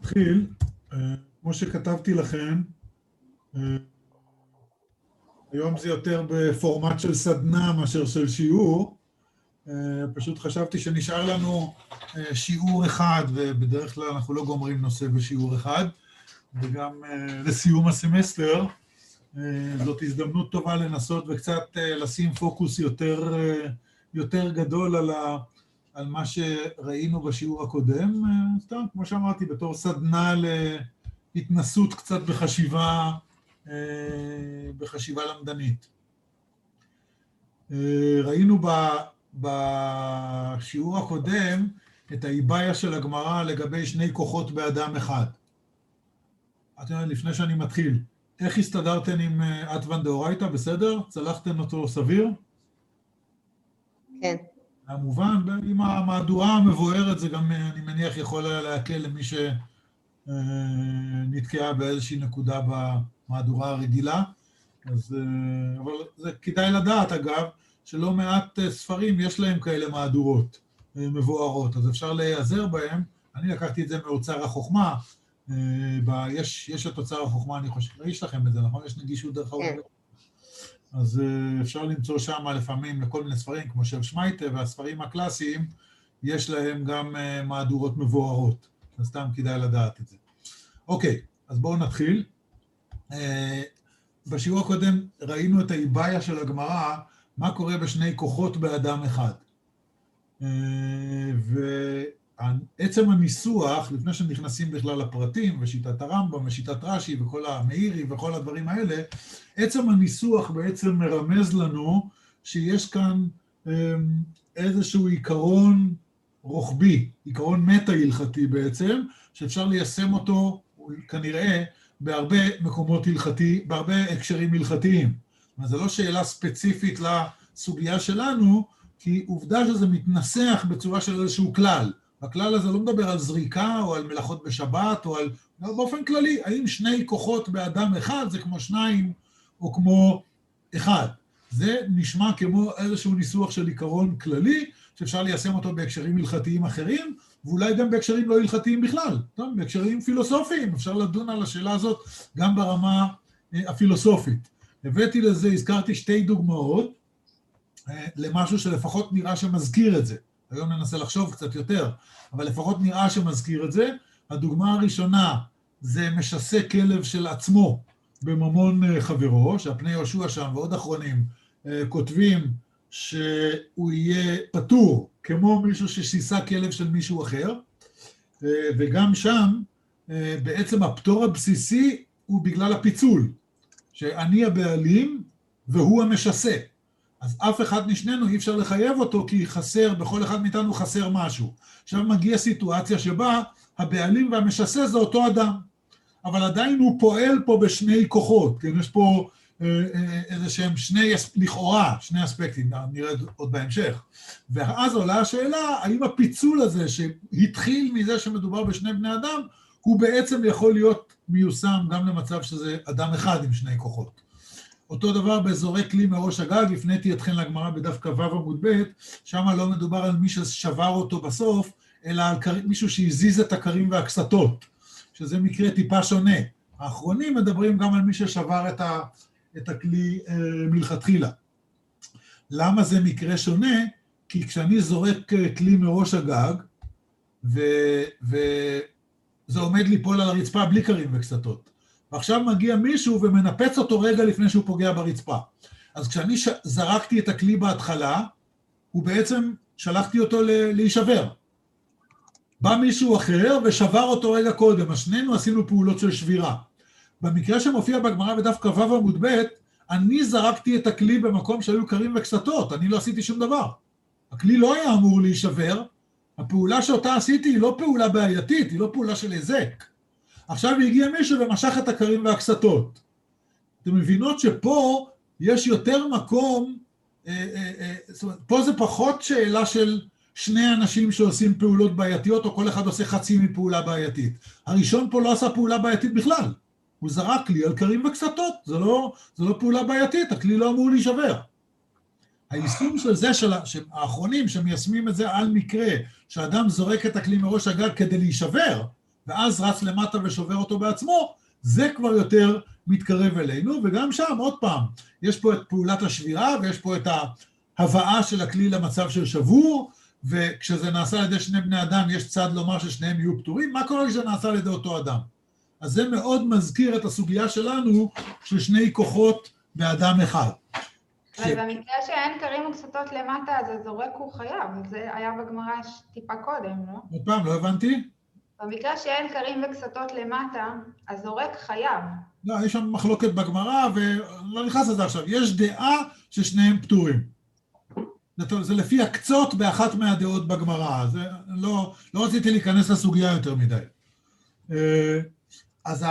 נתחיל. כמו שכתבתי לכם, היום זה יותר בפורמט של סדנה מאשר של שיעור. פשוט חשבתי שנשאר לנו שיעור אחד, ובדרך כלל אנחנו לא גומרים נושא בשיעור אחד, וגם לסיום הסמסטר, זאת הזדמנות טובה לנסות וקצת לשים פוקוס יותר גדול על מה שראינו בשיעור הקודם, סתם, כמו שאמרתי, בתור סדנה להתנסות קצת בחשיבה למדנית. ראינו בשיעור הקודם את האיבעיה של הגמרא לגבי שני כוחות באדם אחד. אתם יודעים, לפני שאני מתחיל, איך הסתדרתם עם אטוון דאורייתא? בסדר? צלחתם אותו סביר? כן. המובן, עם המהדורה המבוארת זה גם, אני מניח, יכול להקל למי שנתקעה באיזושהי נקודה במהדורה הרגילה. אז, אבל זה כדאי לדעת, אגב, שלא מעט ספרים יש להם כאלה מהדורות מבוארות, אז אפשר להיעזר בהם. אני לקחתי את זה מאוצר החוכמה, יש את אוצר החוכמה, אני חושב, יש לכם את זה, נכון? יש נגישות דרך האוצר. אז אפשר למצוא שם לפעמים לכל מיני ספרים, כמו של שמייטה, והספרים הקלאסיים, יש להם גם מהדורות מבוארות. אז סתם כדאי לדעת את זה. אוקיי, אז בואו נתחיל. בשיעור הקודם ראינו את האיבעיה של הגמרא, מה קורה בשני כוחות באדם אחד. ועצם הניסוח, לפני שנכנסים בכלל לפרטים, ושיטת הרמב"ם, ושיטת רש"י, וכל המאירי, וכל הדברים האלה, עצם הניסוח בעצם מרמז לנו שיש כאן איזשהו עיקרון רוחבי, עיקרון מטה-הלכתי בעצם, שאפשר ליישם אותו כנראה בהרבה מקומות הלכתי, בהרבה הקשרים הלכתיים. אז זו לא שאלה ספציפית לסוגיה שלנו, כי עובדה שזה מתנסח בצורה של איזשהו כלל. הכלל הזה לא מדבר על זריקה או על מלאכות בשבת או על... באופן כללי, האם שני כוחות באדם אחד זה כמו שניים או כמו אחד? זה נשמע כמו איזשהו ניסוח של עיקרון כללי, שאפשר ליישם אותו בהקשרים הלכתיים אחרים, ואולי גם בהקשרים לא הלכתיים בכלל, טוב? בהקשרים פילוסופיים, אפשר לדון על השאלה הזאת גם ברמה הפילוסופית. הבאתי לזה, הזכרתי שתי דוגמאות, למשהו שלפחות נראה שמזכיר את זה. היום ננסה לחשוב קצת יותר, אבל לפחות נראה שמזכיר את זה. הדוגמה הראשונה זה משסה כלב של עצמו בממון חברו, שהפני יהושע שם ועוד אחרונים כותבים שהוא יהיה פטור כמו מישהו ששיסה כלב של מישהו אחר, וגם שם בעצם הפטור הבסיסי הוא בגלל הפיצול, שאני הבעלים והוא המשסה. אז אף אחד משנינו אי אפשר לחייב אותו, כי חסר, בכל אחד מאיתנו חסר משהו. עכשיו מגיעה סיטואציה שבה הבעלים והמשסה זה אותו אדם, אבל עדיין הוא פועל פה בשני כוחות, כן? יש פה איזה שהם לכאורה, שני אספקטים, נראה עוד בהמשך. ואז עולה השאלה, האם הפיצול הזה שהתחיל מזה שמדובר בשני בני אדם, הוא בעצם יכול להיות מיושם גם למצב שזה אדם אחד עם שני כוחות. אותו דבר באזורי כלי מראש הגג, הפניתי אתכם לגמרא בדף כ"ו עמוד ב', שם לא מדובר על מי ששבר אותו בסוף, אלא על מישהו שהזיז את הקרים והקסתות, שזה מקרה טיפה שונה. האחרונים מדברים גם על מי ששבר את הכלי מלכתחילה. למה זה מקרה שונה? כי כשאני זורק כלי מראש הגג, וזה עומד ליפול על הרצפה בלי קרים וקסתות, ועכשיו מגיע מישהו ומנפץ אותו רגע לפני שהוא פוגע ברצפה. אז כשאני זרקתי את הכלי בהתחלה, הוא בעצם שלחתי אותו להישבר. בא מישהו אחר ושבר אותו רגע קודם, אז שנינו עשינו פעולות של שבירה. במקרה שמופיע בגמרא בדף כ"ו עמוד ב', אני זרקתי את הכלי במקום שהיו קרים וקסתות, אני לא עשיתי שום דבר. הכלי לא היה אמור להישבר, הפעולה שאותה עשיתי היא לא פעולה בעייתית, היא לא פעולה של היזק. עכשיו הגיע מישהו ומשך את הקרים והקסתות. אתם מבינות שפה יש יותר מקום, פה זה פחות שאלה של שני אנשים שעושים פעולות בעייתיות, או כל אחד עושה חצי מפעולה בעייתית. הראשון פה לא עשה פעולה בעייתית בכלל. הוא זרק לי על קרים וקסתות, זה לא פעולה בעייתית, הכלי לא אמור להישבר. היישום של זה, האחרונים שמיישמים את זה על מקרה, שאדם זורק את הכלי מראש הגג כדי להישבר, ואז רץ למטה ושובר אותו בעצמו, זה כבר יותר מתקרב אלינו, וגם שם, עוד פעם, יש פה את פעולת השבירה, ויש פה את ההבאה של הכלי למצב של שבור, וכשזה נעשה על ידי שני בני אדם, יש צד לומר ששניהם יהיו פטורים, מה קורה כשזה נעשה על ידי אותו אדם? אז זה מאוד מזכיר את הסוגיה שלנו, של שני כוחות באדם אחד. אבל במקרה שאין קרים וקצתות למטה, אז הזורק הוא חייב, זה היה בגמרא טיפה קודם, לא? עוד פעם, לא הבנתי? במקרה שאין קרים וקצתות למטה, הזורק חייב. לא, יש שם מחלוקת בגמרא, ולא נכנס לזה עכשיו. יש דעה ששניהם פטורים. זה לפי הקצות באחת מהדעות בגמרא, אז לא רציתי להיכנס לסוגיה יותר מדי. אז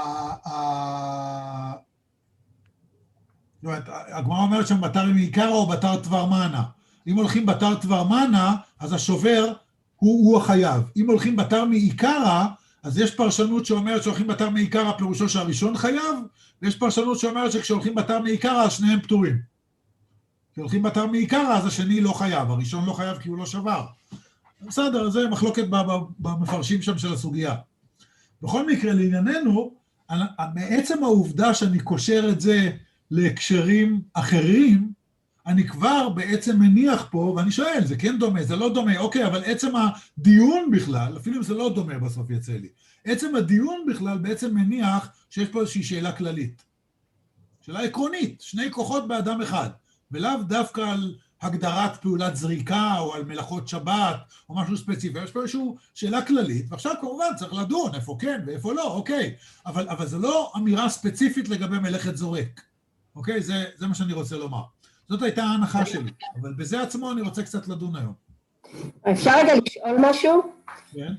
הגמרא אומרת שם בתר מעיקרא או בתר דבר מנה. אם הולכים בתר דבר מנה, אז השובר הוא החייב. אם הולכים בתר מעיקרא, אז יש פרשנות שאומרת שהולכים בתר מעיקרא פירושו שהראשון חייב, ויש פרשנות שאומרת שכשהולכים בתר מעיקרא אז שניהם פטורים. כשהולכים בתר מעיקרא אז השני לא חייב, הראשון לא חייב כי הוא לא שבר. בסדר, זה מחלוקת במפרשים שם של הסוגיה. בכל מקרה, לענייננו, מעצם העובדה שאני קושר את זה להקשרים אחרים, אני כבר בעצם מניח פה, ואני שואל, זה כן דומה, זה לא דומה, אוקיי, אבל עצם הדיון בכלל, אפילו אם זה לא דומה בסוף יצא לי, עצם הדיון בכלל בעצם מניח שיש פה איזושהי שאלה כללית. שאלה עקרונית, שני כוחות באדם אחד, ולאו דווקא על הגדרת פעולת זריקה, או על מלאכות שבת, או משהו ספציפי, יש פה איזושהי שאלה כללית, ועכשיו כמובן צריך לדון איפה כן ואיפה לא, אוקיי, אבל זה לא אמירה ספציפית לגבי מלאכת זורק, אוקיי, זה מה שאני רוצה לומר. זאת הייתה ההנחה שלי, אבל בזה עצמו אני רוצה קצת לדון היום. אפשר רגע לשאול משהו? כן.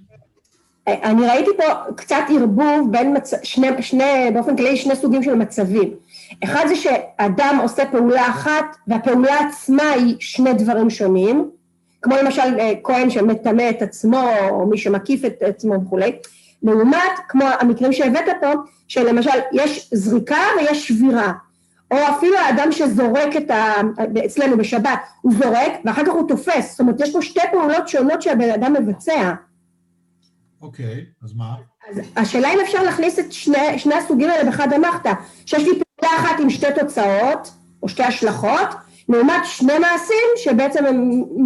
אני ראיתי פה קצת ערבוב בין באופן כללי שני סוגים של מצבים. אחד זה שאדם עושה פעולה אחת, והפעולה עצמה היא שני דברים שונים, כמו למשל כהן שמטמא את עצמו, או מי שמקיף את עצמו וכולי, לעומת, כמו המקרים שהבאת פה, שלמשל יש זריקה ויש שבירה, או אפילו האדם שזורק אצלנו בשבת, הוא זורק ואחר כך הוא תופס, זאת אומרת יש פה שתי פעולות שונות שהבן אדם מבצע. אוקיי, אז מה? אז השאלה אם אפשר להכניס את שני הסוגים האלה באחד המחתה, שיש לי פעולה אחת עם שתי תוצאות, או שתי השלכות, לעומת שני מעשים שבעצם הם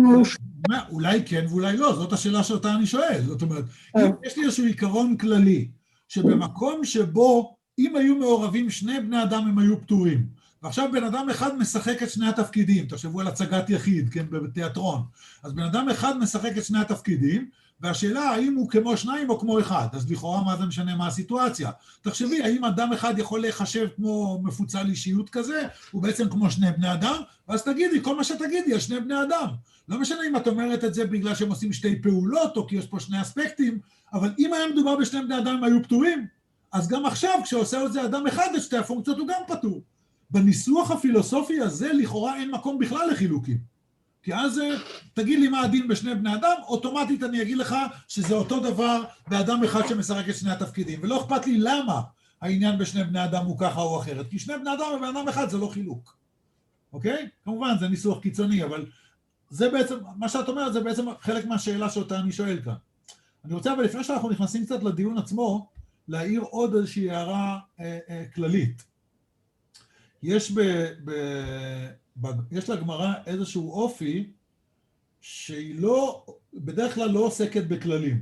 אולי כן ואולי לא, זאת השאלה שאותה אני שואל. זאת אומרת, אם יש לי איזשהו עיקרון כללי, שבמקום שבו אם היו מעורבים שני בני אדם הם היו פטורים, ועכשיו בן אדם אחד משחק את שני התפקידים, תחשבו על הצגת יחיד, כן, בתיאטרון, אז בן אדם אחד משחק את שני התפקידים, והשאלה האם הוא כמו שניים או כמו אחד, אז לכאורה מה זה משנה מה הסיטואציה. תחשבי, האם אדם אחד יכול להיחשב כמו מפוצל אישיות כזה, הוא בעצם כמו שני בני אדם, ואז תגידי, כל מה שתגידי על שני בני אדם. לא משנה אם את אומרת את זה בגלל שהם עושים שתי פעולות, או כי יש פה שני אספקטים, אבל אם היה מדובר בשני בני אדם הם היו פטורים, אז גם עכשיו כשעושה את זה אדם אחד את שתי הפונקציות הוא גם פטור. בניסוח הפילוסופי הזה לכאורה אין מקום בכלל לחילוקים. כי אז תגיד לי מה הדין בשני בני אדם, אוטומטית אני אגיד לך שזה אותו דבר באדם אחד שמשחק את שני התפקידים, ולא אכפת לי למה העניין בשני בני אדם הוא ככה או אחרת, כי שני בני אדם ובן אדם אחד זה לא חילוק. אוקיי? כמובן זה ניסוח קיצוני, אבל זה בעצם, מה שאת אומרת זה בעצם חלק מהשאלה שאותה אני שואל כאן. אני רוצה אבל לפני שאנחנו נכנסים קצת לדיון עצמו, להעיר עוד איזושהי הערה כללית. יש לגמרא איזשהו אופי שהיא לא, בדרך כלל לא עוסקת בכללים.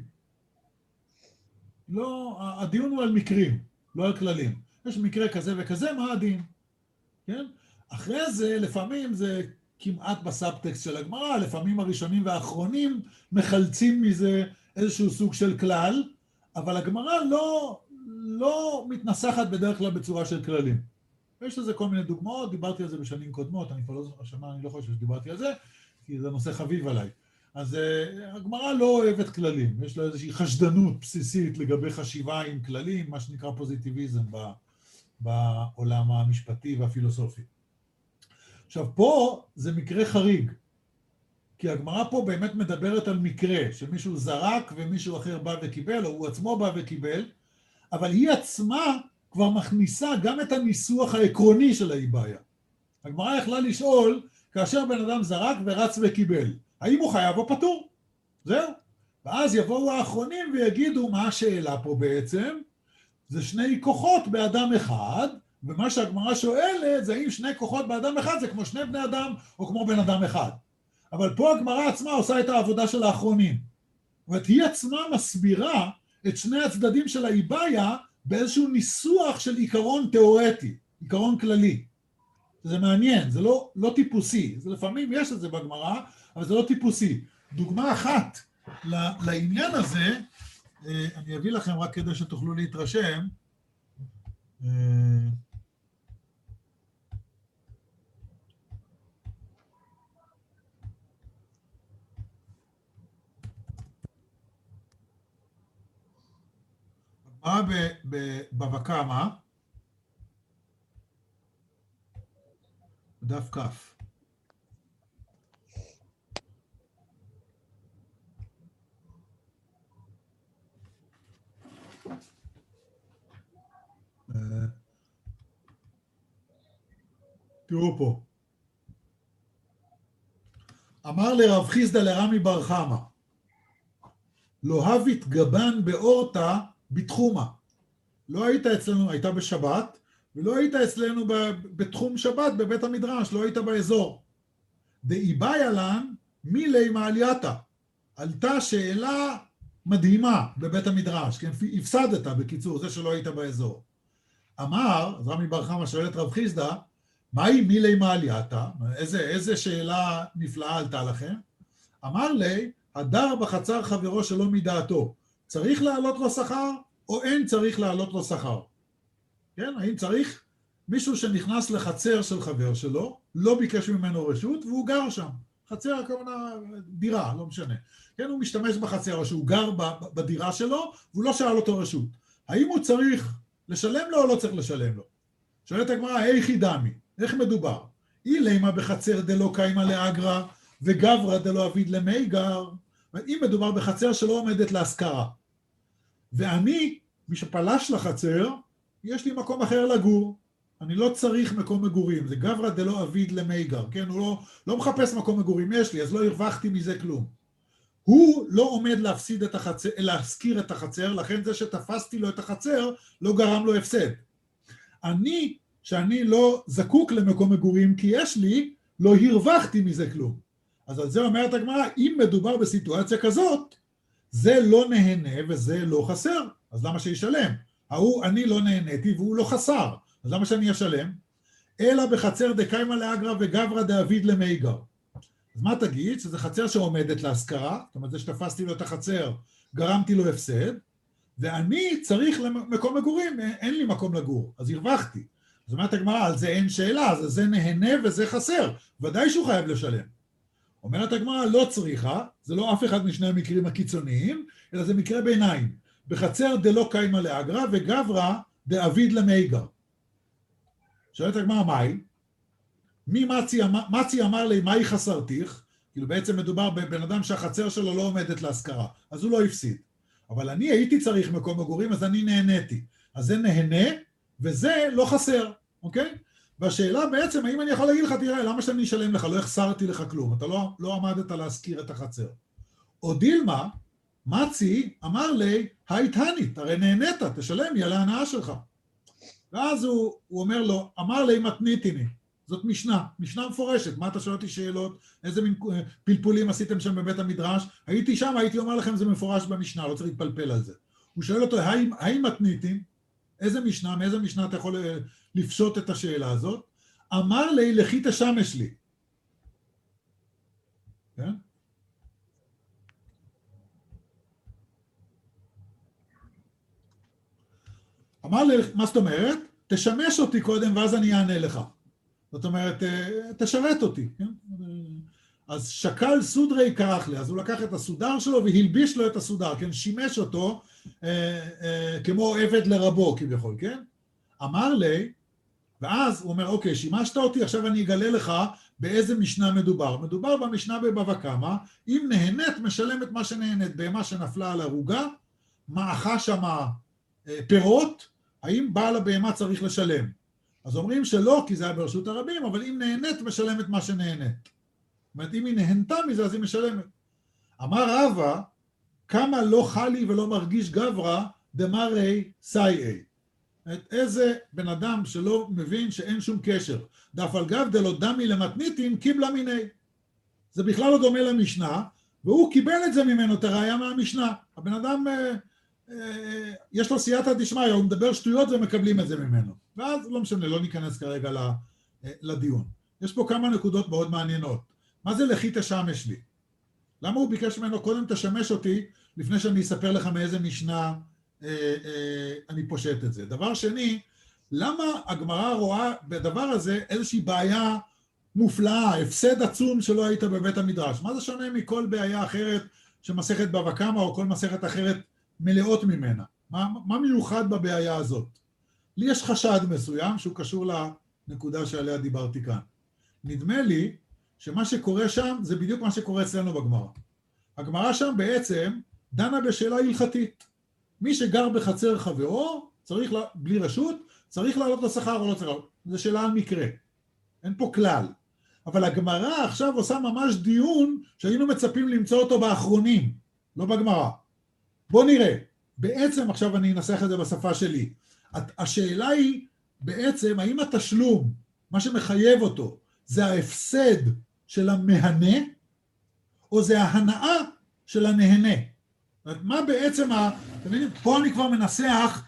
לא, הדיון הוא על מקרים, לא על כללים. יש מקרה כזה וכזה, מה הדין? כן? אחרי זה, לפעמים זה כמעט בסאבטקסט של הגמרא, לפעמים הראשונים והאחרונים מחלצים מזה איזשהו סוג של כלל, אבל הגמרא לא מתנסחת בדרך כלל בצורה של כללים. יש לזה כל מיני דוגמאות, דיברתי על זה בשנים קודמות, אני כבר לא זוכר, השנה אני לא חושב שדיברתי על זה, כי זה נושא חביב עליי. אז הגמרא לא אוהבת כללים, יש לה איזושהי חשדנות בסיסית לגבי חשיבה עם כללים, מה שנקרא פוזיטיביזם בעולם המשפטי והפילוסופי. עכשיו פה זה מקרה חריג, כי הגמרא פה באמת מדברת על מקרה, שמישהו זרק ומישהו אחר בא וקיבל, או הוא עצמו בא וקיבל, אבל היא עצמה כבר מכניסה גם את הניסוח העקרוני של האי-בעיה. הגמרא יכלה לשאול, כאשר בן אדם זרק ורץ וקיבל, האם הוא חייב או פטור? זהו. ואז יבואו האחרונים ויגידו מה השאלה פה בעצם, זה שני כוחות באדם אחד, ומה שהגמרא שואלת זה האם שני כוחות באדם אחד זה כמו שני בני אדם או כמו בן אדם אחד. אבל פה הגמרא עצמה עושה את העבודה של האחרונים. זאת אומרת, היא עצמה מסבירה את שני הצדדים של האיבאיה באיזשהו ניסוח של עיקרון תיאורטי, עיקרון כללי. זה מעניין, זה לא טיפוסי, זה לפעמים יש את זה בגמרא, אבל זה לא טיפוסי. דוגמה אחת לעניין הזה, אני אביא לכם רק כדי שתוכלו להתרשם, בבבא קמא, דף כף. תראו פה. אמר לרב חיסדא לרמי בר חמא, לא הבית גבן באורתא בתחומה. לא היית אצלנו, הייתה בשבת, ולא היית אצלנו בתחום שבת בבית המדרש, לא היית באזור. דאיבאיה לן מילי מעלייתא. עלתה שאלה מדהימה בבית המדרש, כן? הפסדת בקיצור, זה שלא היית באזור. אמר, אז רמי בר חמא שואל את רב חיסדא, מהי מילי מעלייתא? איזה שאלה נפלאה עלתה לכם? אמר לי, הדר בחצר חברו שלא מדעתו, צריך לעלות לו שכר או אין צריך לעלות לו שכר? כן, האם צריך מישהו שנכנס לחצר של חבר שלו, לא ביקש ממנו רשות והוא גר שם. חצר הכוונה דירה, לא משנה. כן, הוא משתמש בחצר או שהוא גר בדירה שלו והוא לא שאל אותו רשות. האם הוא צריך לשלם לו או לא צריך לשלם לו? שואלת הגמרא, היכי דמי, איך מדובר? אילמה בחצר דלא קיימא לאגרא וגברא דלא אביד למייגר. אם מדובר בחצר שלא עומדת להשכרה, ואני, מי שפלש לחצר, יש לי מקום אחר לגור, אני לא צריך מקום מגורים, זה גברא דלא אביד למייגר, כן? הוא לא מחפש מקום מגורים, יש לי, אז לא הרווחתי מזה כלום. הוא לא עומד להפסיד את החצר, להשכיר את החצר, לכן זה שתפסתי לו את החצר, לא גרם לו הפסד. אני, שאני לא זקוק למקום מגורים, כי יש לי, לא הרווחתי מזה כלום. אז על זה אומרת הגמרא, אם מדובר בסיטואציה כזאת, זה לא נהנה וזה לא חסר, אז למה שישלם? אני לא נהניתי והוא לא חסר, אז למה שאני אשלם? אלא בחצר דקיימא לאגרא וגברא דאביד למייגר. אז מה תגיד? שזה חצר שעומדת להשכרה, זאת אומרת, זה שתפסתי לו את החצר, גרמתי לו הפסד, ואני צריך מקום מגורים, אין לי מקום לגור, אז הרווחתי. אז אומרת הגמרא, על זה אין שאלה, זה נהנה וזה חסר, ודאי שהוא חייב לשלם. אומרת הגמרא, לא צריכה, זה לא אף אחד משני המקרים הקיצוניים, אלא זה מקרה ביניים. בחצר דלא קיימא לאגרא וגברא דאביד למייגר. שואלת הגמרא, מהי? מצי אמר לי, מהי חסרתיך? כאילו בעצם מדובר בבן אדם שהחצר שלו לא עומדת להשכרה, אז הוא לא הפסיד. אבל אני הייתי צריך מקום מגורים, אז אני נהניתי. אז זה נהנה, וזה לא חסר, אוקיי? והשאלה בעצם, האם אני יכול להגיד לך, תראה, למה שאני אשלם לך? לא החסרתי לך כלום, אתה לא עמדת להשכיר את החצר. או דילמה, מצי אמר לי, היתנית, הרי נהנית, תשלם לי על ההנאה שלך. ואז הוא אומר לו, אמר לי, מתניתיני. זאת משנה מפורשת, מה אתה שואל אותי שאלות, איזה מין פלפולים עשיתם שם בבית המדרש, הייתי שם, הייתי אומר לכם, זה מפורש במשנה, לא צריך להתפלפל על זה. הוא שואל אותו, האם מתניתין, איזה משנה, מאיזה משנה אתה יכול לפשוט את השאלה הזאת? אמר לי, לכי תשמש לי. כן? אמר לי, מה זאת אומרת? תשמש אותי קודם ואז אני אענה לך. זאת אומרת, תשרת אותי. כן? אז שקל סודרי קרח לי, אז הוא לקח את הסודר שלו והלביש לו את הסודר, כן? שימש אותו כמו עבד לרבו כביכול, כן? אמר לי, ואז הוא אומר, אוקיי, שימשת אותי, עכשיו אני אגלה לך באיזה משנה מדובר. מדובר במשנה בבבא קמא, אם נהנית, משלמת מה שנהנית, בהמה שנפלה על הרוגה, מאכה שמה פירות, האם בעל הבהמה צריך לשלם? אז אומרים שלא, כי זה היה ברשות הרבים, אבל אם נהנית, משלמת מה שנהנית. זאת אומרת, אם היא נהנתה מזה, אז היא משלמת. אמר רבא, כמה לא חלי ולא מרגיש גברא, דמרי סייעי. איזה בן אדם שלא מבין שאין שום קשר. דף על גב דלו דמי למתניתין קיבלה מיני. זה בכלל לא דומה למשנה, והוא קיבל את זה ממנו, את הראיה מהמשנה. הבן אדם, יש לו סייעתא דשמיא, הוא מדבר שטויות ומקבלים את זה ממנו. ואז לא משנה, לא ניכנס כרגע לדיון. יש פה כמה נקודות מאוד מעניינות. מה זה לכי תשמש לי? למה הוא ביקש ממנו קודם תשמש אותי, לפני שאני אספר לך מאיזה משנה אני פושט את זה? דבר שני, למה הגמרא רואה בדבר הזה איזושהי בעיה מופלאה, הפסד עצום שלא היית בבית המדרש? מה זה שונה מכל בעיה אחרת שמסכת בבא קמא או כל מסכת אחרת מלאות ממנה? מה מיוחד בבעיה הזאת? לי יש חשד מסוים שהוא קשור לנקודה שעליה דיברתי כאן. נדמה לי שמה שקורה שם זה בדיוק מה שקורה אצלנו בגמרא. הגמרא שם בעצם דנה בשאלה הלכתית. מי שגר בחצר חברו, צריך בלי רשות, צריך לעלות לשכר או לא צריך לעלות. זו שאלה על מקרה. אין פה כלל. אבל הגמרא עכשיו עושה ממש דיון שהיינו מצפים למצוא אותו באחרונים, לא בגמרא. בוא נראה. בעצם עכשיו אני אנסח את זה בשפה שלי. השאלה היא בעצם האם התשלום, מה שמחייב אותו, זה ההפסד של המהנה, או זה ההנאה של הנהנה. מה בעצם, פה אני כבר מנסח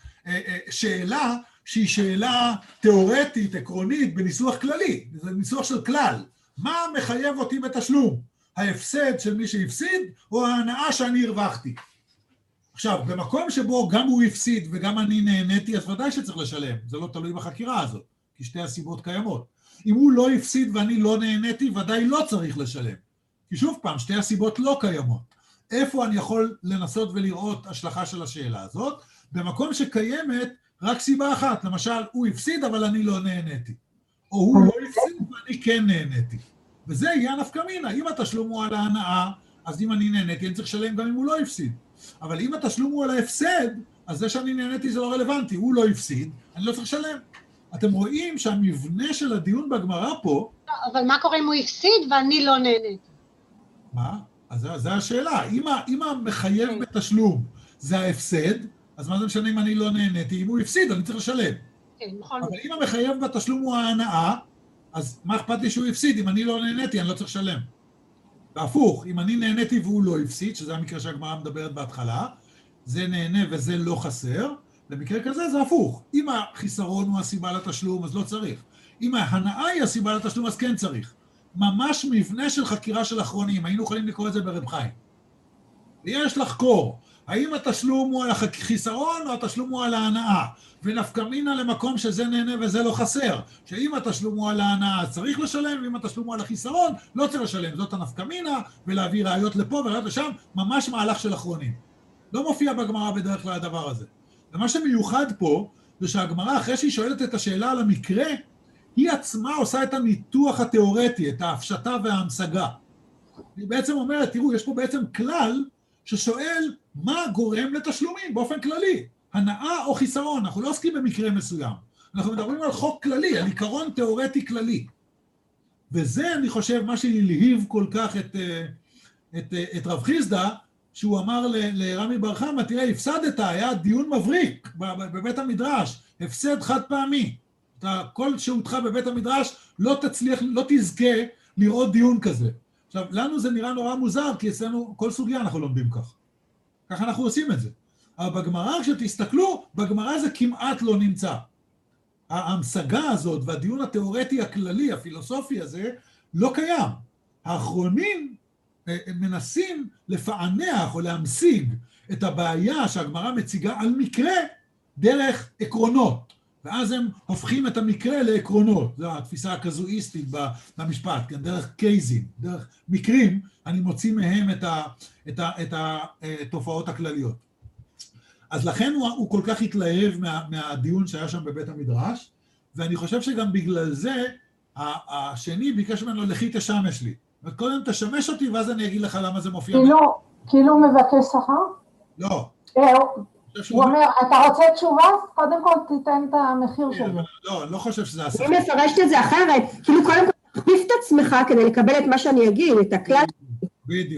שאלה שהיא שאלה תיאורטית, עקרונית, בניסוח כללי, זה ניסוח של כלל. מה מחייב אותי בתשלום? ההפסד של מי שהפסיד, או ההנאה שאני הרווחתי? עכשיו, במקום שבו גם הוא הפסיד וגם אני נהניתי, אז ודאי שצריך לשלם. זה לא תלוי בחקירה הזאת, כי שתי הסיבות קיימות. אם הוא לא הפסיד ואני לא נהניתי, ודאי לא צריך לשלם. כי שוב פעם, שתי הסיבות לא קיימות. איפה אני יכול לנסות ולראות השלכה של השאלה הזאת? במקום שקיימת רק סיבה אחת, למשל, הוא הפסיד אבל אני לא נהניתי. או הוא לא הפסיד ואני כן נהניתי. וזה יהיה נפקא מינה. אם התשלום הוא על ההנאה, אז אם אני נהניתי, אני צריך לשלם גם אם הוא לא הפסיד. אבל אם התשלום הוא על ההפסד, אז זה שאני נהניתי זה לא רלוונטי. הוא לא הפסיד, אני לא צריך לשלם. אתם רואים שהמבנה של הדיון בגמרא פה... אבל מה קורה אם הוא הפסיד ואני לא נהניתי? מה? אז זו השאלה. אם המחייב בתשלום זה ההפסד, אז מה זה משנה אם אני לא נהניתי? אם הוא הפסיד, אני צריך לשלם. כן, נכון. אבל אם המחייב בתשלום הוא ההנאה, אז מה אכפת לי שהוא הפסיד? אם אני לא נהניתי, אני לא צריך לשלם. והפוך, אם אני נהניתי והוא לא הפסיד, שזה המקרה שהגמרא מדברת בהתחלה, זה נהנה וזה לא חסר, במקרה כזה זה הפוך. אם החיסרון הוא הסיבה לתשלום, אז לא צריך. אם ההנאה היא הסיבה לתשלום, אז כן צריך. ממש מבנה של חקירה של אחרונים, היינו יכולים לקרוא את זה ברב חיים. ויש לחקור, האם התשלום הוא על החיסרון או התשלום הוא על ההנאה, ונפקא מינה למקום שזה נהנה וזה לא חסר, שאם התשלום הוא על ההנאה צריך לשלם, ואם התשלום הוא על החיסרון לא צריך לשלם, זאת הנפקא מינה, ולהביא ראיות לפה וראיות לשם, ממש מהלך של אחרונים. לא מופיע בגמרא בדרך כלל הדבר הזה. ומה שמיוחד פה, זה שהגמרא אחרי שהיא שואלת את השאלה על המקרה, היא עצמה עושה את הניתוח התיאורטי, את ההפשטה וההמשגה. היא בעצם אומרת, תראו, יש פה בעצם כלל ששואל מה גורם לתשלומים באופן כללי, הנאה או חיסרון. אנחנו לא עוסקים במקרה מסוים, אנחנו מדברים על חוק כללי, על עיקרון תיאורטי כללי. וזה, אני חושב, מה שהלהיב כל כך את רב חיסדא, שהוא אמר לרמי בר חמא, תראה, הפסדת, היה דיון מבריק בבית המדרש, הפסד חד פעמי. כל שהותך בבית המדרש לא תצליח, לא תזכה לראות דיון כזה. עכשיו, לנו זה נראה נורא מוזר, כי אצלנו כל סוגיה אנחנו לומדים כך. ככה אנחנו עושים את זה. אבל בגמרא, כשתסתכלו, בגמרא זה כמעט לא נמצא. ההמשגה הזאת והדיון התיאורטי הכללי, הפילוסופי הזה, לא קיים. האחרונים מנסים לפענח או להמשיג את הבעיה שהגמרא מציגה על מקרה דרך עקרונות. ואז הם הופכים את המקרה לעקרונות. זו התפיסה הקזואיסטית במשפט, כן? דרך קייזים, דרך מקרים, אני מוציא מהם את התופעות הכלליות. אז לכן הוא כל כך התלהב מהדיון שהיה שם בבית המדרש, ואני חושב שגם בגלל זה, השני ביקש ממנו, לכי תשמש לי. וקודם תשמש אותי, ואז אני אגיד לך למה זה מופיע. כאילו הוא מבקש שכר? לא. הוא אומר, אתה רוצה תשובה? קודם כל תיתן את המחיר שלו. לא, אני לא חושב שזה השכר. אני מפרשת את זה אחרת, כאילו קודם כל תחליף את עצמך כדי לקבל את מה שאני אגיד, את הכלל. בדיוק.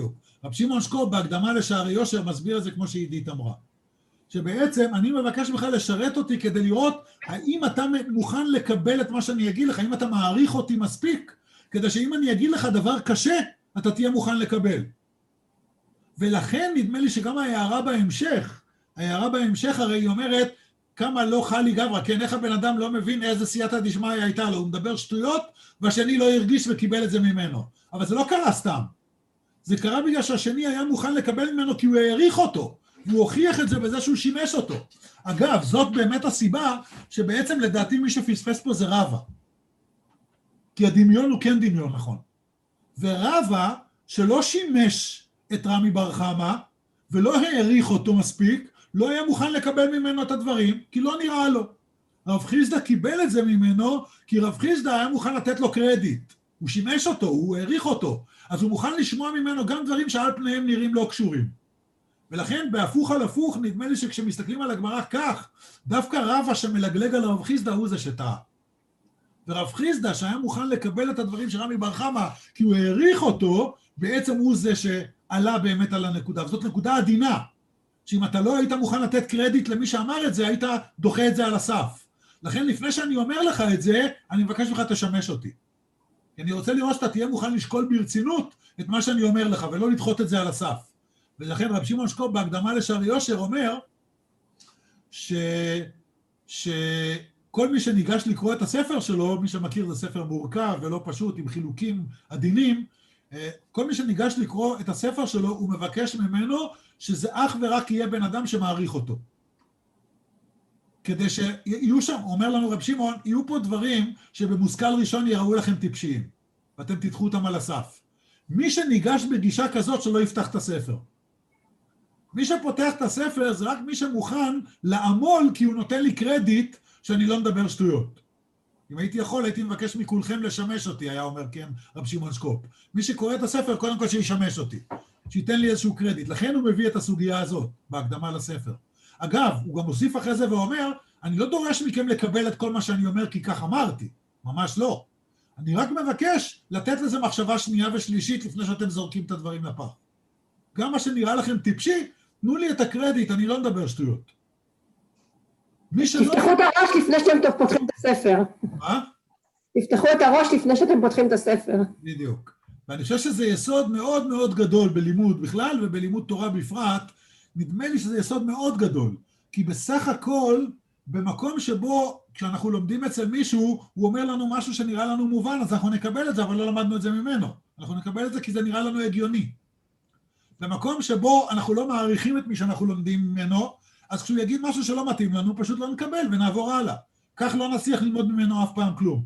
רב שמעון שקופ בהקדמה לשערי יושר מסביר את זה כמו שעידית אמרה. שבעצם אני מבקש ממך לשרת אותי כדי לראות האם אתה מוכן לקבל את מה שאני אגיד לך, האם אתה מעריך אותי מספיק, כדי שאם אני אגיד לך דבר קשה, אתה תהיה מוכן לקבל. ולכן נדמה לי שגם ההערה בהמשך הרי היא אומרת, כמה לא חלי גברא, כן, איך הבן אדם לא מבין איזה סייעתא דשמיא הייתה לו, הוא מדבר שטויות, והשני לא הרגיש וקיבל את זה ממנו. אבל זה לא קרה סתם. זה קרה בגלל שהשני היה מוכן לקבל ממנו כי הוא העריך אותו, והוא הוכיח את זה בזה שהוא שימש אותו. אגב, זאת באמת הסיבה שבעצם לדעתי מי שפספס פה זה רבא. כי הדמיון הוא כן דמיון נכון. ורבא שלא שימש את רמי בר חמא, ולא העריך אותו מספיק, לא היה מוכן לקבל ממנו את הדברים, כי לא נראה לו. רב חיסדא קיבל את זה ממנו, כי רב חיסדא היה מוכן לתת לו קרדיט. הוא שימש אותו, הוא העריך אותו, אז הוא מוכן לשמוע ממנו גם דברים שעל פניהם נראים לא קשורים. ולכן בהפוך על הפוך, נדמה לי שכשמסתכלים על הגמרא כך, דווקא רבא שמלגלג על רב חיסדא הוא זה שטעה. ורב חיסדא שהיה מוכן לקבל את הדברים של רמי בר חמא, כי הוא העריך אותו, בעצם הוא זה שעלה באמת על הנקודה. וזאת נקודה עדינה, שאם אתה לא היית מוכן לתת קרדיט למי שאמר את זה, היית דוחה את זה על הסף. לכן לפני שאני אומר לך את זה, אני מבקש ממך תשמש אותי. כי אני רוצה לראות שאתה תהיה מוכן לשקול ברצינות את מה שאני אומר לך, ולא לדחות את זה על הסף. ולכן רב שמעון שקופ בהקדמה לשערי יושר אומר, שכל מי שניגש לקרוא את הספר שלו, מי שמכיר זה ספר מורכב ולא פשוט, עם חילוקים עדינים, כל מי שניגש לקרוא את הספר שלו, הוא מבקש ממנו שזה אך ורק יהיה בן אדם שמעריך אותו. כדי שיהיו שם, אומר לנו רב שמעון, יהיו פה דברים שבמושכל ראשון יראו לכם טיפשיים, ואתם תדחו אותם על הסף. מי שניגש בגישה כזאת שלא יפתח את הספר. מי שפותח את הספר זה רק מי שמוכן לעמול, כי הוא נותן לי קרדיט שאני לא מדבר שטויות. אם הייתי יכול, הייתי מבקש מכולכם לשמש אותי, היה אומר כן רב שמעון שקופ. מי שקורא את הספר, קודם כל שישמש אותי, שייתן לי איזשהו קרדיט. לכן הוא מביא את הסוגיה הזאת, בהקדמה לספר. אגב, הוא גם מוסיף אחרי זה ואומר, אני לא דורש מכם לקבל את כל מה שאני אומר, כי כך אמרתי. ממש לא. אני רק מבקש לתת לזה מחשבה שנייה ושלישית, לפני שאתם זורקים את הדברים לפח. גם מה שנראה לכם טיפשי, תנו לי את הקרדיט, אני לא מדבר שטויות. תפתחו את הראש לפני שאתם פותחים את הספר. מה? תפתחו את הראש לפני שאתם פותחים את הספר. בדיוק. ואני חושב שזה יסוד מאוד מאוד גדול בלימוד בכלל, ובלימוד תורה בפרט, נדמה לי שזה יסוד מאוד גדול. כי בסך הכל, במקום שבו, כשאנחנו לומדים אצל מישהו, הוא אומר לנו משהו שנראה לנו מובן, אז אנחנו נקבל את זה, אבל לא למדנו את זה ממנו. אנחנו נקבל את זה כי זה נראה לנו הגיוני. במקום שבו אנחנו לא מעריכים את מי שאנחנו לומדים ממנו, אז כשהוא יגיד משהו שלא מתאים לנו, פשוט לא נקבל ונעבור הלאה. כך לא נצליח ללמוד ממנו אף פעם כלום.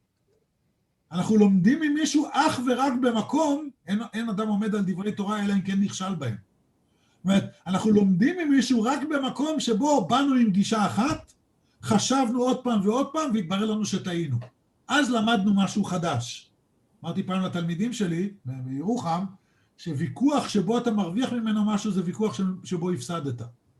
אנחנו לומדים ממישהו אך ורק במקום, אין אדם עומד על דברי תורה אלא אם כן נכשל בהם. זאת אומרת, אנחנו לומדים ממישהו רק במקום שבו באנו עם גישה אחת, חשבנו עוד פעם ועוד פעם, והתברר לנו שטעינו. אז למדנו משהו חדש. אמרתי פעם לתלמידים שלי, בירוחם, שוויכוח שבו אתה מרוויח ממנו משהו, זה ויכוח שבו הפסדת.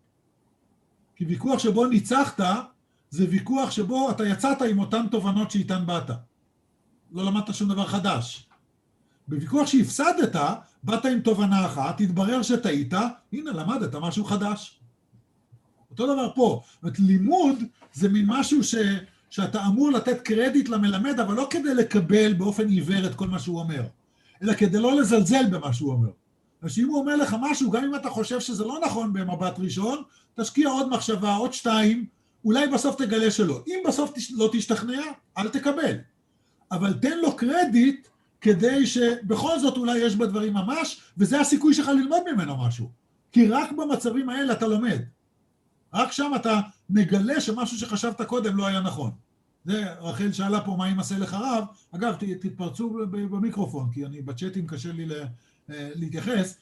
כי ויכוח שבו ניצחת, זה ויכוח שבו אתה יצאת עם אותן תובנות שאיתן באת. לא למדת שום דבר חדש. בוויכוח שהפסדת, באת עם תובנה אחת, התברר שטעית, הנה למדת משהו חדש. אותו דבר פה. זאת אומרת, לימוד זה מין משהו שאתה אמור לתת קרדיט למלמד, אבל לא כדי לקבל באופן עיוור את כל מה שהוא אומר, אלא כדי לא לזלזל במה שהוא אומר. שאם הוא אומר לך משהו, גם אם אתה חושב שזה לא נכון במבט ראשון, תשקיע עוד מחשבה, עוד 2, אולי בסוף תגלה שלא. אם בסוף לא תשתכנע, אל תקבל. אבל תן לו קרדיט כדי שבכל זאת אולי יש בדברים ממש, וזה הסיכוי שלך ללמוד ממנו משהו. כי רק במצבים האלה אתה לומד. רק שם אתה מגלה שמשהו שחשבת קודם לא היה נכון. זה, רחל שאלה פה מה אם עשה לך רב. אגב, תתפרצו במיקרופון, כי אני בצ'אטים קשה לי להתייחס.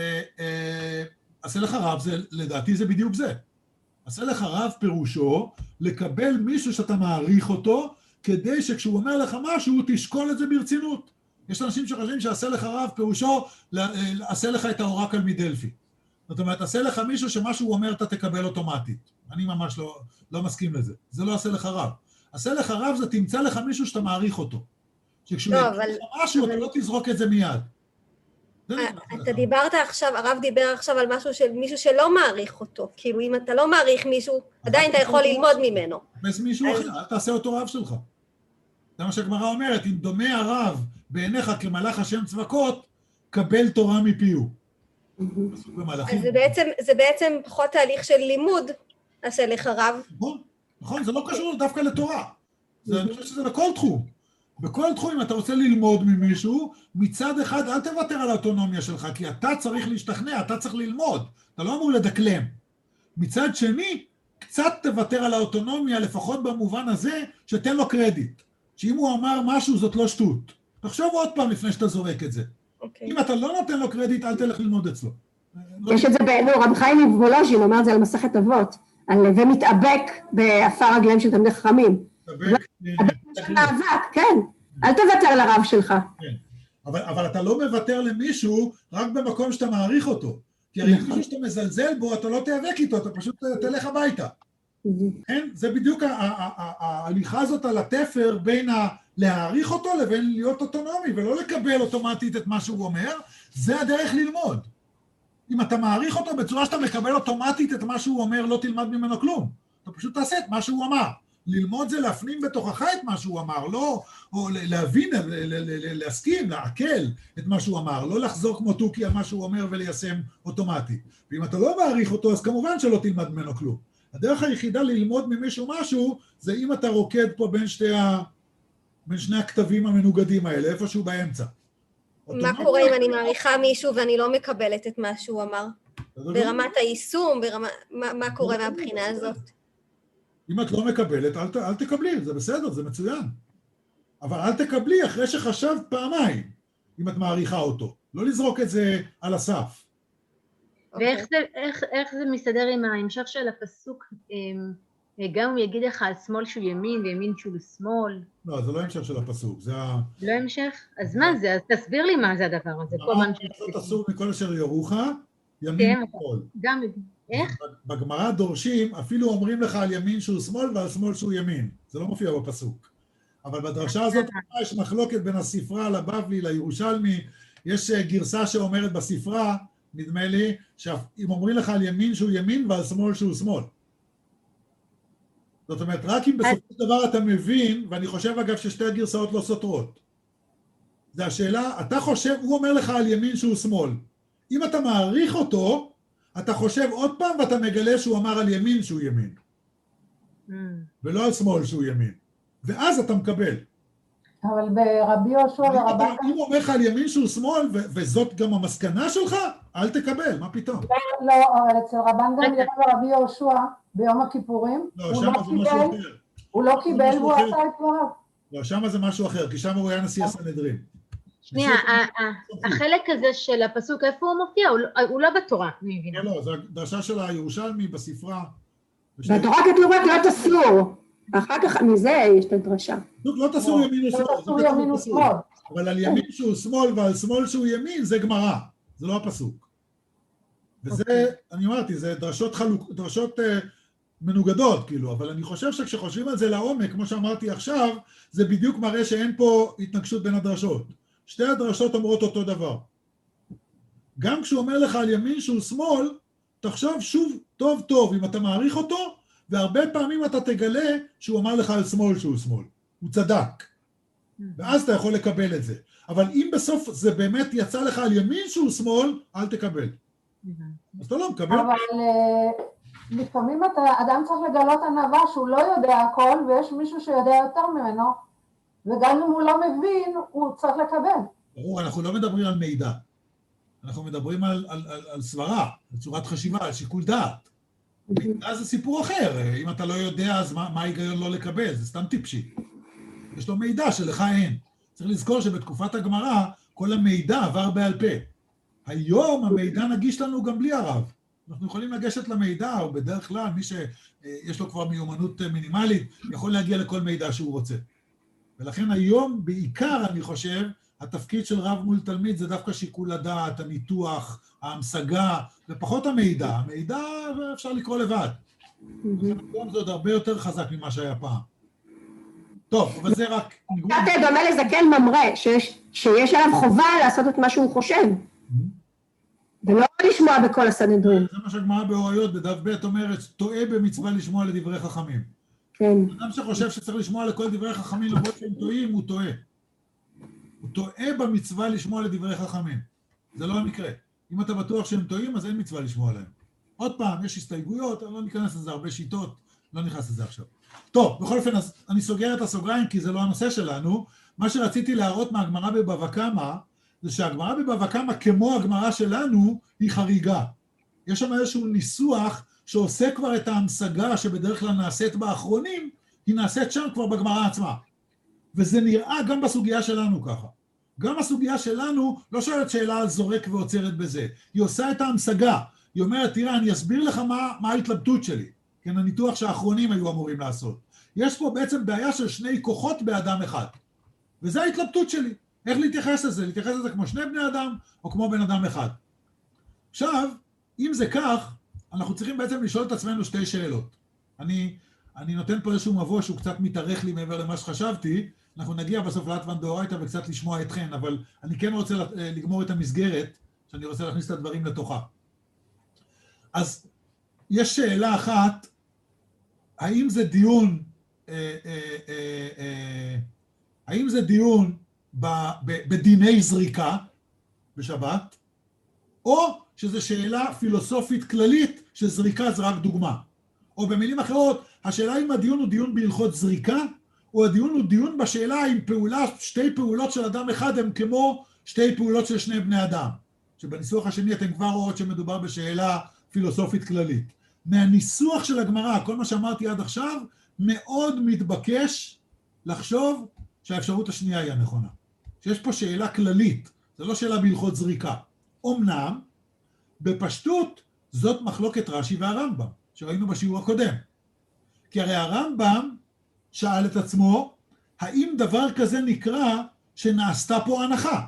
עשה לך רב, לדעתי זה בדיוק זה. עשה לך רב פירושו לקבל מישהו שאתה מעריך אותו, כדי שכשהוא אומר לך משהו, תשקול את זה ברצינות. יש אנשים שחושבים שעשה לך רב פירושו, עשה לך את האורקל מדלפי. זאת אומרת, עשה לך מישהו שמשהו הוא אומר, אתה תקבל אוטומטית. אני ממש לא מסכים לזה. זה לא עשה לך רב. עשה לך רב זה תמצא לך מישהו שאתה מעריך אותו. שכשהוא יגיד לך משהו, אתה לא תזרוק את זה מיד. אתה דיברת עכשיו, הרב דיבר עכשיו על משהו של מישהו שלא מעריך אותו. כאילו, אם אתה לא מעריך מישהו, עדיין אתה יכול ללמוד ממנו. תחפש מישהו אחר, אל תעשה אותו רב שלך. זה מה שהגמרא אומרת, אם דומה הרב בעיניך כמלאך השם צבקות, קבל תורה מפיהו. אז זה בעצם פחות תהליך של לימוד, עשה לך רב. נכון, זה לא קשור דווקא לתורה. אני חושב שזה לכל תחום. בכל תחום, אם אתה רוצה ללמוד ממישהו, מצד אחד אל תוותר על האוטונומיה שלך, כי אתה צריך להשתכנע, אתה צריך ללמוד, אתה לא אמור לדקלם. מצד שני, קצת תוותר על האוטונומיה, לפחות במובן הזה, שתן לו קרדיט. שאם הוא אמר משהו, זאת לא שטות. תחשוב עוד פעם לפני שאתה זורק את זה. אם אתה לא נותן לו קרדיט, אל תלך ללמוד אצלו. יש את זה רבי חיים מוולוז'ין, אומר את זה על מסכת אבות, על ומתאבק באפר רגליהם של תלמידי חכמים. כן, אל תוותר לרב שלך. אבל אתה לא מוותר למישהו רק במקום שאתה מעריך אותו. כי הרי מישהו שאתה מזלזל בו, אתה לא תיאבק איתו, אתה פשוט תלך הביתה. זה בדיוק ההליכה הזאת על התפר בין להעריך אותו לבין להיות אוטונומי, ולא לקבל אוטומטית את מה שהוא אומר, זה הדרך ללמוד. אם אתה מעריך אותו בצורה שאתה מקבל אוטומטית את מה שהוא אומר, לא תלמד ממנו כלום. אתה פשוט תעשה את מה שהוא אמר. ללמוד זה להפנים בתוכך את מה שהוא אמר, לא, או להבין, להסכים, לעכל את מה שהוא אמר, לא לחזור כמו תוכי על מה שהוא אומר וליישם אוטומטית. ואם אתה לא מעריך אותו, אז כמובן שלא תלמד ממנו כלום. הדרך היחידה ללמוד ממישהו משהו, זה אם אתה רוקד פה בין שני הכתבים המנוגדים האלה, איפשהו באמצע. מה קורה אם אני מעריכה מישהו ואני לא מקבלת את מה שהוא אמר? ברמת היישום, מה קורה מהבחינה הזאת? אם את לא מקבלת, אל תקבלי, זה בסדר, זה מצוין. אבל אל תקבלי אחרי שחשבת פעמיים, אם את מעריכה אותו. לא לזרוק את זה על הסף. ואיך זה מסתדר עם ההמשך של הפסוק, גם הוא יגיד לך על שמאל שהוא ימין וימין שהוא שמאל? לא, זה לא המשך של הפסוק, זה לא המשך? אז מה זה? אז תסביר לי מה זה הדבר הזה. זאת אסור מכל אשר יורוך, ימין ושמאל. גם, איך? בגמרא דורשים, אפילו אומרים לך על ימין שהוא שמאל ועל שמאל שהוא ימין. זה לא מופיע בפסוק. אבל בדרשה הזאת יש מחלוקת בין הספרה לבבלי לירושלמי. יש גרסה שאומרת בספרה, נדמה לי, שאם אומרים לך על ימין שהוא ימין ועל שמאל שהוא שמאל. זאת אומרת, רק אם בסופו של דבר אתה מבין, ואני חושב אגב ששתי הגרסאות לא סותרות. זה השאלה, אתה חושב, הוא אומר לך על ימין שהוא שמאל. אם אתה מעריך אותו, אתה חושב עוד פעם ואתה מגלה שהוא אמר על ימין שהוא ימין. ולא על שמאל שהוא ימין. ואז אתה מקבל. אבל ברבי יהושע ורבן... אם הוא אומר לך על ימין שהוא שמאל, וזאת גם המסקנה שלך, אל תקבל, מה פתאום? לא, אבל אצל רבן גמליאל ורבי יהושע, ביום הכיפורים, הוא לא קיבל והוא עשה את דבריו. לא, שם זה משהו אחר, כי שם הוא היה נשיא הסנהדרין. שנייה, החלק הזה של הפסוק, איפה הוא מופיע? הוא לא בתורה, אני מבינה. לא, זו הדרשה של הירושלמי בספרה. בתורה כתוב רק לא תסור. אחר כך מזה יש את הדרשה. לא תסור ימין ושמאל. לא תסור ימין ושמאל. אבל על ימין שהוא שמאל ועל שמאל שהוא ימין, זה גמרא. זה לא הפסוק. וזה, אני אמרתי, זה דרשות מנוגדות, כאילו, אבל אני חושב שכשחושבים על זה לעומק, כמו שאמרתי עכשיו, זה בדיוק מראה שאין פה התנגשות בין הדרשות. שתי הדרשות אומרות אותו דבר. גם כשהוא אומר לך על ימין שהוא שמאל, תחשוב שוב טוב טוב, אם אתה מעריך אותו, והרבה פעמים אתה תגלה שהוא אמר לך על שמאל שהוא שמאל. הוא צדק. ואז אתה יכול לקבל את זה. אבל אם בסוף זה באמת יצא לך על ימין שהוא שמאל, אל תקבל. אז אתה לא מקבל. אבל לפעמים אדם צריך לגלות ענווה שהוא לא יודע הכל, ויש מישהו שיודע יותר ממנו, וגם אם הוא לא מבין, הוא צריך לקבל. ברור, אנחנו לא מדברים על מידע. אנחנו מדברים על סברה, על צורת חשיבה, על שיקול דעת. אז זה סיפור אחר. אם אתה לא יודע, אז מה ההיגיון לא לקבל? זה סתם טיפשי. יש לו מידע שלך אין. צריך לזכור שבתקופת הגמרא, כל המידע עבר בעל פה. היום המידע נגיש לנו גם בלי הרב. אנחנו יכולים לגשת למידע, או בדרך כלל, מי שיש לו כבר מיומנות מינימלית, יכול להגיע לכל מידע שהוא רוצה. ולכן היום, בעיקר, אני חושב, התפקיד של רב מול תלמיד זה דווקא שיקול הדעת, הניתוח, ההמשגה, ופחות המידע. המידע אפשר לקרוא לבד. היום זה עוד הרבה יותר חזק ממה שהיה פעם. טוב, אבל זה רק... קצת דומה לזקן ממרא, שיש עליו חובה לעשות את מה שהוא חושב. לשמוע בכל הסנהדרין. זה מה שהגמרא באוריות בדף ב' אומרת, טועה במצווה לשמוע לדברי חכמים. כן. אדם שחושב שצריך לשמוע לכל דברי חכמים למרות שהם טועים, הוא טועה. הוא טועה במצווה לשמוע לדברי חכמים. זה לא המקרה. אם אתה בטוח שהם טועים, אז אין מצווה לשמוע להם. עוד פעם, יש הסתייגויות, אני לא ניכנס לזה, הרבה שיטות, לא נכנס לזה עכשיו. טוב, בכל אופן, אז אני סוגר את הסוגריים, כי זה לא הנושא שלנו. מה שרציתי להראות מהגמרא בבבא קמא, זה שהגמרא בבבא קמא, כמו הגמרא שלנו, היא חריגה. יש שם איזשהו ניסוח שעושה כבר את ההמשגה שבדרך כלל נעשית באחרונים, היא נעשית שם כבר בגמרא עצמה. וזה נראה גם בסוגיה שלנו ככה. גם הסוגיה שלנו לא שואלת שאלה על זורק ועוצרת בזה. היא עושה את ההמשגה. היא אומרת, תראה, אני אסביר לך מה ההתלבטות שלי. כן, הניתוח שהאחרונים היו אמורים לעשות. יש פה בעצם בעיה של שני כוחות באדם אחד. וזו ההתלבטות שלי. איך להתייחס לזה? להתייחס לזה כמו שני בני אדם, או כמו בן אדם אחד. עכשיו, אם זה כך, אנחנו צריכים בעצם לשאול את עצמנו שתי שאלות. אני נותן פה איזשהו מבוא שהוא קצת מתארך לי מעבר למה שחשבתי, אנחנו נגיע בסוף לאטוון דאורייתא וקצת לשמוע אתכן, אבל אני כן רוצה לגמור את המסגרת, שאני רוצה להכניס את הדברים לתוכה. אז יש שאלה אחת, האם זה דיון בדיני זריקה בשבת, או שזו שאלה פילוסופית כללית שזריקה זה רק דוגמה. או במילים אחרות, השאלה אם הדיון הוא דיון בהלכות זריקה, או הדיון הוא דיון בשאלה אם שתי פעולות של אדם אחד הם כמו שתי פעולות של שני בני אדם. שבניסוח השני אתם כבר רואות שמדובר בשאלה פילוסופית כללית. מהניסוח של הגמרא, כל מה שאמרתי עד עכשיו, מאוד מתבקש לחשוב שהאפשרות השנייה היא הנכונה. שיש פה שאלה כללית, זה לא שאלה בהלכות זריקה. אמנם, בפשטות, זאת מחלוקת רש"י והרמב"ם, שראינו בשיעור הקודם. כי הרי הרמב"ם שאל את עצמו, האם דבר כזה נקרא שנעשתה פה הנחה?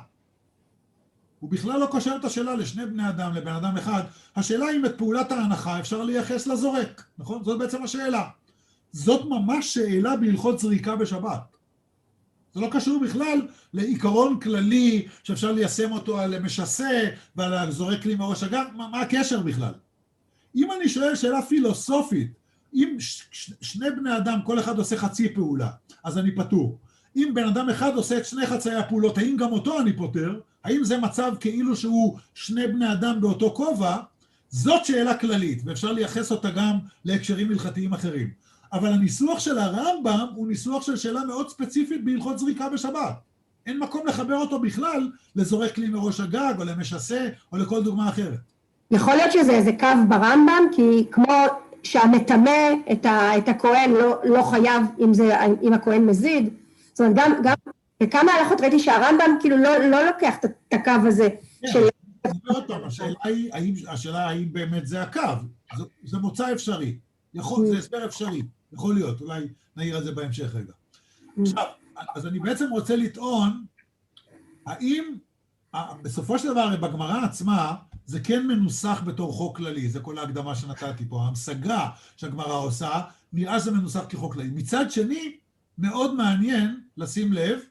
הוא בכלל לא קושר את השאלה לשני בני אדם, לבן אדם אחד. השאלה אם את פעולת ההנחה אפשר לייחס לזורק, נכון? זאת בעצם השאלה. זאת ממש שאלה בהלכות זריקה בשבת. זה לא קשור בכלל לעיקרון כללי שאפשר ליישם אותו על משסה ועל הזורק לי מראש הגג, מה הקשר בכלל? אם אני שואל שאלה פילוסופית, אם שני בני אדם, כל אחד עושה חצי פעולה, אז אני פטור. אם בן אדם אחד עושה את שני חצאי הפעולות, האם גם אותו אני פותר? האם זה מצב כאילו שהוא שני בני אדם באותו כובע? זאת שאלה כללית, ואפשר לייחס אותה גם להקשרים הלכתיים אחרים. אבל הניסוח של הרמב"ם הוא ניסוח של שאלה מאוד ספציפית בהלכות זריקה בשבת. אין מקום לחבר אותו בכלל לזורק כלי מראש הגג, או למשסה, או לכל דוגמה אחרת. יכול להיות שזה איזה קו ברמב"ם, כי כמו שהמטמא את הכהן לא חייב אם הכהן מזיד, זאת אומרת, גם בכמה הלכות ראיתי שהרמב"ם כאילו לא לוקח את הקו הזה של... עוד פעם, השאלה האם באמת זה הקו, זה מוצא אפשרי, זה הסבר אפשרי, יכול להיות, אולי נעיר על זה בהמשך רגע. עכשיו, אז אני בעצם רוצה לטעון, האם בסופו של דבר בגמרא עצמה, זה כן מנוסח בתור חוק כללי, זה כל ההקדמה שנתתי פה, ההמשגה שהגמרא עושה, נראה שזה מנוסח כחוק כללי. מצד שני, מאוד מעניין לשים לב,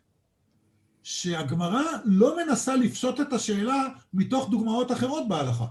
שהגמרא לא מנסה לפשוט את השאלה מתוך דוגמאות אחרות בהלכה.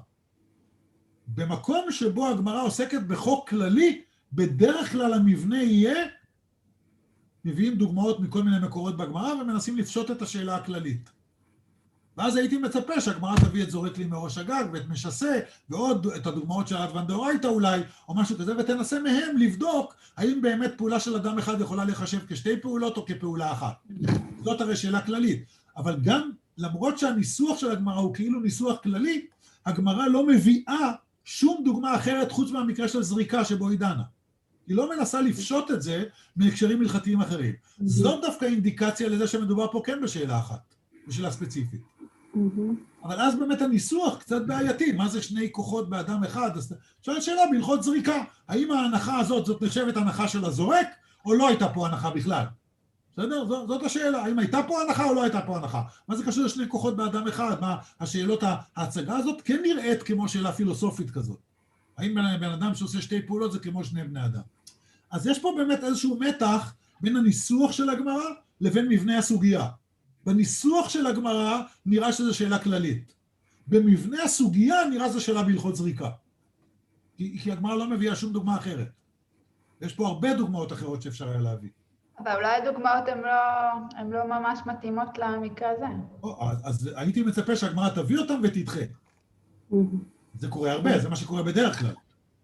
במקום שבו הגמרא עוסקת בחוק כללי, בדרך כלל המבנה יהיה, מביאים דוגמאות מכל מיני מקורות בגמרא, ומנסים לפשוט את השאלה הכללית. ואז הייתי מצפה שהגמרא תביא את זורק לי מראש הגג, ואת משסה, ועוד את הדוגמאות של אטוון דאורייתא אולי, או משהו כזה, ותנסה מהם לבדוק, האם באמת פעולה של אדם אחד יכולה לחשב כשתי פעולות, או כפעולה אחת. זאת הרי שאלה כללית. אבל גם, למרות שהניסוח של הגמרא הוא כאילו ניסוח כללי, הגמרא לא מביאה שום דוגמה אחרת חוץ מהמקרה של זריקה שבו היא דנה. היא לא מנסה לפשוט את זה מהקשרים הלכתיים אחרים. זאת דווקא אינדיקציה לזה שמדובר פה כן בשאלה אחת, בשאלה ספציפית. אבל אז באמת הניסוח קצת בעייתי, מה זה שני כוחות באדם אחד? שואלת שאלה בהלכות זריקה, האם ההנחה הזאת זאת נחשבת הנחה של הזורק, או לא הייתה פה הנחה בכלל? בסדר? זאת השאלה, האם הייתה פה הנחה או לא הייתה פה הנחה? מה זה קשור לשני כוחות באדם אחד? מה השאלות, ההצגה הזאת כן נראית כמו שאלה פילוסופית כזאת. האם בן אדם שעושה שתי פעולות זה כמו שני בני אדם? אז יש פה באמת איזשהו מתח בין הניסוח של הגמרא לבין מבנה הסוגיה. בניסוח של הגמרא נראה שזו שאלה כללית. במבנה הסוגיה נראה זו שאלה בהלכות זריקה. כי הגמרא לא מביאה שום דוגמה אחרת. יש פה הרבה דוגמאות אחרות שאפשר היה להביא. אבל אולי הדוגמאות הן לא ממש מתאימות למקרה הזה. אז הייתי מצפה שהגמרא תביא אותם ותדחה. זה קורה הרבה, זה מה שקורה בדרך כלל.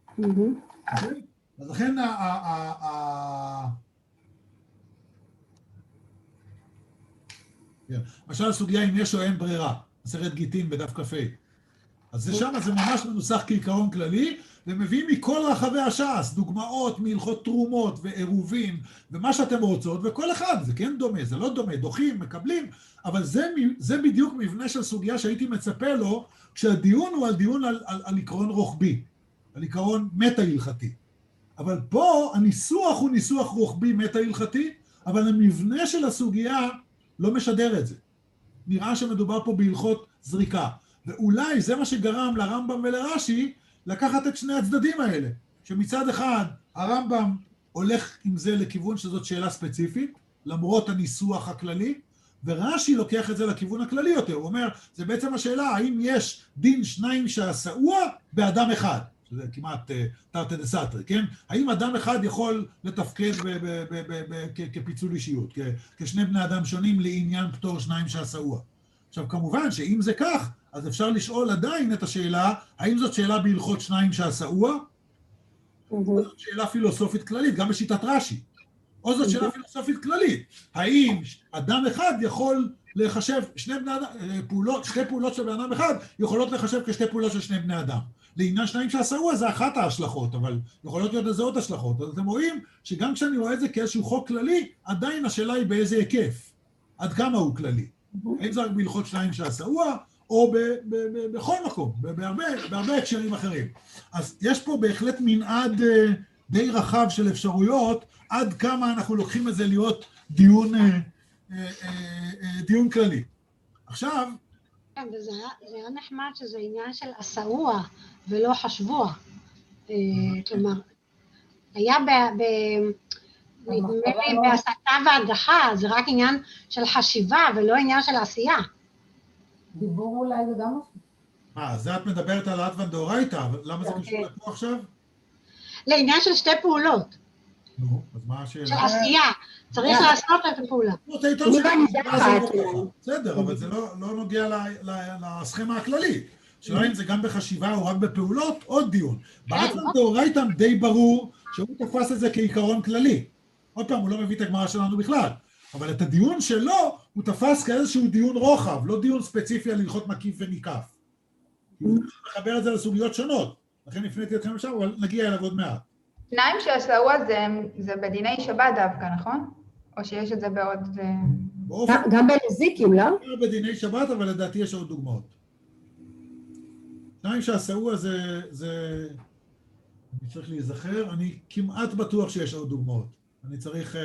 אז לכן למשל הסוגיה אם יש או אין ברירה, מסכת גיטין בדף כ"ה. אז זה שם, זה ממש מנוסח כעיקרון כללי, ומביאים מכל רחבי הש"ס, דוגמאות מהלכות תרומות ועירובין, ומה שאתם רוצות, וכל אחד, זה כן דומה, זה לא דומה, דוחים, מקבלים, אבל זה בדיוק מבנה של סוגיה שהייתי מצפה לו, כשהדיון הוא דיון על עיקרון רוחבי, על עיקרון מטה-הלכתי. אבל פה הניסוח הוא ניסוח רוחבי מטה-הלכתי, אבל המבנה של הסוגיה לא משדר את זה. נראה שמדובר פה בהלכות זריקה. ואולי זה מה שגרם לרמב"ם ולרש"י לקחת את שני הצדדים האלה. שמצד אחד הרמב"ם הולך עם זה לכיוון שזאת שאלה ספציפית, למרות הניסוח הכללי, ורש"י לוקח את זה לכיוון הכללי יותר. הוא אומר, זה בעצם השאלה, האם יש דין שניים שעשאוה באדם אחד? שזה כמעט תרתי דסתרי, כן? האם אדם אחד יכול לתפקד כפיצול אישיות, כשני בני אדם שונים לעניין פטור שניים שעשאוה? עכשיו, כמובן שאם זה כך, אז אפשר לשאול עדיין את השאלה, האם זאת שאלה בהלכות שניים שעשאוה? או זאת שאלה פילוסופית כללית, גם בשיטת רש"י. או זאת שאלה פילוסופית כללית. האם אדם אחד יכול לחשב, שתי פעולות של בן אדם אחד יכולות לחשב כשתי פעולות של שני בני אדם. לעניין שניים שעשאוה זה אחת ההשלכות, אבל יכולות להיות לזה עוד השלכות. אז אתם רואים שגם כשאני רואה את זה כאיזשהו חוק כללי, עדיין השאלה היא באיזה היקף, עד כמה הוא כללי. האם זה רק בהלכות שניים שעשאוה, או בכל מקום, בהרבה הקשרים אחרים. אז יש פה בהחלט מנעד די רחב של אפשרויות, עד כמה אנחנו לוקחים את זה להיות דיון כללי. עכשיו... כן, וזה היה נחמד שזה עניין של עשאוה ולא חשבוה. כלומר, היה בהסתה והדחה, זה רק עניין של חשיבה ולא עניין של עשייה. דיבור אולי זה גם משהו. זה את מדברת על אטוון דאורייתא, אבל למה זה קשור לפה עכשיו? לעניין של שתי פעולות. נו, אז מה השאלה? של עשייה, צריך לעשות את הפעולה. בסדר, אבל זה לא נוגע לסכמה הכללית. שאלה אם זה גם בחשיבה או רק בפעולות, עוד דיון. באטוון דאורייתא די ברור שהוא תפס את זה כעיקרון כללי. עוד פעם, הוא לא מביא את הגמרא שלנו בכלל. אבל את הדיון שלו הוא תפס כאיזשהו דיון רוחב, לא דיון ספציפי על הלכות מקיף וניקף. הוא מחבר את זה לסוגיות שונות. לכן הפניתי אתכם עכשיו, אבל נגיע אליו עוד מעט. שניים שעשאוה זה בדיני שבת דווקא, נכון? או שיש את זה בעוד... גם בנזיקים, לא? בדיני שבת, אבל לדעתי יש עוד דוגמאות. שניים שעשאוה זה... אני צריך להיזכר, אני כמעט בטוח שיש עוד דוגמאות. אני צריך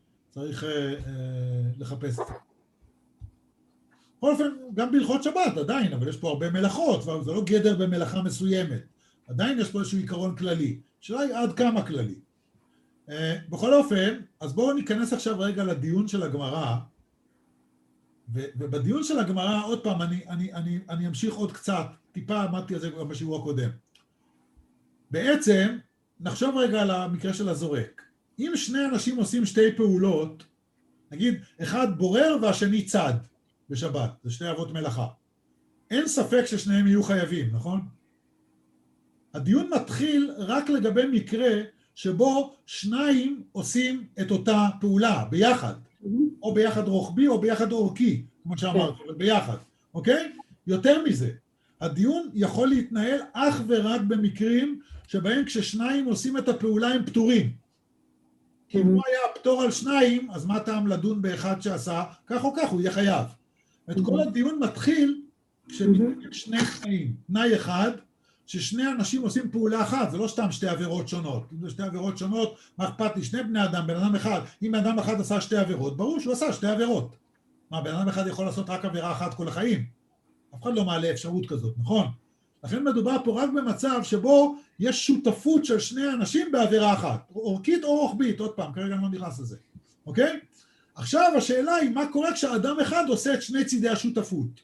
לחפש את זה. בכל אופן, גם בהלכות שבת עדיין, אבל יש פה הרבה מלאכות, וזה לא גדר במלאכה מסוימת. עדיין יש פה איזשהו עיקרון כללי, שאלה היא עד כמה כללי. בכל אופן, אז בואו ניכנס עכשיו רגע לדיון של הגמרא, ובדיון של הגמרא, עוד פעם, אני אמשיך עוד קצת, טיפה עמדתי על זה גם בשיעור הקודם. בעצם, נחשוב רגע על המקרה של הזורק. אם שני אנשים עושים שתי פעולות, נגיד, אחד בורר והשני צד בשבת, זה שתי אבות מלאכה. אין ספק ששניהם יהיו חייבים, נכון? הדיון מתחיל רק לגבי מקרה שבו שניים עושים את אותה פעולה, ביחד. או ביחד רוחבי או ביחד אורכי, כמו שאמרתי, אבל ביחד, אוקיי? יותר מזה, הדיון יכול להתנהל אך ורק במקרים שבהם כששניים עושים את הפעולה הם פטורים. כי אם הוא היה פטור על שניים, אז מה טעם לדון באחד שעשה, כך או כך הוא יהיה חייב. את כל הדיון מתחיל כשמתנהל שני תנאים, תנאי אחד, ששני אנשים עושים פעולה אחת, זה לא סתם שתי עבירות שונות. אם זה שתי עבירות שונות, מה אכפת לי? שני בני אדם, בן אדם אחד, אם בן אדם אחד עשה שתי עבירות, ברור שהוא עשה שתי עבירות. מה, בן אדם אחד יכול לעשות רק עבירה אחת כל החיים? אף אחד לא מעלה אפשרות כזאת, נכון? לכן מדובר פה רק במצב שבו יש שותפות של שני אנשים בעבירה אחת, אורכית או רוחבית, עוד פעם, כרגע אני לא נכנס לזה, אוקיי? עכשיו השאלה היא מה קורה כשאדם אחד עושה את שני צידי השותפות.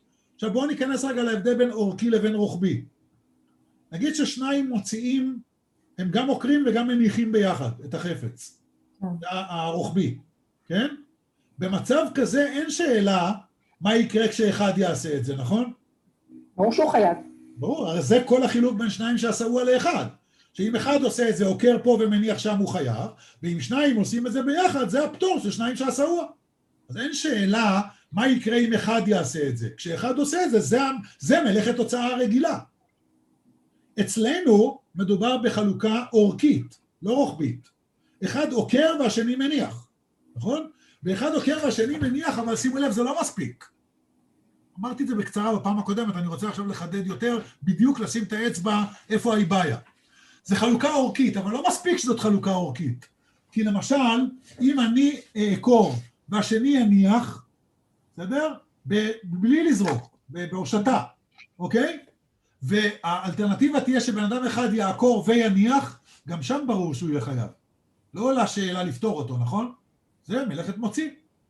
עכשיו בואו ניכנס רגע להבדל בין אורכי לבין רוחבי. נגיד ששניים מוציאים, הם גם עוקרים וגם מניחים ביחד את החפץ, הרוחבי, כן? במצב כזה אין שאלה מה יקרה כשאחד יעשה את זה, נכון? ברור שהוא חייב. ברור, הרי זה כל החילוק בין שניים שעשו לאחד. שאם אחד עושה את זה, עוקר פה ומניח שם הוא חייב, ואם שניים עושים את זה ביחד, זה הפטור של שניים שעשו. אז אין שאלה מה יקרה אם אחד יעשה את זה. כשאחד עושה את זה, זה מלאכת הוצאה רגילה. אצלנו מדובר בחלוקה אורכית, לא רוחבית. אחד עוקר והשני מניח, נכון? ואחד עוקר והשני מניח, אבל שימו לב, זה לא מספיק. אמרתי את זה בקצרה בפעם הקודמת, אני רוצה עכשיו לחדד יותר, בדיוק לשים את האצבע איפה הבעיה. זה חלוקה אורכית, אבל לא מספיק שזאת חלוקה אורכית. כי למשל, אם אני אעקור והשני יניח, בסדר? בלי לזרוק, בהושטה, אוקיי? והאלטרנטיבה תהיה שבן אדם אחד יעקור ויניח, גם שם ברור שהוא יהיה חייב. לא עולה שאלה לפתור אותו, נכון? זה מלאכת מוציא.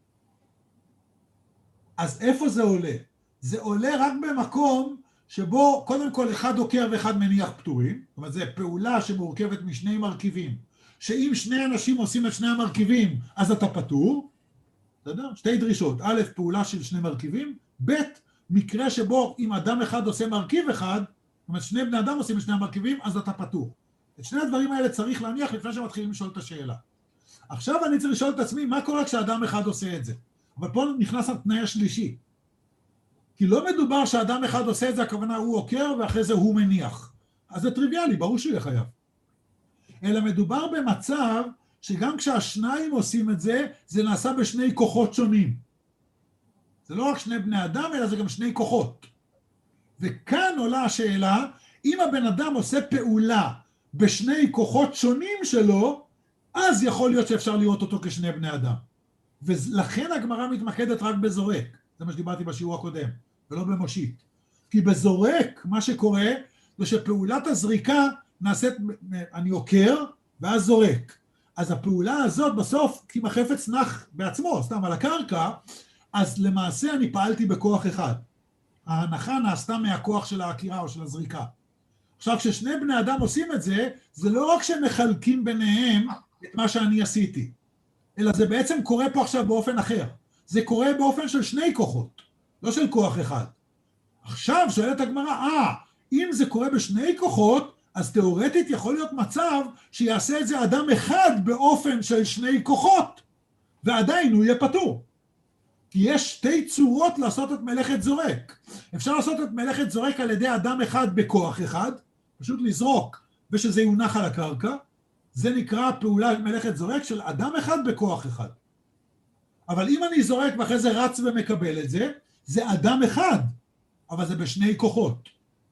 אז איפה זה עולה? זה עולה רק במקום שבו קודם כל אחד עוקר ואחד מניח פטורים, זאת אומרת, זו פעולה שמורכבת משני מרכיבים, שאם שני אנשים עושים את שני המרכיבים, אז אתה פטור, בסדר? שתי דרישות, א', פעולה של שני מרכיבים, ב', מקרה שבו אם אדם אחד עושה מרכיב אחד, זאת אומרת, שני בני אדם עושים את שני המרכיבים, אז אתה פטור. את שני הדברים האלה צריך להניח לפני שמתחילים לשאול את השאלה. עכשיו אני צריך לשאול את עצמי, מה קורה כשאדם אחד עושה את זה? אבל פה נכנס התנאי השלישי. כי לא מדובר שאדם אחד עושה את זה, הכוונה הוא עוקר ואחרי זה הוא מניח. אז זה טריוויאלי, ברור שהוא יהיה חייב. אלא מדובר במצב שגם כשהשניים עושים את זה, זה נעשה בשני כוחות שונים. זה לא רק שני בני אדם, אלא זה גם שני כוחות. וכאן עולה השאלה, אם הבן אדם עושה פעולה בשני כוחות שונים שלו, אז יכול להיות שאפשר לראות אותו כשני בני אדם. ולכן הגמרא מתמקדת רק בזורק. זה מה שדיברתי בשיעור הקודם, ולא במושיט. כי בזורק, מה שקורה, זה שפעולת הזריקה נעשית, אני עוקר, ואז זורק. אז הפעולה הזאת בסוף, כי החפץ נח בעצמו, סתם על הקרקע, אז למעשה אני פעלתי בכוח אחד. ההנחה נעשתה מהכוח של העקירה או של הזריקה. עכשיו, כששני בני אדם עושים את זה, זה לא רק שהם מחלקים ביניהם את מה שאני עשיתי, אלא זה בעצם קורה פה עכשיו באופן אחר. זה קורה באופן של שני כוחות, לא של כוח אחד. עכשיו שואלת הגמרא, אם זה קורה בשני כוחות, אז תיאורטית יכול להיות מצב שיעשה את זה אדם אחד באופן של שני כוחות, ועדיין הוא יהיה פטור. כי יש שתי צורות לעשות את מלאכת זורק. אפשר לעשות את מלאכת זורק על ידי אדם אחד בכוח אחד, פשוט לזרוק ושזה יונח על הקרקע, זה נקרא פעולה מלאכת זורק של אדם אחד בכוח אחד. אבל אם אני זורק ואחרי זה רץ ומקבל את זה, זה אדם אחד, אבל זה בשני כוחות.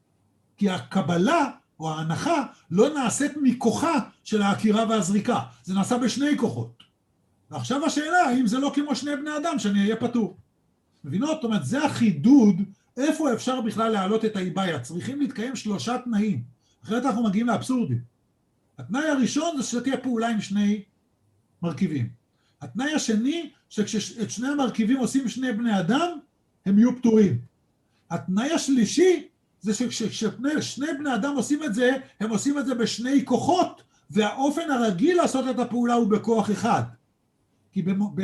כי הקבלה או ההנחה לא נעשית מכוחה של העקירה והזריקה, זה נעשה בשני כוחות. ועכשיו השאלה, האם זה לא כמו שני בני אדם שאני אהיה פטור? מבינות? זאת אומרת, זה החידוד, איפה אפשר בכלל להעלות את האיבאיה? צריכים להתקיים 3 תנאים, אחרת אנחנו מגיעים לאבסורדים. התנאי הראשון זה שתהיה פעולה עם שני מרכיבים. התנאי השני, שכשאת שני המרכיבים עושים שני בני אדם, הם יהיו פטורים. התנאי השלישי, זה שכששני בני אדם עושים את זה, הם עושים את זה בשני כוחות, והאופן הרגיל לעשות את הפעולה הוא בכוח אחד. כי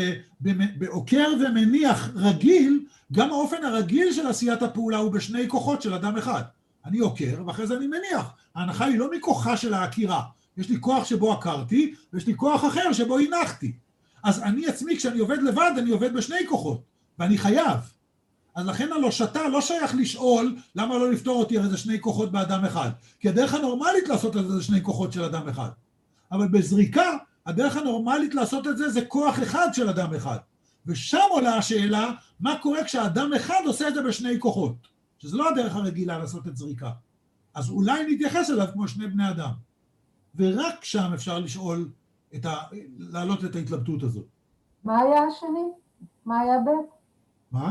בעוקר ומניח רגיל, גם האופן הרגיל של עשיית הפעולה הוא בשני כוחות של אדם אחד. אני עוקר ואחרי זה אני מניח. ההנחה היא לא מכוחה של העקירה. יש לי כוח שבו עקרתי, ויש לי כוח אחר שבו הנחתי. אז אני עצמי, כשאני עובד לבד, אני עובד בשני כוחות, ואני חייב. אז לכן הלושתה לא שייך לשאול למה לא לפתור אותי על זה שני כוחות באדם אחד. כי הדרך הנורמלית לעשות את זה שני כוחות של אדם אחד. אבל בזריקה, הדרך הנורמלית לעשות את זה זה כוח אחד של אדם אחד. ושם עולה השאלה, מה קורה כשאדם אחד עושה את זה בשני כוחות? שזה לא הדרך הרגילה לעשות את זריקה. אז אולי נתייחס אליו כמו שני בני אדם. ורק שם אפשר לשאול, להעלות את ההתלבטות הזאת. מה היה השני? מה היה ב'? מה?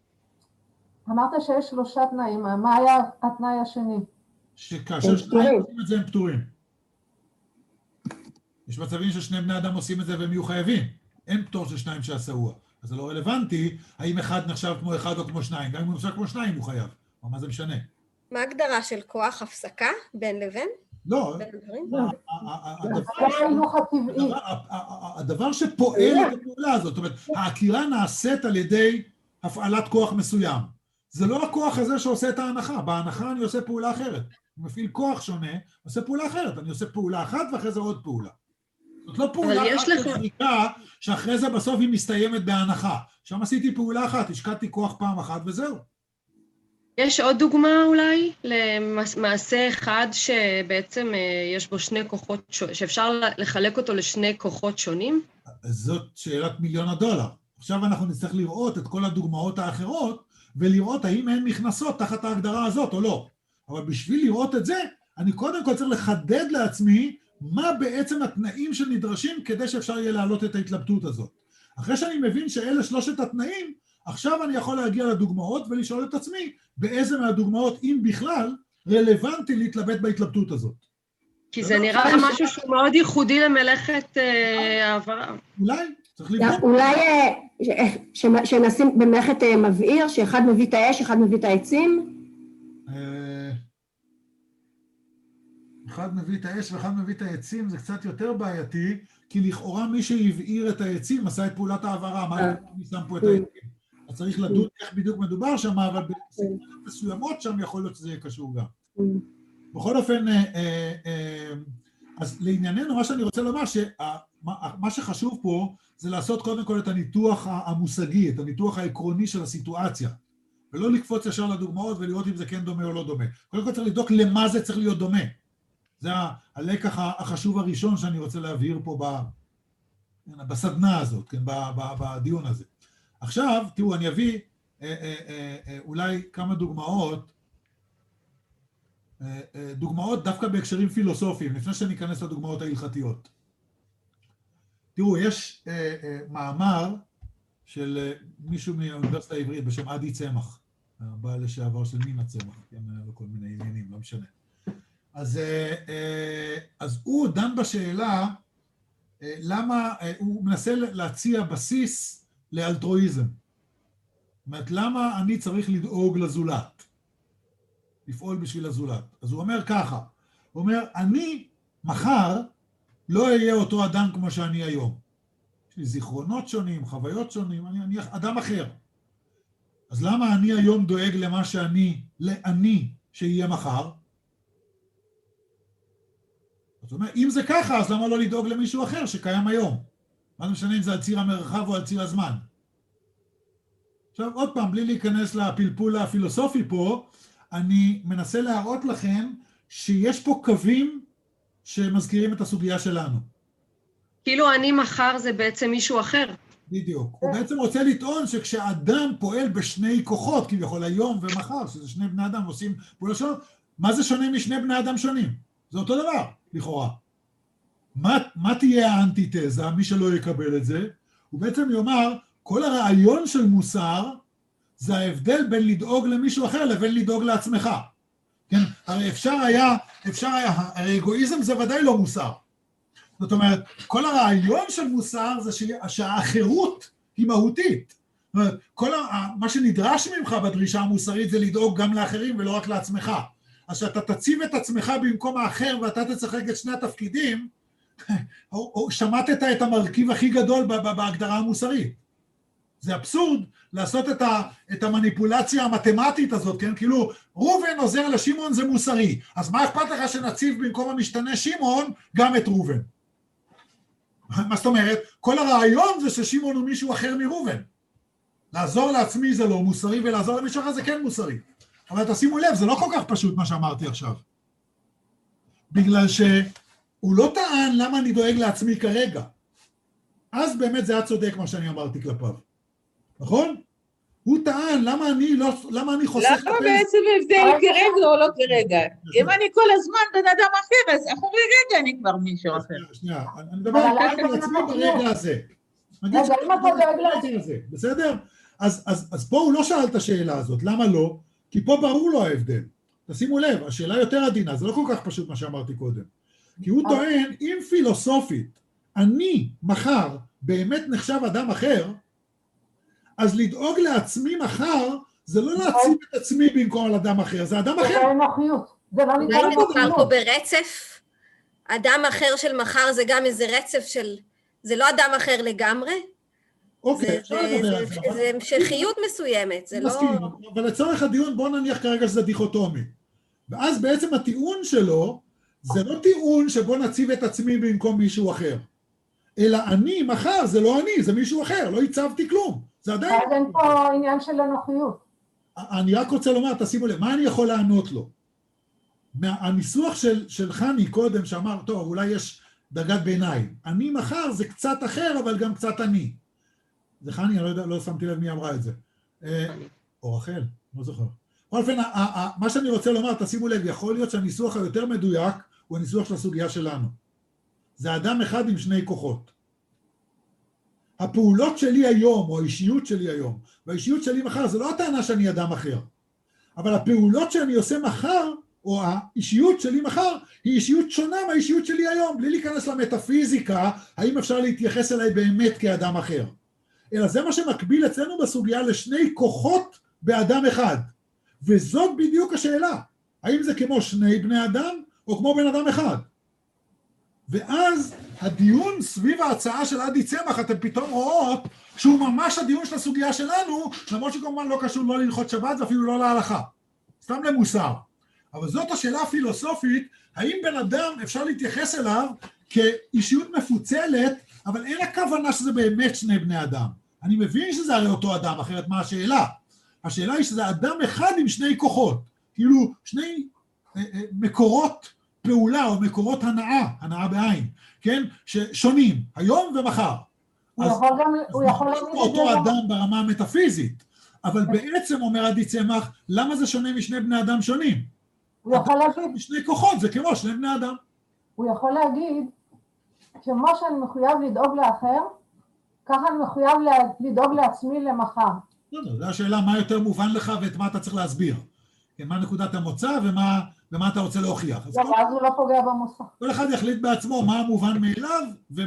אמרת שיש 3 תנאים, מה היה התנאי השני? שכאשר שניים עושים את זה הם פטורים. יש מצבים ששני בני אדם עושים את זה והם יהיו חייבים. אין פטור של 2 שעשאוה. אז זה לא רלוונטי, האם אחד נחשב כמו 1 או כמו 2, גם אם הוא נחשב כמו 2 הוא חייב. מה זה משנה? מה ההגדרה של כוח הפסקה בין לבין? לא, ההילוך הטבעי. הדבר שפועל את הפעולה הזאת, זאת אומרת, העקירה נעשית על ידי הפעלת כוח מסוים. זה לא הכוח הזה שעושה את ההנחה, בהנחה אני עושה פעולה אחרת. אני מפעיל כוח שונה, עושה פעולה אחרת, אני עושה פעולה אחת ואחרי זה עוד פעולה. זאת לא פעולה אחת שזריקה, שאחרי זה בסוף היא מסתיימת בהנחה. שם עשיתי פעולה אחת, השקעתי כוח פעם אחת וזהו. יש עוד דוגמה אולי למעשה אחד שבעצם יש בו 2 כוחות, שאפשר לחלק אותו לשני כוחות שונים? זאת שאלת $1,000,000. עכשיו אנחנו נצטרך לראות את כל הדוגמאות האחרות, ולראות האם הן נכנסות תחת ההגדרה הזאת או לא. אבל בשביל לראות את זה, אני קודם כל צריך לחדד לעצמי מה בעצם התנאים שנדרשים כדי שאפשר יהיה להעלות את ההתלבטות הזאת. אחרי שאני מבין שאלה 3 התנאים, עכשיו אני יכול להגיע לדוגמאות ולשאול את עצמי באיזה מהדוגמאות, אם בכלל, רלוונטי להתלבט בהתלבטות הזאת. כי זה נראה משהו שהוא מאוד ייחודי למלאכת העברה. אולי, צריך לבדוק. אולי שנשים במלאכת מבעיר, שאחד מביא את האש, אחד מביא את העצים? אחד מביא את האש ואחד מביא את העצים, זה קצת יותר בעייתי, כי לכאורה מי שהבעיר את העצים עשה את פעולת העברה, מה אני שם פה את העצים? אז צריך לדון איך בדיוק מדובר שם, אבל בסיטואציות מסוימות שם יכול להיות שזה יהיה קשור גם. בכל אופן, אז לענייננו, מה שאני רוצה לומר, מה שחשוב פה זה לעשות קודם כל את הניתוח המושגי, את הניתוח העקרוני של הסיטואציה, ולא לקפוץ ישר לדוגמאות ולראות אם זה כן דומה או לא דומה. קודם כל צריך לבדוק למה זה צריך להיות דומה. זה הלקח החשוב הראשון שאני רוצה להבהיר פה בסדנה הזאת, בדיון הזה. עכשיו, תראו, אני אביא אולי כמה דוגמאות דווקא בהקשרים פילוסופיים, לפני שאני אכנס לדוגמאות ההלכתיות. תראו, יש מאמר של מישהו מהאוניברסיטה העברית בשם עדי צמח, הבעל לשעבר של נינה צמח, כן, כל מיני עניינים, לא משנה. אז הוא דן בשאלה למה, הוא מנסה להציע בסיס לאלטרואיזם. זאת אומרת, למה אני צריך לדאוג לזולת? לפעול בשביל הזולת. אז הוא אומר ככה, הוא אומר, אני מחר לא אהיה אותו אדם כמו שאני היום. יש לי זיכרונות שונים, חוויות שונים, אני אדם אחר. אז למה אני היום דואג למה לאני שיהיה מחר? זאת אומרת, אם זה ככה, אז למה לא לדאוג למישהו אחר שקיים היום? מה זה משנה אם זה על ציר המרחב או על ציר הזמן? עכשיו, עוד פעם, בלי להיכנס לפלפול הפילוסופי פה, אני מנסה להראות לכם שיש פה קווים שמזכירים את הסוגיה שלנו. כאילו אני מחר זה בעצם מישהו אחר. בדיוק. הוא בעצם רוצה לטעון שכשאדם פועל בשני כוחות, כביכול היום ומחר, שזה 2 בני אדם עושים פעולה שונות, מה זה שונה משני בני אדם שונים? זה אותו דבר, לכאורה. מה תהיה האנטיתזה, מי שלא יקבל את זה? הוא בעצם יאמר, כל הרעיון של מוסר, זה ההבדל בין לדאוג למישהו אחר לבין לדאוג לעצמך. כן? הרי אפשר היה, הרי אגואיזם זה ודאי לא מוסר. זאת אומרת, כל הרעיון של מוסר זה שהאחרות היא מהותית. זאת אומרת, מה שנדרש ממך בדרישה המוסרית זה לדאוג גם לאחרים ולא רק לעצמך. אז שאתה תציב את עצמך במקום האחר ואתה תשחק את שני התפקידים, שמטת את המרכיב הכי גדול בהגדרה המוסרית. זה אבסורד לעשות את המניפולציה המתמטית הזאת, כן? כאילו, רובן עוזר לשמעון זה מוסרי, אז מה אכפת לך שנציב במקום המשתנה שמעון גם את רובן? מה זאת אומרת? כל הרעיון זה ששמעון הוא מישהו אחר מרובן. לעזור לעצמי זה לא מוסרי, ולעזור למישהו אחר זה כן מוסרי. אבל תשימו לב, זה לא כל כך פשוט מה שאמרתי עכשיו. בגלל שהוא לא טען למה אני דואג לעצמי כרגע. אז באמת זה היה צודק מה שאני אמרתי כלפיו. נכון? הוא טען, למה אני חוסך... למה בעצם הבדל כרגע או לא כרגע? אם אני כל הזמן בן אדם אחר, אז אחרי רגע אני כבר מישהו אחר. שנייה, אני מדבר על עצמי ברגע הזה. נגיד שזה, בסדר? אז פה הוא לא שאל את השאלה הזאת, למה לא? כי פה ברור לו ההבדל. תשימו לב, השאלה יותר עדינה, זה לא כל כך פשוט מה שאמרתי קודם. כי הוא טוען, אם פילוסופית, אני מחר באמת נחשב אדם אחר, אז לדאוג לעצמי מחר, זה לא להציב את עצמי במקום על אדם אחר, זה אדם אחר. זה אנוכיות, זה לא נקרא אולי מדובר פה אנוכיות. ברצף? אדם אחר של מחר זה גם איזה רצף של... זה לא אדם אחר לגמרי? אוקיי, אפשר לדבר על זה. זה המשכיות מסוימת, זה לא... מסכים, אבל לצורך הדיון בוא נניח כרגע שזה דיכוטומי. ואז בעצם הטיעון שלו, זה לא טיעון שבו נציב את עצמי במקום מישהו אחר. אלא אני מחר, זה לא אני, זה מישהו אחר, לא הצבתי כלום. זה עדיין... אז אין פה עניין של אנוכיות. אני רק רוצה לומר, תשימו לב, מה אני יכול לענות לו? הניסוח של חני קודם שאמר, טוב, אולי יש דרגת ביניים. אני מחר זה קצת אחר, אבל גם קצת אני. זה חני, אני לא יודע, לא שמתי לב מי אמרה את זה. או רחל, לא זוכר. בכל אופן, מה שאני רוצה לומר, תשימו לב, יכול להיות שהניסוח היותר מדויק הוא הניסוח של הסוגיה שלנו. זה אדם אחד עם שני כוחות. הפעולות שלי היום, או האישיות שלי היום, והאישיות שלי מחר, זה לא הטענה שאני אדם אחר. אבל הפעולות שאני עושה מחר, או האישיות שלי מחר, היא אישיות שונה מהאישיות שלי היום, בלי להיכנס למטאפיזיקה, האם אפשר להתייחס אליי באמת כאדם אחר. אלא זה מה שמקביל אצלנו בסוגיה לשני כוחות באדם אחד. וזאת בדיוק השאלה. האם זה כמו שני בני אדם, או כמו בן אדם אחד? ואז הדיון סביב ההצעה של עדי צמח, אתם פתאום רואות שהוא ממש הדיון של הסוגיה שלנו, למרות שכמובן לא קשור לא להלכות שבת ואפילו לא להלכה. סתם למוסר. אבל זאת השאלה הפילוסופית, האם בן אדם אפשר להתייחס אליו כאישיות מפוצלת, אבל אין הכוונה שזה באמת שני בני אדם. אני מבין שזה הרי אותו אדם, אחרת מה השאלה? השאלה היא שזה אדם אחד עם שני כוחות, כאילו שני מקורות פעולה או מקורות הנאה בעין, כן? ששונים, היום ומחר. הוא יכול אז אותו אדם ברמה המטאפיזית, אבל בעצם אומר עדי צמח, למה זה שונה משני בני אדם שונים? הוא יכול להגיד, שני כוחות, זה כמו שני בני אדם. הוא יכול להגיד, כמו שאני מחויב לדאוג לאחר, ככה אני מחויב לדאוג לעצמי למחר. זו השאלה, מה יותר מובן לך ואת מה אתה צריך להסביר. מה נקודת המוצא ומה אתה רוצה להוכיח. ואז הוא לא פוגע במוצא. כל אחד יחליט בעצמו מה המובן מאליו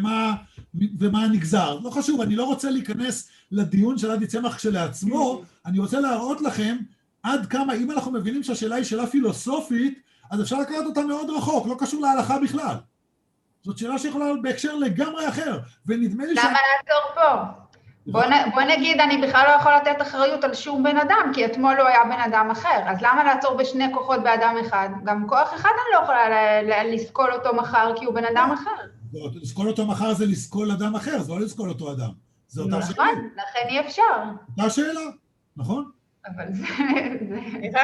ומה הנגזר. לא חשוב, אני לא רוצה להיכנס לדיון של עדי צמח כשלעצמו, אני רוצה להראות לכם עד כמה, אם אנחנו מבינים שהשאלה היא שאלה פילוסופית, אז אפשר לקחת אותה מאוד רחוק, לא קשור להלכה בכלל. זאת שאלה שיכולה להיות בהקשר לגמרי אחר, ונדמה לי למה לעצור פה? בוא נגיד, אני בכלל לא יכול לתת אחריות על שום בן אדם, כי אתמול לא היה בן אדם אחר, אז למה לעצור בשני כוחות באדם אחד? גם כוח אחד אני לא יכולה לסקול אותו מחר, כי הוא בן אדם אחר. לסקול אותו מחר זה לסקול אדם אחר, זה לא לסקול אותו אדם. זה אותה שאלה. נכון, לכן אי אפשר. אותה שאלה, נכון? אבל זה... נראה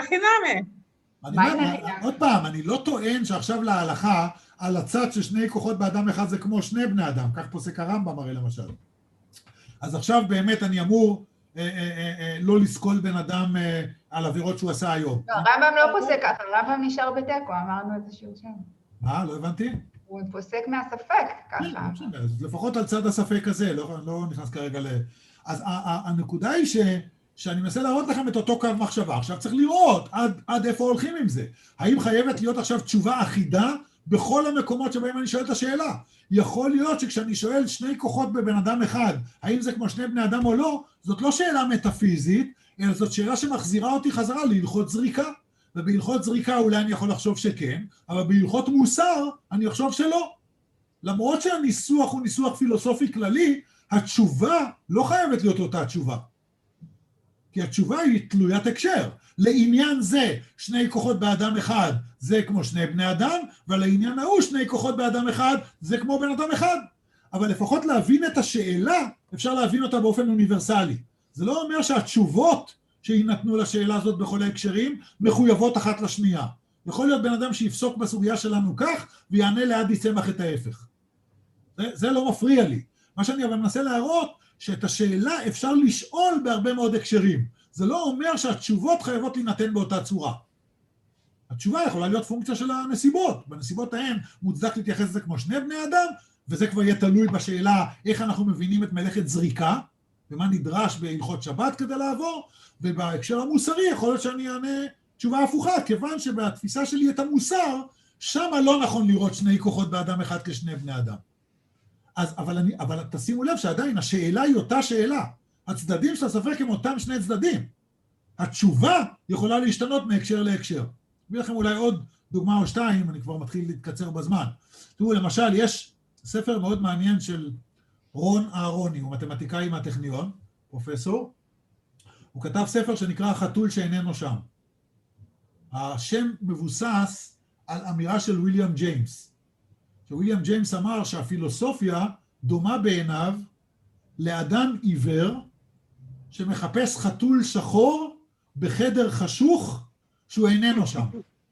חינמי. עוד פעם, אני לא טוען שעכשיו להלכה, על הצד ששני כוחות באדם אחד זה כמו שני בני אדם, כך פוסק הרמב"ם הרי למשל. אז עכשיו באמת אני אמור לא לסקול בן אדם על עבירות שהוא עשה היום. לא, הרמב"ם לא פוסק ככה, הרמב"ם נשאר בתיקו, אמרנו איזשהו שם. מה? לא הבנתי? הוא פוסק מהספק, ככה. אז לפחות על צד הספק הזה, לא נכנס כרגע ל... אז הנקודה היא שאני מנסה להראות לכם את אותו קו מחשבה. עכשיו צריך לראות עד איפה הולכים עם זה. האם חייבת להיות עכשיו תשובה אחידה בכל המקומות שבהם אני שואל את השאלה? יכול להיות שכשאני שואל שני כוחות בבן אדם אחד, האם זה כמו שני בני אדם או לא, זאת לא שאלה מטאפיזית, אלא זאת שאלה שמחזירה אותי חזרה להלכות זריקה. ובהלכות זריקה אולי אני יכול לחשוב שכן, אבל בהלכות מוסר אני אחשוב שלא. למרות שהניסוח הוא ניסוח פילוסופי כללי, התשובה לא חייבת להיות אותה תשובה. כי התשובה היא תלוית הקשר. לעניין זה, שני כוחות באדם אחד, זה כמו שני בני אדם, ולעניין ההוא, שני כוחות באדם אחד, זה כמו בן אדם אחד. אבל לפחות להבין את השאלה, אפשר להבין אותה באופן אוניברסלי. זה לא אומר שהתשובות שיינתנו לשאלה הזאת בכל ההקשרים, מחויבות אחת לשנייה. יכול להיות בן אדם שיפסוק בסוגיה שלנו כך, ויענה לעדי צמח את ההפך. זה לא מפריע לי. מה שאני אבל מנסה להראות, שאת השאלה אפשר לשאול בהרבה מאוד הקשרים. זה לא אומר שהתשובות חייבות להינתן באותה צורה. התשובה יכולה להיות פונקציה של הנסיבות. בנסיבות ההן מוצדק להתייחס לזה כמו שני בני אדם, וזה כבר יהיה תלוי בשאלה איך אנחנו מבינים את מלאכת זריקה, ומה נדרש בהלכות שבת כדי לעבור, ובהקשר המוסרי יכול להיות שאני אענה תשובה הפוכה, כיוון שבתפיסה שלי את המוסר, שם לא נכון לראות שני כוחות באדם אחד כשני בני אדם. אבל תשימו לב שעדיין השאלה היא אותה שאלה. הצדדים של הספק הם אותם שני צדדים. התשובה יכולה להשתנות מהקשר להקשר. אביא לכם אולי עוד דוגמה או שתיים, אני כבר מתחיל להתקצר בזמן. תראו, למשל, יש ספר מאוד מעניין של רון אהרוני, הוא מתמטיקאי מהטכניון, פרופסור. הוא כתב ספר שנקרא החתול שאיננו שם. השם מבוסס על אמירה של ויליאם ג'יימס. שוויליאם ג'יימס אמר שהפילוסופיה דומה בעיניו לאדם עיוור שמחפש חתול שחור בחדר חשוך שהוא איננו שם.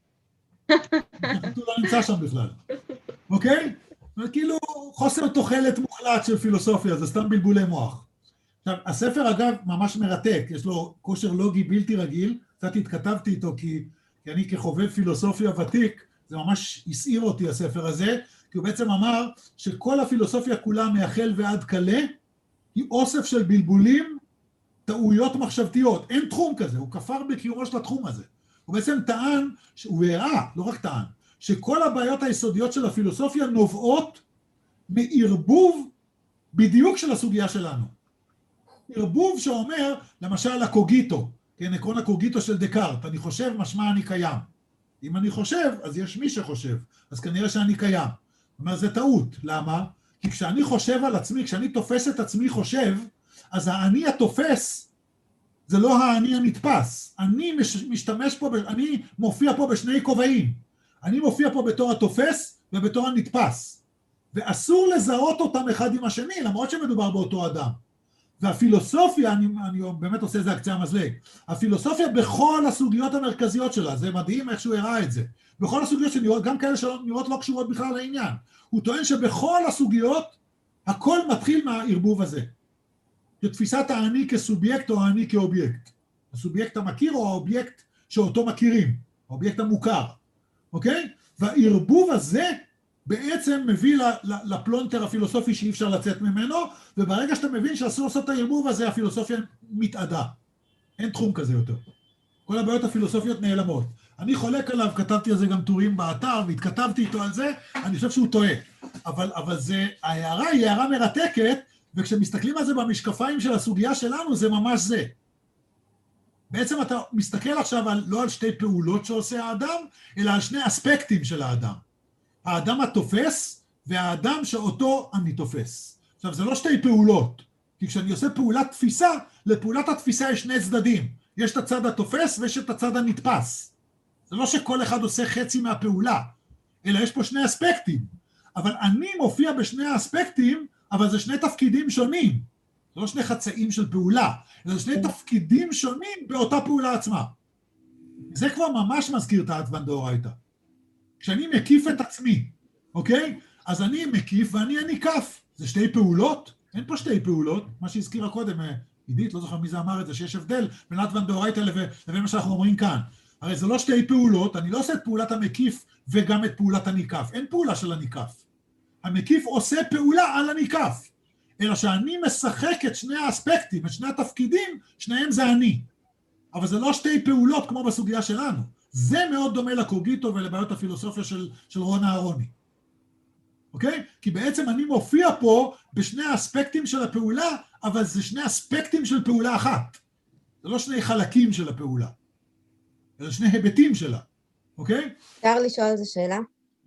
החתול לא נמצא שם בכלל. אוקיי? כאילו חוסר תוחלת מוחלט של פילוסופיה, זה סתם בלבולי מוח. עכשיו, הספר אגב ממש מרתק, יש לו כושר לוגי בלתי רגיל, קצת התכתבתי איתו כי אני כחובב פילוסופיה ותיק, זה ממש הסעיר אותי הספר הזה, כי הוא בעצם אמר שכל הפילוסופיה כולה מהחל ועד כלה, היא אוסף של בלבולים, טעויות מחשבתיות. אין תחום כזה, הוא כפר בקיומו של התחום הזה. הוא בעצם טען, הוא הראה, לא רק טען, שכל הבעיות היסודיות של הפילוסופיה נובעות מערבוב בדיוק של הסוגיה שלנו. ערבוב שאומר, למשל, הקוגיטו, כן, עקרון הקוגיטו של דקארט, אני חושב, משמע אני קיים. אם אני חושב, אז יש מי שחושב, אז כנראה שאני קיים. זאת אומרת, זה טעות. למה? כי כשאני חושב על עצמי, כשאני תופס את עצמי חושב, אז האני התופס, זה לא האני הנתפס. אני משתמש פה, אני מופיע פה בשני כובעים. אני מופיע פה בתור התופס ובתור הנתפס. ואסור לזהות אותם אחד עם השני, למרות שמדובר באותו אדם. והפילוסופיה, אני באמת עושה את זה הקצה המזלג, הפילוסופיה בכל הסוגיות המרכזיות שלה, זה מדהים איך שהוא הראה את זה, בכל הסוגיות שנראות, גם כאלה שנראות לא קשורות בכלל לעניין, הוא טוען שבכל הסוגיות, הכל מתחיל מהערבוב הזה, שתפיסת האני כסובייקט או האני כאובייקט, הסובייקט המכיר או האובייקט שאותו מכירים, האובייקט המוכר, אוקיי? והערבוב הזה, בעצם מביא לפלונטר הפילוסופי שאי אפשר לצאת ממנו, וברגע שאתה מבין שאסור לעשות את הערבוב הזה, הפילוסופיה מתאדה. אין תחום כזה יותר. כל הבעיות הפילוסופיות נעלמות. אני חולק עליו, כתבתי על זה גם טורים באתר, והתכתבתי איתו על זה, אני חושב שהוא טועה. אבל זה, ההערה היא הערה מרתקת, וכשמסתכלים על זה במשקפיים של הסוגיה שלנו, זה ממש זה. בעצם אתה מסתכל עכשיו לא על שתי פעולות שעושה האדם, אלא על שני אספקטים של האדם. האדם התופס והאדם שאותו אני תופס. עכשיו, זה לא שתי פעולות, כי כשאני עושה פעולת תפיסה, לפעולת התפיסה יש שני צדדים. יש את הצד התופס ויש את הצד הנתפס. זה לא שכל אחד עושה חצי מהפעולה, אלא יש פה שני אספקטים. אבל אני מופיע בשני האספקטים, אבל זה שני תפקידים שונים. זה לא שני חצאים של פעולה, אלא זה שני תפקידים שונים באותה פעולה עצמה. זה כבר ממש מזכיר את האטוון דאורייתא. כשאני מקיף את עצמי, אוקיי? אז אני מקיף ואני הניקף. זה שתי פעולות? אין פה שתי פעולות. מה שהזכירה קודם, עידית, לא זוכר מי זה אמר את זה, שיש הבדל בין אטוון דאורייתא לבין מה שאנחנו אומרים כאן. הרי זה לא שתי פעולות, אני לא עושה את פעולת המקיף וגם את פעולת הניקף. אין פעולה של הניקף. המקיף עושה פעולה על הניקף. אלא שאני משחק את שני האספקטים, את שני התפקידים, שניהם זה אני. אבל זה לא שתי פעולות כמו בסוגיה שלנו. זה מאוד דומה לקוגיטו ולבעיות הפילוסופיה של רון אהרוני. אוקיי? כי בעצם אני מופיע פה בשני האספקטים של הפעולה, אבל זה שני אספקטים של פעולה אחת. זה לא שני חלקים של הפעולה, אלא שני היבטים שלה. אוקיי? אפשר לשאול איזו שאלה? כן.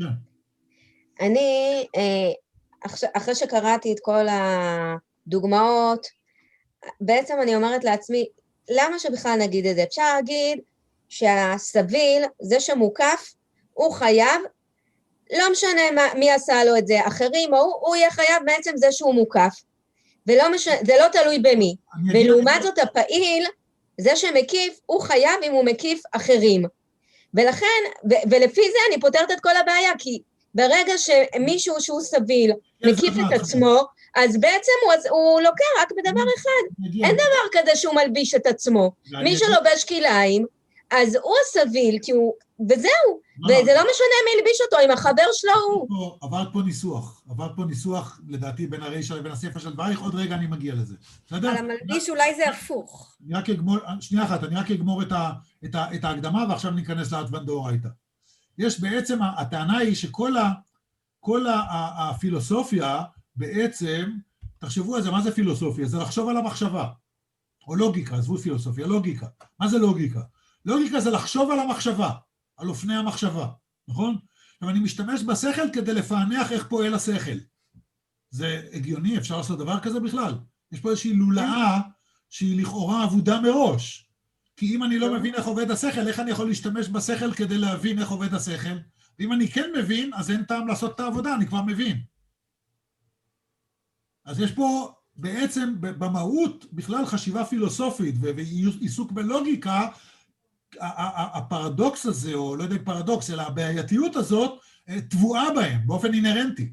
אני, אחרי שקראתי את כל הדוגמאות, בעצם אני אומרת לעצמי, למה שבכלל נגיד את זה? אפשר להגיד שהסביל, זה שמוקף, הוא חייב, לא משנה מי עשה לו את זה, אחרים, הוא יהיה חייב בעצם זה שהוא מוקף, זה לא תלוי במי. ולעומת זאת הפעיל, זה שמקיף, הוא חייב אם הוא מקיף אחרים. ולכן, ולפי זה אני פותרת את כל הבעיה, כי ברגע שמישהו שהוא סביל מקיף את עצמו, אז בעצם הוא לוקח רק בדבר אחד. אין דבר כזה שהוא מלביש את עצמו. מי שלובש כליים, אז הוא הסביל, וזהו. וזה לא משנה מי לביש אותו, אם החבר שלו הוא. עברת פה ניסוח, לדעתי, בין הרישא לבין הספר של דברייך, עוד רגע אני מגיע לזה. על המלביש אולי זה הפוך. שנייה אחת, אני רק אגמור את ההקדמה, ועכשיו ניכנס לאטוון דאורייתא. יש בעצם, הטענה היא שכל הפילוסופיה בעצם, תחשבו על זה, מה זה פילוסופיה? זה לחשוב על המחשבה. או לוגיקה, עזבו פילוסופיה, לוגיקה. מה זה לוגיקה? לוגיקה זה לחשוב על המחשבה, על אופני המחשבה, נכון? אבל אני משתמש בשכל כדי לפענח איך פועל השכל. זה הגיוני, אפשר לעשות דבר כזה בכלל. יש פה איזושהי לולאה שהיא לכאורה עבודה מראש. כי אם אני לא מבין איך עובד השכל, איך אני יכול להשתמש בשכל כדי להבין איך עובד השכל? ואם אני כן מבין, אז אין טעם לעשות את העבודה, אני כבר מבין. אז יש פה בעצם במהות בכלל חשיבה פילוסופית ועיסוק בלוגיקה, הפרדוקס הזה, או לא יודע פרדוקס, אלא הבעייתיות הזאת, תבואה בהם באופן אינרנטי.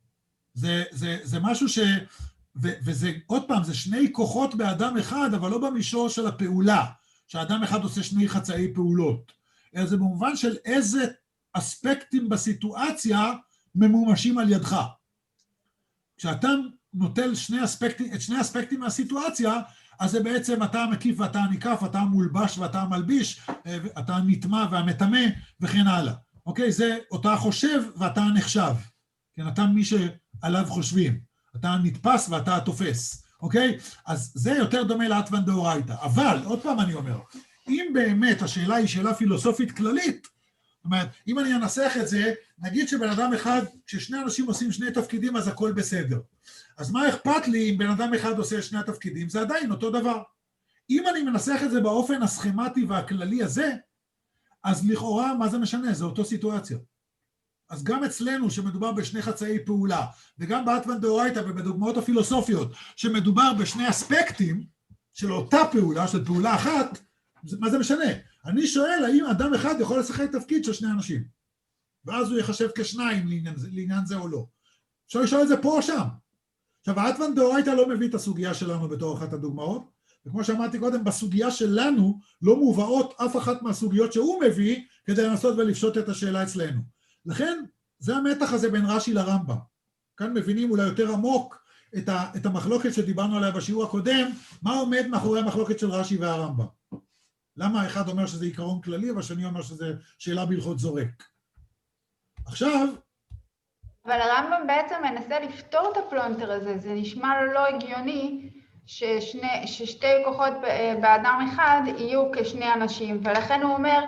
זה משהו וזה, עוד פעם, זה שני כוחות באדם אחד, אבל לא במישור של הפעולה, שהאדם אחד עושה שני חצאי פעולות, אלא זה במובן של איזה אספקטים בסיטואציה ממומשים על ידך. כשאתה נוטל את שני אספקטים מהסיטואציה, אז זה בעצם אתה המקיף ואתה הניקף, אתה המולבש ואתה המלביש, אתה הנטמע והמטמא וכן הלאה. אוקיי? זה אותה חושב ואתה הנחשב. כן, אתה מי שעליו חושבים. אתה נתפס ואתה התופס. אוקיי? אז זה יותר דומה לאטוון דאורייתא. אבל, עוד פעם אני אומר, אם באמת השאלה היא שאלה פילוסופית כללית, זאת אומרת, אם אני אנסח את זה, נגיד שבן אדם אחד, כששני אנשים עושים שני תפקידים, אז הכל בסדר. אז מה אכפת לי אם בן אדם אחד עושה שני התפקידים? זה עדיין אותו דבר. אם אני מנסח את זה באופן הסכמטי והכללי הזה, אז לכאורה, מה זה משנה? זה אותו סיטואציה. אז גם אצלנו, שמדובר בשני חצאי פעולה, וגם באטוון דאורייתא ובדוגמאות הפילוסופיות, שמדובר בשני אספקטים של אותה פעולה, של פעולה אחת, מה זה משנה? אני שואל, האם אדם אחד יכול לשחק תפקיד של שני אנשים? ואז הוא יחשב כשניים לעניין זה או לא. אפשר לשאול את זה פה או שם. עכשיו, האטוון דאורייתא לא מביא את הסוגיה שלנו בתור אחת הדוגמאות, וכמו שאמרתי קודם, בסוגיה שלנו לא מובאות אף אחת מהסוגיות שהוא מביא, כדי לנסות ולפשוט את השאלה אצלנו. לכן, זה המתח הזה בין רש"י לרמב"ם. כאן מבינים אולי יותר עמוק את המחלוקת שדיברנו עליה בשיעור הקודם, מה עומד מאחורי המחלוקת של רש"י והרמב"ם. למה אחד אומר שזה עיקרון כללי, והשני אומר שזה שאלה בהלכות זורק. עכשיו... אבל הרמב"ם בעצם מנסה לפתור את הפלונטר הזה, זה נשמע לו לא הגיוני ששתי כוחות באדם אחד יהיו כשני אנשים, ולכן הוא אומר,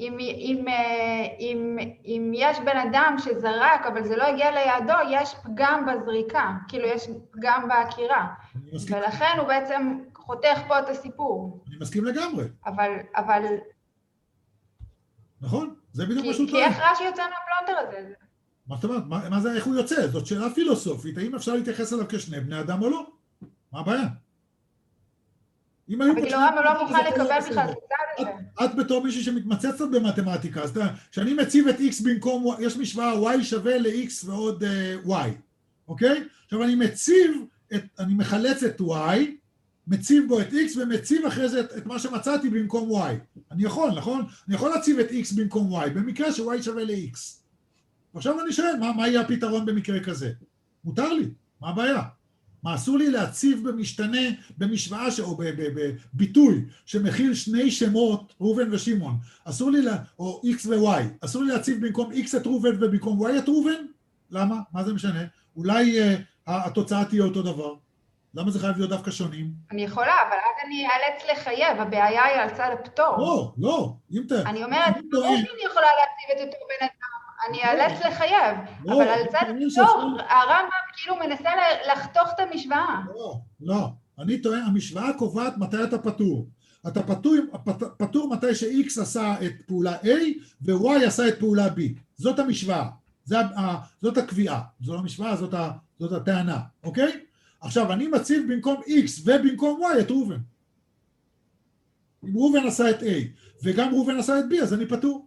אם יש בן אדם שזרק, אבל זה לא הגיע ליעדו, יש פגם בזריקה, כאילו יש פגם בהכירה, ולכן הוא בעצם חותך פה את הסיפור. אני מסכים לגמרי. אבל... נכון, זה בדיוק מה שהוא טוען. כי איך רש"י יוצא מהפלונטר הזה? מה זאת אומרת? מה זה, איך הוא יוצא? זאת שאלה פילוסופית, האם אפשר להתייחס אליו כשני בני אדם או לא? מה הבעיה? אבל כאילו הרמב"ם לא מוכן לקבל בכלל את זה. את בתור מישהי שמתמצאת במתמטיקה, אז כשאני מציב את x במקום, יש משוואה y שווה ל-x ועוד y, אוקיי? עכשיו אני מחלץ את y, מציב בו את x ומציב אחרי זה את מה שמצאתי במקום y. אני יכול, נכון? אני יכול להציב את x במקום y, במקרה ש-y שווה ל-x. ועכשיו אני שואל, מה יהיה הפתרון במקרה כזה? מותר לי, מה הבעיה? מה, אסור לי להציב במשתנה, במשוואה או בביטוי שמכיל שני שמות, ראובן ושמעון, אסור לי, או x ו-y, אסור לי להציב במקום x את ראובן ובמקום y את ראובן? למה? מה זה משנה? אולי התוצאה תהיה אותו דבר. למה זה חייב להיות דווקא שונים? אני יכולה, אבל אז אני אאלץ לחייב, הבעיה היא על צד הפטור. לא, אם אתה... אני אומרת, ברור שאני יכולה להציב את אותו בן אדם, אני אאלץ לחייב, אבל על צד הפטור, הרמב"ם כאילו מנסה לחתוך את המשוואה. לא, אני טוען, המשוואה קובעת מתי אתה פטור. אתה פטור מתי ש-X עשה את פעולה A, ו-Y עשה את פעולה B. זאת המשוואה, זאת הקביעה. זו לא משוואה, זאת הטענה, אוקיי? עכשיו, אני מציב במקום X ובמקום Y את ראובן. אם ראובן עשה את A, וגם ראובן עשה את B, אז אני פטור.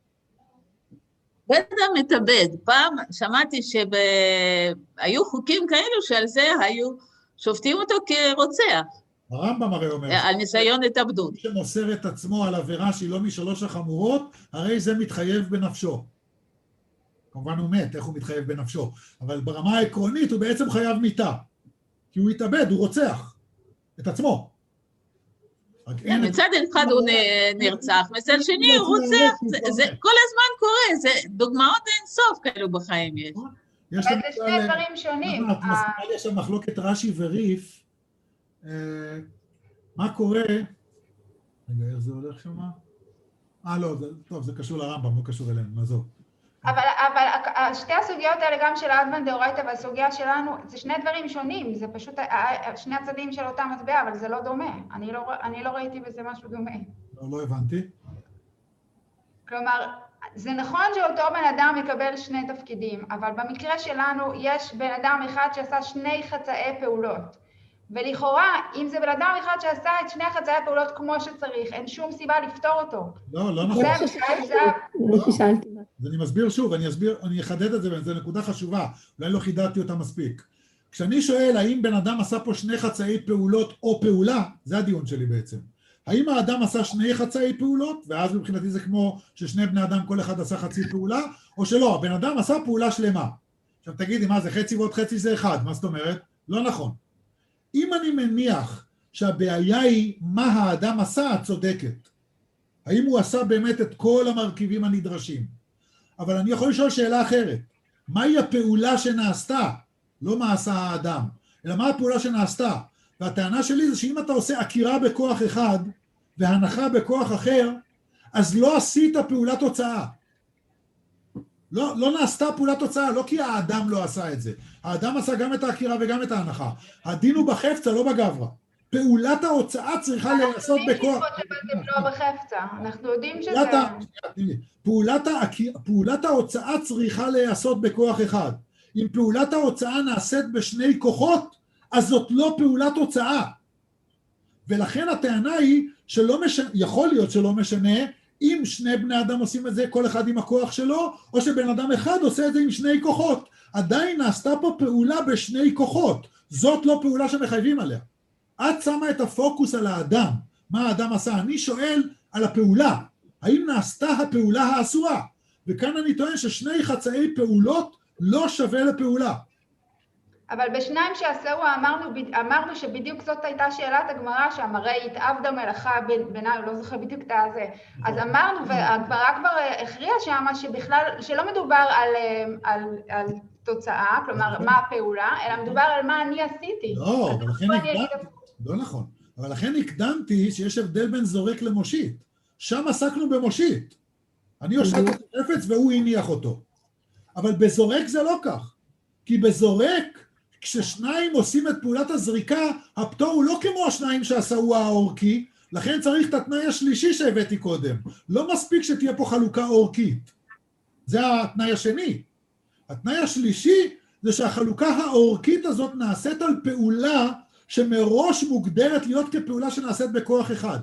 בן אדם מתאבד. פעם שמעתי שהיו חוקים כאלו שעל זה היו שופטים אותו כרוצח. הרמב"ם הרי אומר... על ניסיון התאבדות. מי שמוסר את עצמו על עבירה שהיא לא משלוש החמורות, הרי זה מתחייב בנפשו. כמובן הוא מת, איך הוא מתחייב בנפשו. אבל ברמה העקרונית הוא בעצם חייב מיתה. כי הוא התאבד, הוא רוצח את עצמו. מצד אחד הוא נרצח, מצד שני הוא רוצח, זה כל הזמן קורה, זה דוגמאות אין סוף כאלו בחיים יש. יש אבל זה שני דברים שונים. את מסכימה לי עכשיו מחלוקת רש"י וריף, מה קורה, רגע, איך זה הולך שם? לא, טוב, זה קשור לרמב"ם, לא קשור אלינו, נעזוב. אבל שתי הסוגיות האלה, גם של האדמן דאורייתא והסוגיה שלנו, זה שני דברים שונים, זה פשוט שני הצדדים של אותה מטבע, אבל זה לא דומה. אני לא ראיתי בזה משהו דומה. לא הבנתי. כלומר, זה נכון שאותו בן אדם יקבל שני תפקידים, אבל במקרה שלנו יש בן אדם אחד שעשה שני חצאי פעולות. ולכאורה, אם זה בן אדם אחד שעשה את שני חצאי הפעולות כמו שצריך, אין שום סיבה לפתור אותו. לא נכון. אז אני מסביר שוב, אני אחדד את זה, וזו נקודה חשובה, אולי לא חידדתי אותה מספיק. כשאני שואל האם בן אדם עשה פה שני חצאי פעולות או פעולה, זה הדיון שלי בעצם. האם האדם עשה שני חצאי פעולות, ואז מבחינתי זה כמו ששני בני אדם כל אחד עשה חצי פעולה, או שלא, הבן אדם עשה פעולה שלמה. עכשיו תגידי, מה זה חצי ועוד חצי זה אחד, מה זאת אומרת? לא נכון. אם אני מניח שהבעיה היא מה האדם עשה, את צודקת. האם הוא עשה באמת את כל המרכיבים הנדרשים? אבל אני יכול לשאול שאלה אחרת. מהי הפעולה שנעשתה? לא מה עשה האדם, אלא מה הפעולה שנעשתה? והטענה שלי זה שאם אתה עושה עקירה בכוח אחד והנחה בכוח אחר, אז לא עשית פעולת תוצאה. לא נעשתה פעולת תוצאה, לא כי האדם לא עשה את זה. האדם עשה גם את העקירה וגם את ההנחה. הדין הוא בחפצה, לא בגברה. פעולת ההוצאה צריכה להיעשות בכוח. לא בחפצה, אנחנו יודעים שזה... פעולת ההוצאה צריכה להיעשות בכוח אחד. אם פעולת ההוצאה נעשית בשני כוחות, אז זאת לא פעולת הוצאה. ולכן הטענה היא שלא משנה, יכול להיות שלא משנה, אם שני בני אדם עושים את זה כל אחד עם הכוח שלו, או שבן אדם אחד עושה את זה עם שני כוחות. עדיין נעשתה פה פעולה בשני כוחות. זאת לא פעולה שמחייבים עליה. את שמה את הפוקוס על האדם, מה האדם עשה. אני שואל על הפעולה. האם נעשתה הפעולה האסורה? וכאן אני טוען ששני חצאי פעולות לא שווה לפעולה. אבל בשניים שעשהו אמרנו שבדיוק זאת הייתה שאלת הגמרא שם, הרי התעבדה מלאכה בעיניי, לא זוכר בדיוק את הזה. אז אמרנו, והגמרא כבר הכריעה שם שבכלל, שלא מדובר על תוצאה, כלומר מה הפעולה, אלא מדובר על מה אני עשיתי. לא, אבל לכן הקדמתי, לא נכון, אבל לכן הקדמתי שיש הבדל בין זורק למושיט. שם עסקנו במושיט. אני הושטתי את החפץ והוא הניח אותו. אבל בזורק זה לא כך. כי בזורק, כששניים עושים את פעולת הזריקה, הפטור הוא לא כמו השניים שעשהו האורקי, לכן צריך את התנאי השלישי שהבאתי קודם. לא מספיק שתהיה פה חלוקה אורקית. זה התנאי השני. התנאי השלישי זה שהחלוקה האורקית הזאת נעשית על פעולה שמראש מוגדרת להיות כפעולה שנעשית בכוח אחד.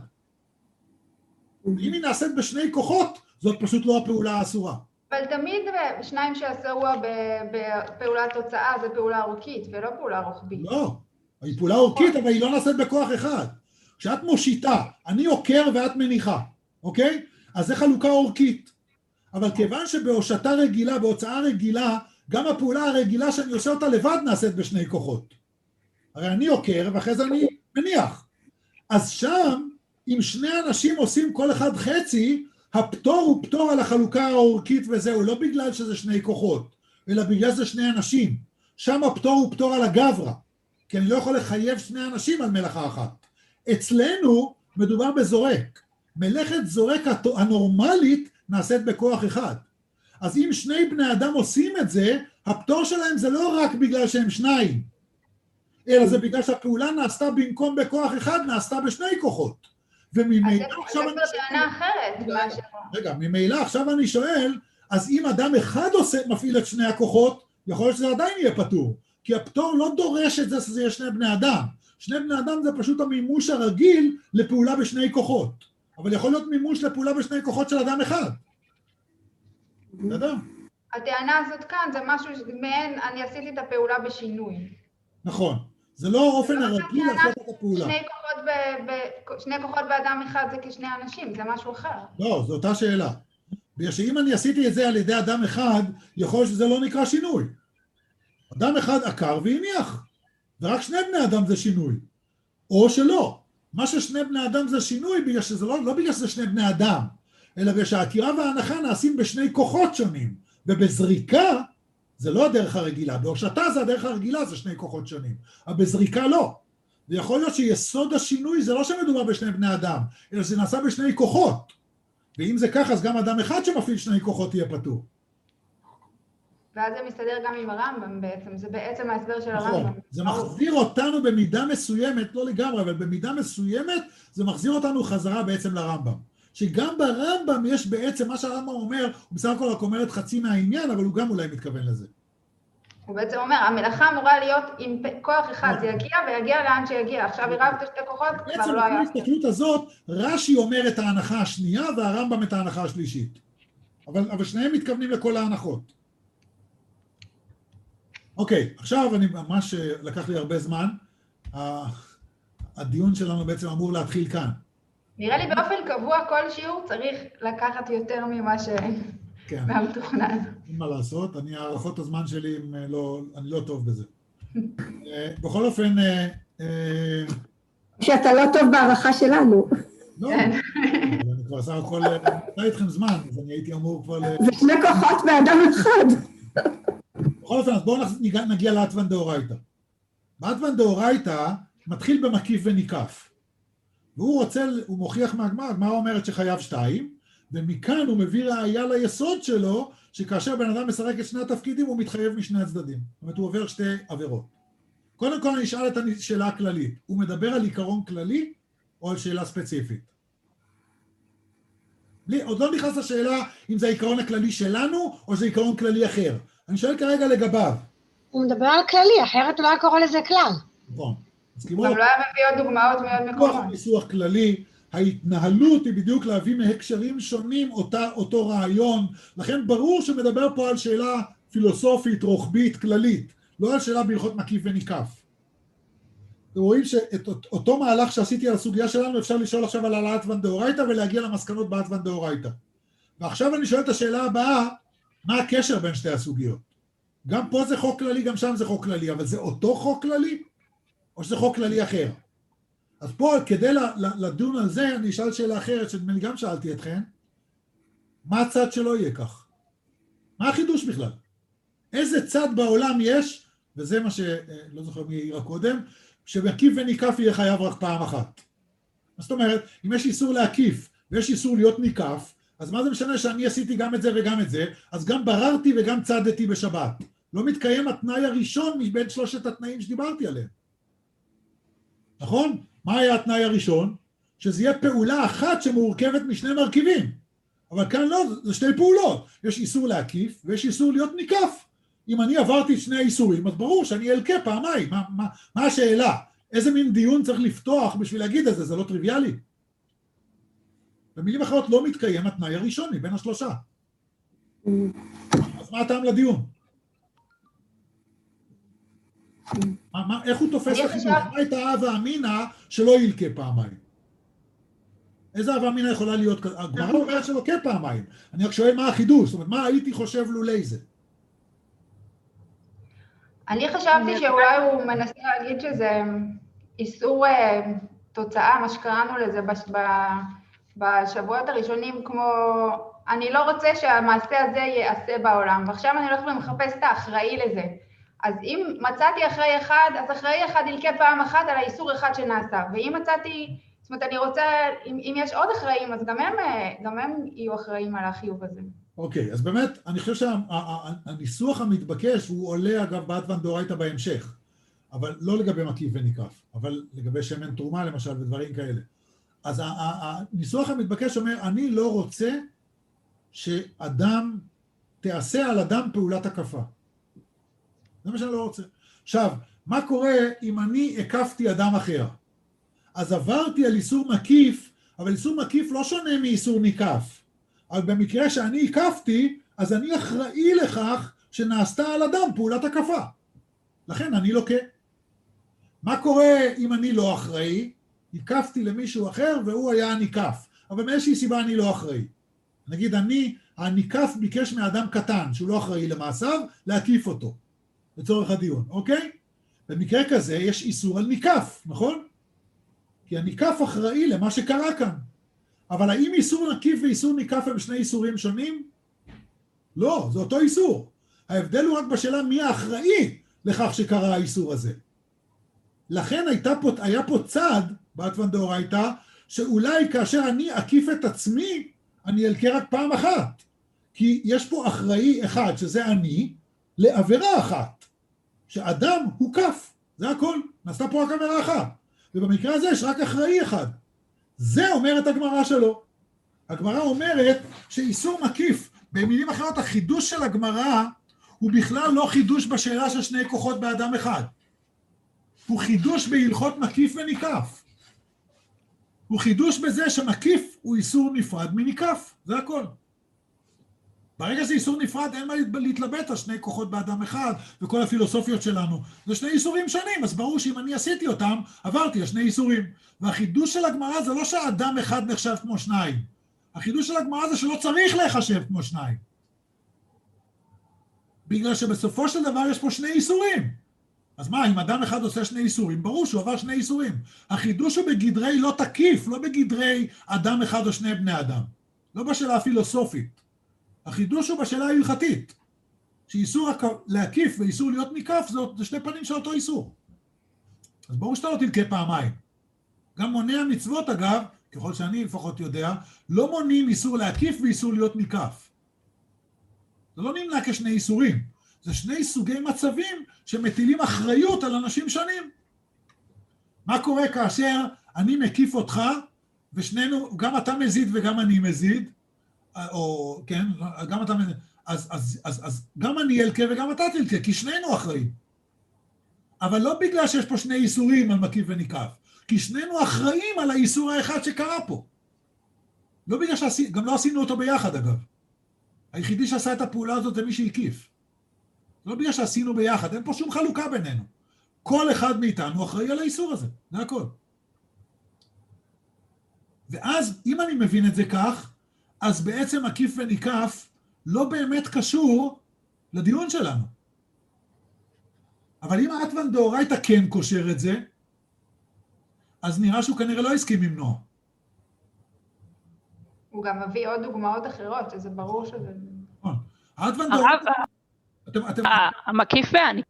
אם היא נעשית בשני כוחות, זאת פשוט לא הפעולה האסורה. אבל תמיד שניים שעשהו בפעולת תוצאה זה פעולה אורכית ולא פעולה רוחבית. לא, היא פעולה אורכית אבל היא לא נעשית בכוח אחד. כשאת מושיטה, אני עוקר ואת מניחה, אוקיי? אז זה חלוקה אורכית. אבל כיוון שבהושטה רגילה, בהוצאה רגילה, גם הפעולה הרגילה שאני עושה אותה לבד נעשית בשני כוחות. הרי אני עוקר ואחרי זה אני מניח. אז שם, אם שני אנשים עושים כל אחד חצי, הפטור הוא פטור על החלוקה האורכית וזהו, לא בגלל שזה שני כוחות, אלא בגלל שזה שני אנשים. שם הפטור הוא פטור על הגברה, כי אני לא יכול לחייב שני אנשים על מלאכה אחת. אצלנו מדובר בזורק. מלאכת זורק הנורמלית נעשית בכוח אחד. אז אם שני בני אדם עושים את זה, הפטור שלהם זה לא רק בגלל שהם שניים, אלא זה בגלל שהפעולה נעשתה במקום בכוח אחד, נעשתה בשני כוחות. וממילא עכשיו אני שואל, רגע, ממילא עכשיו אני שואל, אז אם אדם אחד מפעיל את שני הכוחות, יכול להיות שזה עדיין יהיה פטור, כי הפטור לא דורש את זה שזה יהיה שני בני אדם. שני בני אדם זה פשוט המימוש הרגיל לפעולה בשני כוחות, אבל יכול להיות מימוש לפעולה בשני כוחות של אדם אחד. בסדר? הטענה הזאת כאן זה משהו מעין, אני עשיתי את הפעולה בשינוי. נכון. זה לא האופן הרגיל לעשות את הפעולה. שני כוחות באדם אחד זה כשני אנשים, זה משהו אחר. לא, זו אותה שאלה. בגלל שאם אני עשיתי את זה על ידי אדם אחד, יכול שזה לא נקרא שינוי. אדם אחד עקר והניח, ורק שני בני אדם זה שינוי. או שלא. מה ששני בני אדם זה שינוי, בגלל שזה לא בגלל שזה שני בני אדם, אלא בגלל שהעקירה וההנחה נעשים בשני כוחות שונים, ובזריקה זה לא הדרך הרגילה, בהושטה זה הדרך הרגילה, זה שני כוחות שונים, אבל בזריקה לא. ויכול להיות שיסוד השינוי זה לא שמדובר בשני בני אדם, אלא זה נעשה בשני כוחות. ואם זה ככה, אז גם אדם אחד שמפעיל שני כוחות יהיה פטור. ואז זה מסתדר גם עם הרמב"ם בעצם, זה בעצם ההסבר של נכון, הרמב"ם. זה מחזיר אותנו במידה מסוימת, לא לגמרי, אבל במידה מסוימת, זה מחזיר אותנו חזרה בעצם לרמב"ם. שגם ברמב"ם יש בעצם, מה שהרמב"ם אומר, הוא בסך הכל רק אומר את חצי מהעניין, אבל הוא גם אולי מתכוון לזה. הוא בעצם אומר, המלאכה אמורה להיות עם כוח אחד, זה יגיע ויגיע לאן שיגיע. עכשיו עירבת שתי כוחות, כבר לא היה. בעצם בהסתכלות הזאת, רש"י אומר את ההנחה השנייה, והרמב"ם את ההנחה השלישית. אבל שניהם מתכוונים לכל ההנחות. אוקיי, עכשיו אני ממש לקח לי הרבה זמן, הדיון שלנו בעצם אמור להתחיל כאן. נראה לי באופן קבוע כל שיעור צריך לקחת יותר ממה מהמתוכנן. אין מה לעשות, הערכות הזמן שלי, אני לא טוב בזה. בכל אופן... שאתה לא טוב בהערכה שלנו. לא, אני כבר סך הכל, נתן איתכם זמן, אז אני הייתי אמור כבר... זה שני כוחות באדם אחד. בכל אופן, אז בואו נגיע לאתוון דאורייתא. באתוון דאורייתא מתחיל במקיף וניקף. והוא מוכיח מהגמרא, הגמרא אומרת שחייב 2, ומכאן הוא מביא ראיה ליסוד שלו, שכאשר בן אדם משחק את שני התפקידים, הוא מתחייב משני הצדדים. זאת אומרת, הוא עובר שתי עבירות. קודם כל אני אשאל את השאלה הכללית. הוא מדבר על עיקרון כללי, או על שאלה ספציפית? עוד לא נכנס לשאלה אם זה העיקרון הכללי שלנו, או זה עיקרון כללי אחר. אני שואל כרגע לגביו. הוא מדבר על כללי, אחרת הוא לא היה קורא לזה כלל. נכון. גם לא היה מביא עוד דוגמאות מעוד מקומות. ניסוח כללי, ההתנהלות היא בדיוק להביא מהקשרים שונים אותו רעיון, לכן ברור שמדבר פה על שאלה פילוסופית, רוחבית, כללית, לא על שאלה בהלכות מקיף וניקף. אתם רואים שאת אותו מהלך שעשיתי על הסוגיה שלנו, אפשר לשאול עכשיו על האתוון דאורייתא ולהגיע למסקנות באתוון דאורייתא. ועכשיו אני שואל את השאלה הבאה, מה הקשר בין שתי הסוגיות? גם פה זה חוק כללי, גם שם זה חוק כללי, אבל זה אותו חוק כללי? או שזה חוק כללי אחר? אז פה, כדי לדון על זה, אני אשאל שאלה אחרת, שאני גם שאלתי אתכם, מה הצד שלא יהיה כך? מה החידוש בכלל? איזה צד בעולם יש, וזה מה שלא זוכר מי העיר הקודם, שמקיף וניקף יהיה חייב רק פעם אחת. זאת אומרת, אם יש איסור להקיף, ויש איסור להיות ניקף, אז מה זה משנה שאני עשיתי גם את זה וגם את זה, אז גם בררתי וגם צדתי בשבת. לא מתקיים התנאי הראשון מבין שלושת התנאים שדיברתי עליהם. נכון? מה היה התנאי הראשון? שזה יהיה פעולה אחת שמורכבת משני מרכיבים. אבל כאן לא, זה שתי פעולות. יש איסור להקיף ויש איסור להיות ניקף. אם אני עברתי את שני האיסורים, אז ברור שאני אלכה פעמיים. מה השאלה? איזה מין דיון צריך לפתוח בשביל להגיד את זה? זה לא טריוויאלי. במילים אחרות לא מתקיים התנאי הראשון מבין השלושה. אז מה הטעם לדיון? איך הוא תופס לחידוש? מה הייתה הווה אמינה שלא ילקה פעמיים? איזה הווה אמינה יכולה להיות? הגמרא אומרת שלא ילקה פעמיים. אני רק שואל מה החידוש, זאת אומרת, מה הייתי חושב לולי זה? אני חשבתי שאולי הוא מנסה להגיד שזה איסור תוצאה, מה שקראנו לזה בשבועות הראשונים, כמו אני לא רוצה שהמעשה הזה ייעשה בעולם, ועכשיו אני הולך ומחפש את האחראי לזה. אז אם מצאתי אחראי אחד, אז אחראי אחד ילקה פעם אחת על האיסור אחד שנעשה, ואם מצאתי, זאת אומרת, אני רוצה, אם יש עוד אחראים, אז גם הם יהיו אחראים על החיוב הזה. אוקיי, אז באמת, אני חושב שהניסוח המתבקש, הוא עולה אגב באתוון דאורייתא בהמשך, אבל לא לגבי מקיף וניקף, אבל לגבי שמן תרומה למשל ודברים כאלה. אז הניסוח המתבקש אומר, אני לא רוצה שאדם, תעשה על אדם פעולת הקפה. זה מה שאני לא רוצה. עכשיו, מה קורה אם אני הקפתי אדם אחר? אז עברתי על איסור מקיף, אבל איסור מקיף לא שונה מאיסור ניקף. אבל במקרה שאני הקפתי, אז אני אחראי לכך שנעשתה על אדם פעולת הקפה. לכן אני לוקה. מה קורה אם אני לא אחראי? הקפתי למישהו אחר והוא היה הניקף. אבל מאיזושהי סיבה אני לא אחראי. נגיד הניקף ביקש מאדם קטן, שהוא לא אחראי למעשיו, להקיף אותו. לצורך הדיון, אוקיי? במקרה כזה יש איסור על ניקף, נכון? כי הניקף אחראי למה שקרה כאן. אבל האם איסור נקיף ואיסור ניקף הם שני איסורים שונים? לא, זה אותו איסור. ההבדל הוא רק בשאלה מי האחראי לכך שקרה האיסור הזה. לכן היה פה צד, באתוון דאורייתא, שאולי כאשר אני אקיף את עצמי, אני אלקה רק פעם אחת. כי יש פה אחראי אחד, שזה אני, לעבירה אחת. שאדם הוא כף, זה הכל. נעשתה פה רק עבירה אחת. ובמקרה הזה יש רק אחראי אחד. זה אומרת הגמרא שלו. הגמרא אומרת שאיסור מקיף, במילים אחרות, החידוש של הגמרא, הוא בכלל לא חידוש בשאלה של שני כוחות באדם אחד. הוא חידוש בהלכות מקיף וניקף. הוא חידוש בזה שמקיף הוא איסור נפרד מניקף, זה הכל. ברגע שזה איסור נפרד, אין מה להתלבט על שני כוחות באדם אחד, וכל הפילוסופיות שלנו. זה שני איסורים שונים, אז ברור שאם אני עשיתי אותם, עברתי על שני איסורים. והחידוש של הגמרא זה לא שאדם אחד נחשב כמו שניים. החידוש של הגמרא זה שלא צריך להיחשב כמו שניים. בגלל שבסופו של דבר יש פה שני איסורים. אז מה, אם אדם אחד עושה שני איסורים, ברור שהוא עבר שני איסורים. החידוש הוא בגדרי לא תקיף, לא בגדרי אדם אחד או שני בני אדם. לא בשאלה הפילוסופית. החידוש הוא בשאלה ההלכתית. שאיסור להקיף ואיסור להיות ניקף, זה שני פנים של אותו איסור. אז ברור שאתה לא תלקה פעמיים. גם מוני המצוות, אגב, ככל שאני לפחות יודע, לא מונים איסור להקיף ואיסור להיות ניקף. זה לא נמנה כשני איסורים. זה שני סוגי מצבים שמטילים אחריות על אנשים שונים. מה קורה כאשר אני מקיף אותך, ושנינו, גם אתה מזיד וגם אני מזיד, או, כן, גם אתה מזיד, אז גם אני אלקה וגם אתה תלקה, כי שנינו אחראים. אבל לא בגלל שיש פה שני איסורים על מקיף וניקף, כי שנינו אחראים על האיסור האחד שקרה פה. לא בגלל גם לא עשינו אותו ביחד, אגב. היחידי שעשה את הפעולה הזאת זה מי שהקיף. לא בגלל שעשינו ביחד, אין פה שום חלוקה בינינו. כל אחד מאיתנו אחראי על האיסור הזה, זה הכל. ואז, אם אני מבין את זה כך, אז בעצם מקיף וניקף לא באמת קשור לדיון שלנו. אבל אם האתוון דאורייתא כן קושר את זה, אז נראה שהוא כנראה לא הסכים עם נועה. הוא גם מביא עוד דוגמאות אחרות, שזה ברור שזה... האתוון דאורייתא... המקיף והניקף,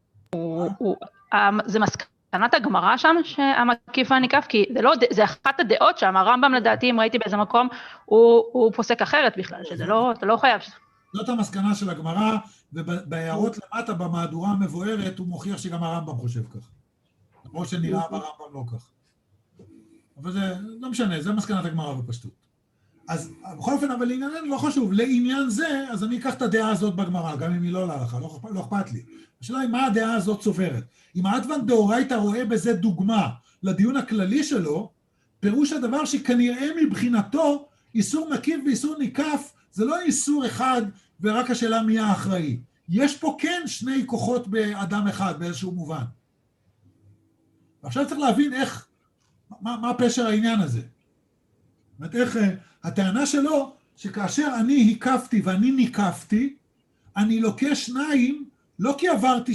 זה מסקנת הגמרא שם, שהמקיף והניקף, כי זה אחת הדעות שם, הרמב"ם לדעתי, אם ראיתי באיזה מקום, הוא פוסק אחרת בכלל, שזה לא, אתה לא חייב. זאת המסקנה של הגמרא, ובהערות למטה במהדורה המבוארת, הוא מוכיח שגם הרמב"ם חושב כך. למרות שנראה ברמב"ם לא כך. אבל זה לא משנה, זה מסקנת הגמרא בפשטות. אז בכל אופן, אבל לענייננו לא חשוב, לעניין זה, אז אני אקח את הדעה הזאת בגמרא, גם אם היא לא להלכה, לא אכפת לי. השאלה היא מה הדעה הזאת סוברת. אם האתוון דאורייתא רואה בזה דוגמה לדיון הכללי שלו, פירוש הדבר שכנראה מבחינתו, איסור מקיף ואיסור ניקף, זה לא איסור אחד ורק השאלה מי האחראי. יש פה כן שני כוחות באדם אחד באיזשהו מובן. ועכשיו צריך להבין איך, מה פשר העניין הזה. זאת אומרת, איך הטענה שלו, שכאשר אני הקפתי ואני ניקפתי, אני לוקה שניים, לא כי עברתי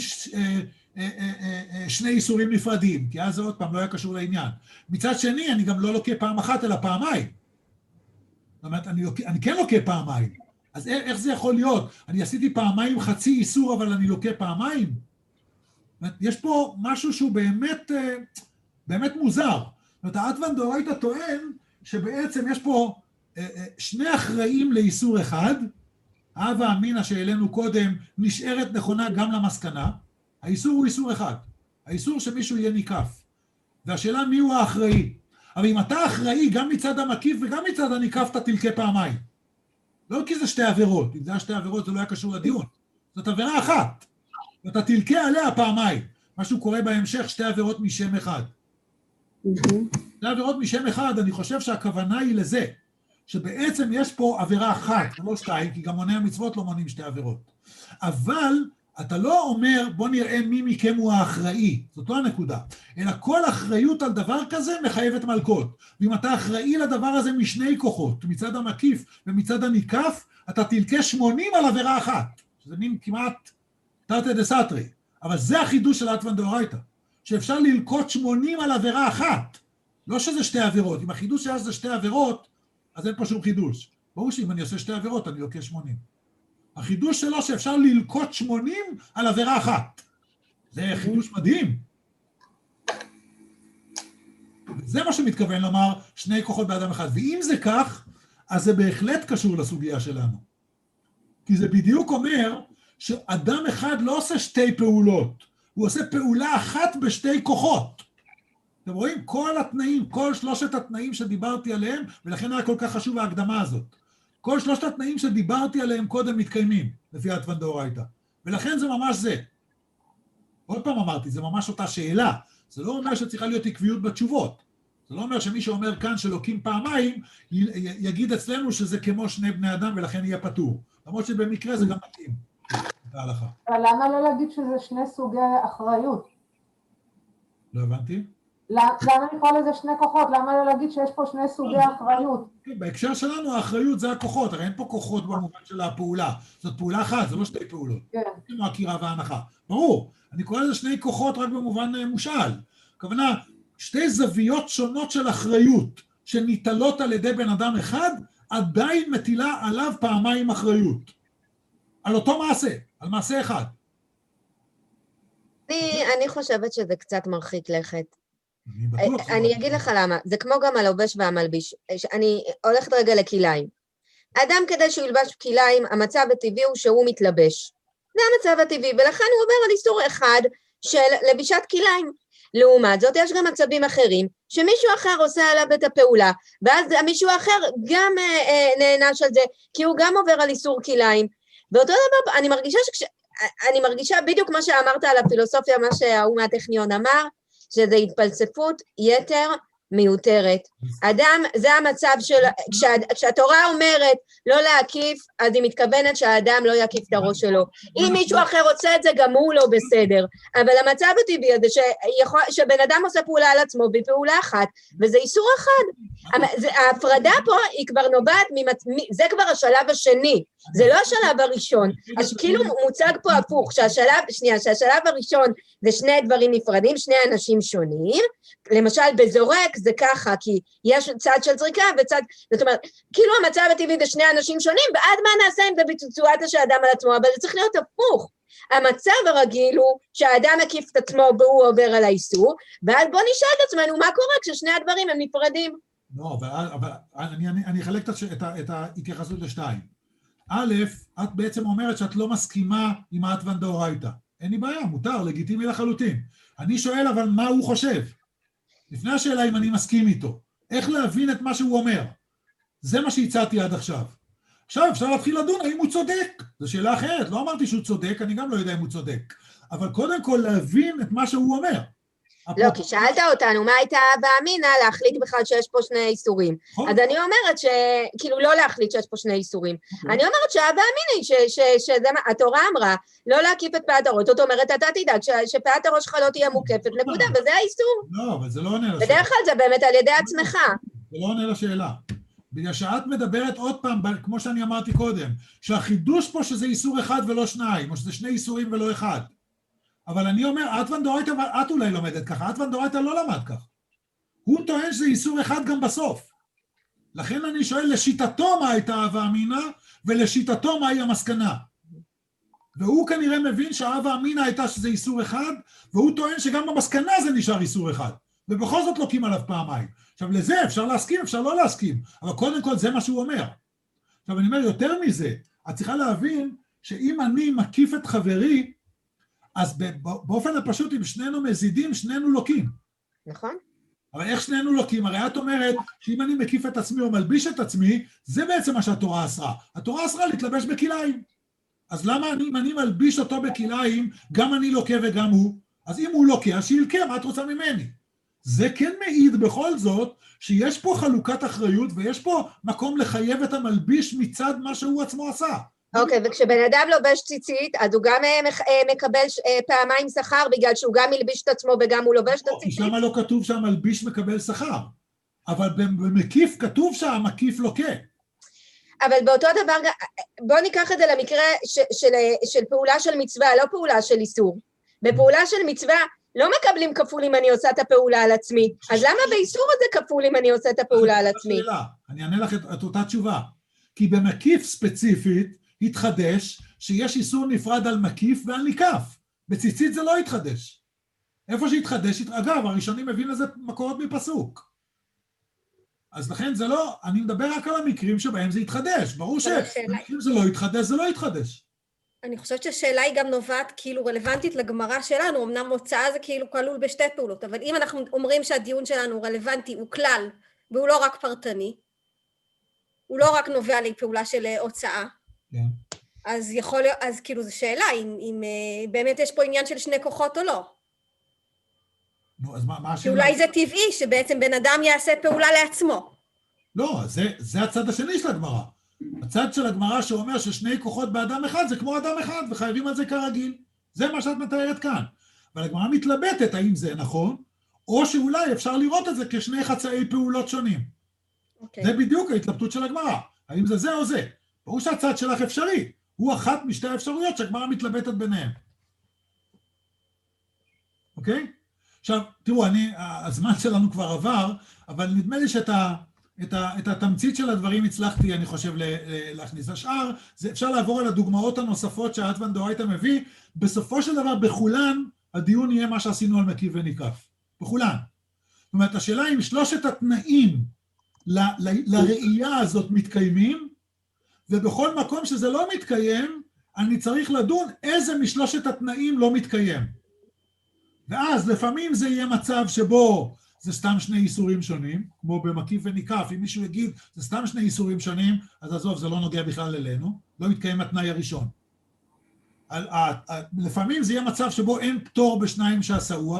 שני איסורים נפרדים, כי אז זה עוד פעם לא היה קשור לעניין. מצד שני, אני גם לא לוקה פעם אחת, אלא פעמיים. זאת אומרת, אני כן לוקה פעמיים. אז איך זה יכול להיות? אני עשיתי פעמיים חצי איסור, אבל אני לוקה פעמיים? זאת אומרת, יש פה משהו שהוא באמת מוזר. זאת אומרת, האתוון דאורייתא טוען שבעצם יש פה שני אחראים לאיסור אחד, הווה אמינא שהעלינו קודם נשארת נכונה גם למסקנה, האיסור הוא איסור אחד, האיסור שמישהו יהיה ניקף, והשאלה מי הוא האחראי. אבל אם אתה אחראי גם מצד המקיף וגם מצד הניקף, אתה תלקה פעמיים. לא כי זה שתי עבירות, אם זה היה שתי עבירות זה לא היה קשור לדיון, זאת עבירה אחת, ואתה תלקה עליה פעמיים, משהו קורה בהמשך שתי עבירות משם אחד. שתי עבירות משם אחד, אני חושב שהכוונה היא לזה, שבעצם יש פה עבירה אחת, לא שתיים, כי גם מוני המצוות לא מונים שתי עבירות. אבל אתה לא אומר, בוא נראה מי מכם הוא האחראי, זאת לא הנקודה, אלא כל אחריות על דבר כזה מחייבת מלכות. ואם אתה אחראי לדבר הזה משני כוחות, מצד המקיף ומצד הניקף, אתה תלקה 80 על עבירה אחת, שזה מין כמעט תרתי דסתרי. אבל זה החידוש של האתוון דאורייתא, שאפשר ללקות 80 על עבירה אחת, לא שזה שתי עבירות. אם החידוש שזה שתי עבירות, אז אין פה שום חידוש. ברור שאם אני עושה שתי עבירות, אני לוקח 80. החידוש שלו שאפשר ללקוט 80 על עבירה אחת. זה חידוש מדהים. זה מה שמתכוון לומר שני כוחות באדם אחד. ואם זה כך, אז זה בהחלט קשור לסוגיה שלנו. כי זה בדיוק אומר שאדם אחד לא עושה שתי פעולות, הוא עושה פעולה אחת בשתי כוחות. אתם רואים? כל התנאים, כל שלושת התנאים שדיברתי עליהם, ולכן היה כל כך חשוב ההקדמה הזאת. כל שלושת התנאים שדיברתי עליהם קודם מתקיימים, לפי האטוון דאורייתא. ולכן זה ממש זה. עוד פעם אמרתי, זה ממש אותה שאלה. זה לא אומר שצריכה להיות עקביות בתשובות. זה לא אומר שמי שאומר כאן שלוקים פעמיים, יגיד אצלנו שזה כמו שני בני אדם ולכן יהיה פטור. למרות שבמקרה זה גם מתאים. בהלכה. אבל למה לא להגיד שזה שני סוגי אחריות? לא הבנתי? למה לקרוא לזה שני כוחות? למה לא להגיד שיש פה שני סוגי אחריות? בהקשר שלנו האחריות זה הכוחות, הרי אין פה כוחות במובן של הפעולה. זאת פעולה אחת, זה לא שתי פעולות. כן. כמו הקירה וההנחה. ברור, אני קורא לזה שני כוחות רק במובן מושאל. הכוונה, שתי זוויות שונות של אחריות שניטלות על ידי בן אדם אחד, עדיין מטילה עליו פעמיים אחריות. על אותו מעשה, על מעשה אחד. אני חושבת שזה קצת מרחיק לכת. אני אגיד לך למה, זה כמו גם הלובש והמלביש. אני הולכת רגע לכיליים. האדם כדי שהוא ילבש כיליים, המצב הטבעי הוא שהוא מתלבש. זה המצב הטבעי, ולכן הוא עובר על איסור אחד של לבישת כיליים. לעומת זאת, יש גם מצבים אחרים, שמישהו אחר עושה עליו את הפעולה, ואז מישהו אחר גם נענש על זה, כי הוא גם עובר על איסור כיליים. ואותו דבר, אני מרגישה בדיוק מה שאמרת על הפילוסופיה, מה שההוא מהטכניון אמר, שזה התפלספות יתר מיותרת. אדם, זה המצב של, כשהתורה אומרת לא להקיף, אז היא מתכוונת שהאדם לא יקיף את הראש שלו. אם מישהו אחר רוצה את זה, גם הוא לא בסדר. אבל המצב הטבעי הזה, שבן אדם עושה פעולה על עצמו בפעולה אחת, וזה איסור אחד. ההפרדה פה היא כבר נובעת, זה כבר השלב השני, זה לא השלב הראשון. אז כאילו מוצג פה הפוך, שהשלב הראשון זה שני דברים נפרדים, שני אנשים שונים, למשל בזורק זה ככה, כי יש צד של זריקה וצד, זאת אומרת, כאילו המצב הטבעי זה שני אנשים שונים, ועד מה נעשה אם זה בסיטואציה של האדם על עצמו, אבל זה צריך להיות הפוך. המצב הרגיל הוא שהאדם מקיף את עצמו והוא עובר על האיסור, ואז בוא נשאל את עצמנו מה קורה כששני הדברים הם נפרדים. לא, אבל אני אחלק את ההתייחסות לשתיים. א', את בעצם אומרת שאת לא מסכימה עם האטוון דאורייתא. אין לי בעיה, מותר, לגיטימי לחלוטין. אני שואל אבל מה הוא חושב. לפני השאלה אם אני מסכים איתו. איך להבין את מה שהוא אומר. זה מה שהצעתי עד עכשיו. עכשיו אפשר להתחיל לדון האם הוא צודק. זו שאלה אחרת, לא אמרתי שהוא צודק, אני גם לא יודע אם הוא צודק. אבל קודם כל להבין את מה שהוא אומר. לא, כי שאלת אותנו, מה הייתה באמינה להחליט בכלל שיש פה שני איסורים. אז אני אומרת כאילו לא להחליט שיש פה שני איסורים. אני אומרת שהבאמינה היא שהתורה אמרה, לא להקיף את פאת הראש, זאת אומרת, אתה תדאג שפאת הראש שלך לא תהיה מוקפת, נקודה, וזה האיסור. לא, אבל זה לא עונה לשאלה. בדרך כלל זה באמת על ידי עצמך. זה לא עונה לשאלה. בגלל שאת מדברת עוד פעם, כמו שאני אמרתי קודם, שהחידוש פה שזה איסור אחד ולא שניים, או שזה שני איסורים ולא אחד. אבל אני אומר, האטוון דאורייתא, את אולי לומדת ככה, האטוון דאורייתא לא למד כך. הוא טוען שזה איסור אחד גם בסוף. לכן אני שואל, לשיטתו מה הייתה הווה אמינא, ולשיטתו מהי המסקנה. והוא כנראה מבין שההווה אמינא הייתה שזה איסור אחד, והוא טוען שגם במסקנה זה נשאר איסור אחד. ובכל זאת לוקים עליו פעמיים. עכשיו לזה אפשר להסכים, אפשר לא להסכים, אבל קודם כל זה מה שהוא אומר. עכשיו אני אומר יותר מזה, את צריכה להבין שאם אני מקיף את חברי, אז באופן הפשוט, אם שנינו מזידים, שנינו לוקים. נכון. אבל איך שנינו לוקים? הרי את אומרת שאם אני מקיף את עצמי או מלביש את עצמי, זה בעצם מה שהתורה אסרה. התורה אסרה להתלבש בכיליים. אז למה אם אני מלביש אותו בכיליים, גם אני לוקה וגם הוא? אז אם הוא לוקה, אז שילקה, מה את רוצה ממני? זה כן מעיד בכל זאת, שיש פה חלוקת אחריות, ויש פה מקום לחייב את המלביש מצד מה שהוא עצמו עשה. אוקיי, וכשבן אדם לובש ציצית, אז הוא גם מקבל פעמיים שכר, בגלל שהוא גם מלביש את עצמו וגם הוא לובש את הציצית. למה לא כתוב שהמלביש מקבל שכר? אבל במקיף כתוב שהמקיף לוקה. אבל באותו דבר, בוא ניקח את זה למקרה של פעולה של מצווה, לא פעולה של איסור. בפעולה של מצווה לא מקבלים כפול אם אני עושה את הפעולה על עצמי. אז למה באיסור הזה כפול אם אני עושה את הפעולה על עצמי? אני אענה לך את אותה תשובה. כי במקיף ספציפית, התחדש שיש איסור נפרד על מקיף ועל ניקף. בציצית זה לא התחדש. איפה שהתחדש, אגב, הראשונים מבין לזה מקורות מפסוק. אז לכן זה לא, אני מדבר רק על המקרים שבהם זה התחדש. ברור שמקרים זה לא התחדש, זה לא התחדש. אני חושבת שהשאלה היא גם נובעת כאילו רלוונטית לגמרא שלנו, אמנם הוצאה זה כאילו כלול בשתי פעולות, אבל אם אנחנו אומרים שהדיון שלנו רלוונטי, הוא כלל, והוא לא רק פרטני, הוא לא רק נובע לפעולה של הוצאה, כן. אז יכול להיות, אז כאילו זו שאלה, אם באמת יש פה עניין של שני כוחות או לא. נו, אז מה השאלה? שאולי זה טבעי, שבעצם בן אדם יעשה פעולה לעצמו. לא, זה הצד השני של הגמרא. הצד של הגמרא שאומר ששני כוחות באדם אחד זה כמו אדם אחד, וחייבים על זה כרגיל. זה מה שאת מתארת כאן. אבל הגמרא מתלבטת האם זה נכון, או שאולי אפשר לראות את זה כשני חצאי פעולות שונים. זה בדיוק ההתלבטות של הגמרא. האם זה או זה? ברור שהצד שלך אפשרי. הוא אחת משתי האפשרויות שהגמרא מתלבטת ביניהם. אוקיי? עכשיו, תראו, הזמן שלנו כבר עבר, אבל נדמה לי את התמצית של הדברים הצלחתי, אני חושב, להכניס. השאר, אפשר לעבור על הדוגמאות הנוספות שהאטוון דאורייתא מביא. בסופו של דבר, בכולן, הדיון יהיה מה שעשינו על מקיף וניקף. בכולן. זאת אומרת, השאלה אם שלושת התנאים לראייה הזאת מתקיימים, ובכל מקום שזה לא מתקיים, אני צריך לדון איזה משלושת התנאים לא מתקיים. ואז לפעמים זה יהיה מצב שבו זה סתם שני איסורים שונים, כמו במקיף וניקף, אם מישהו יגיד, זה סתם שני איסורים שונים, אז עזוב, זה לא נוגע בכלל אלינו, לא מתקיים התנאי הראשון. לפעמים זה יהיה מצב שבו אין פטור בשניים שעשאוה,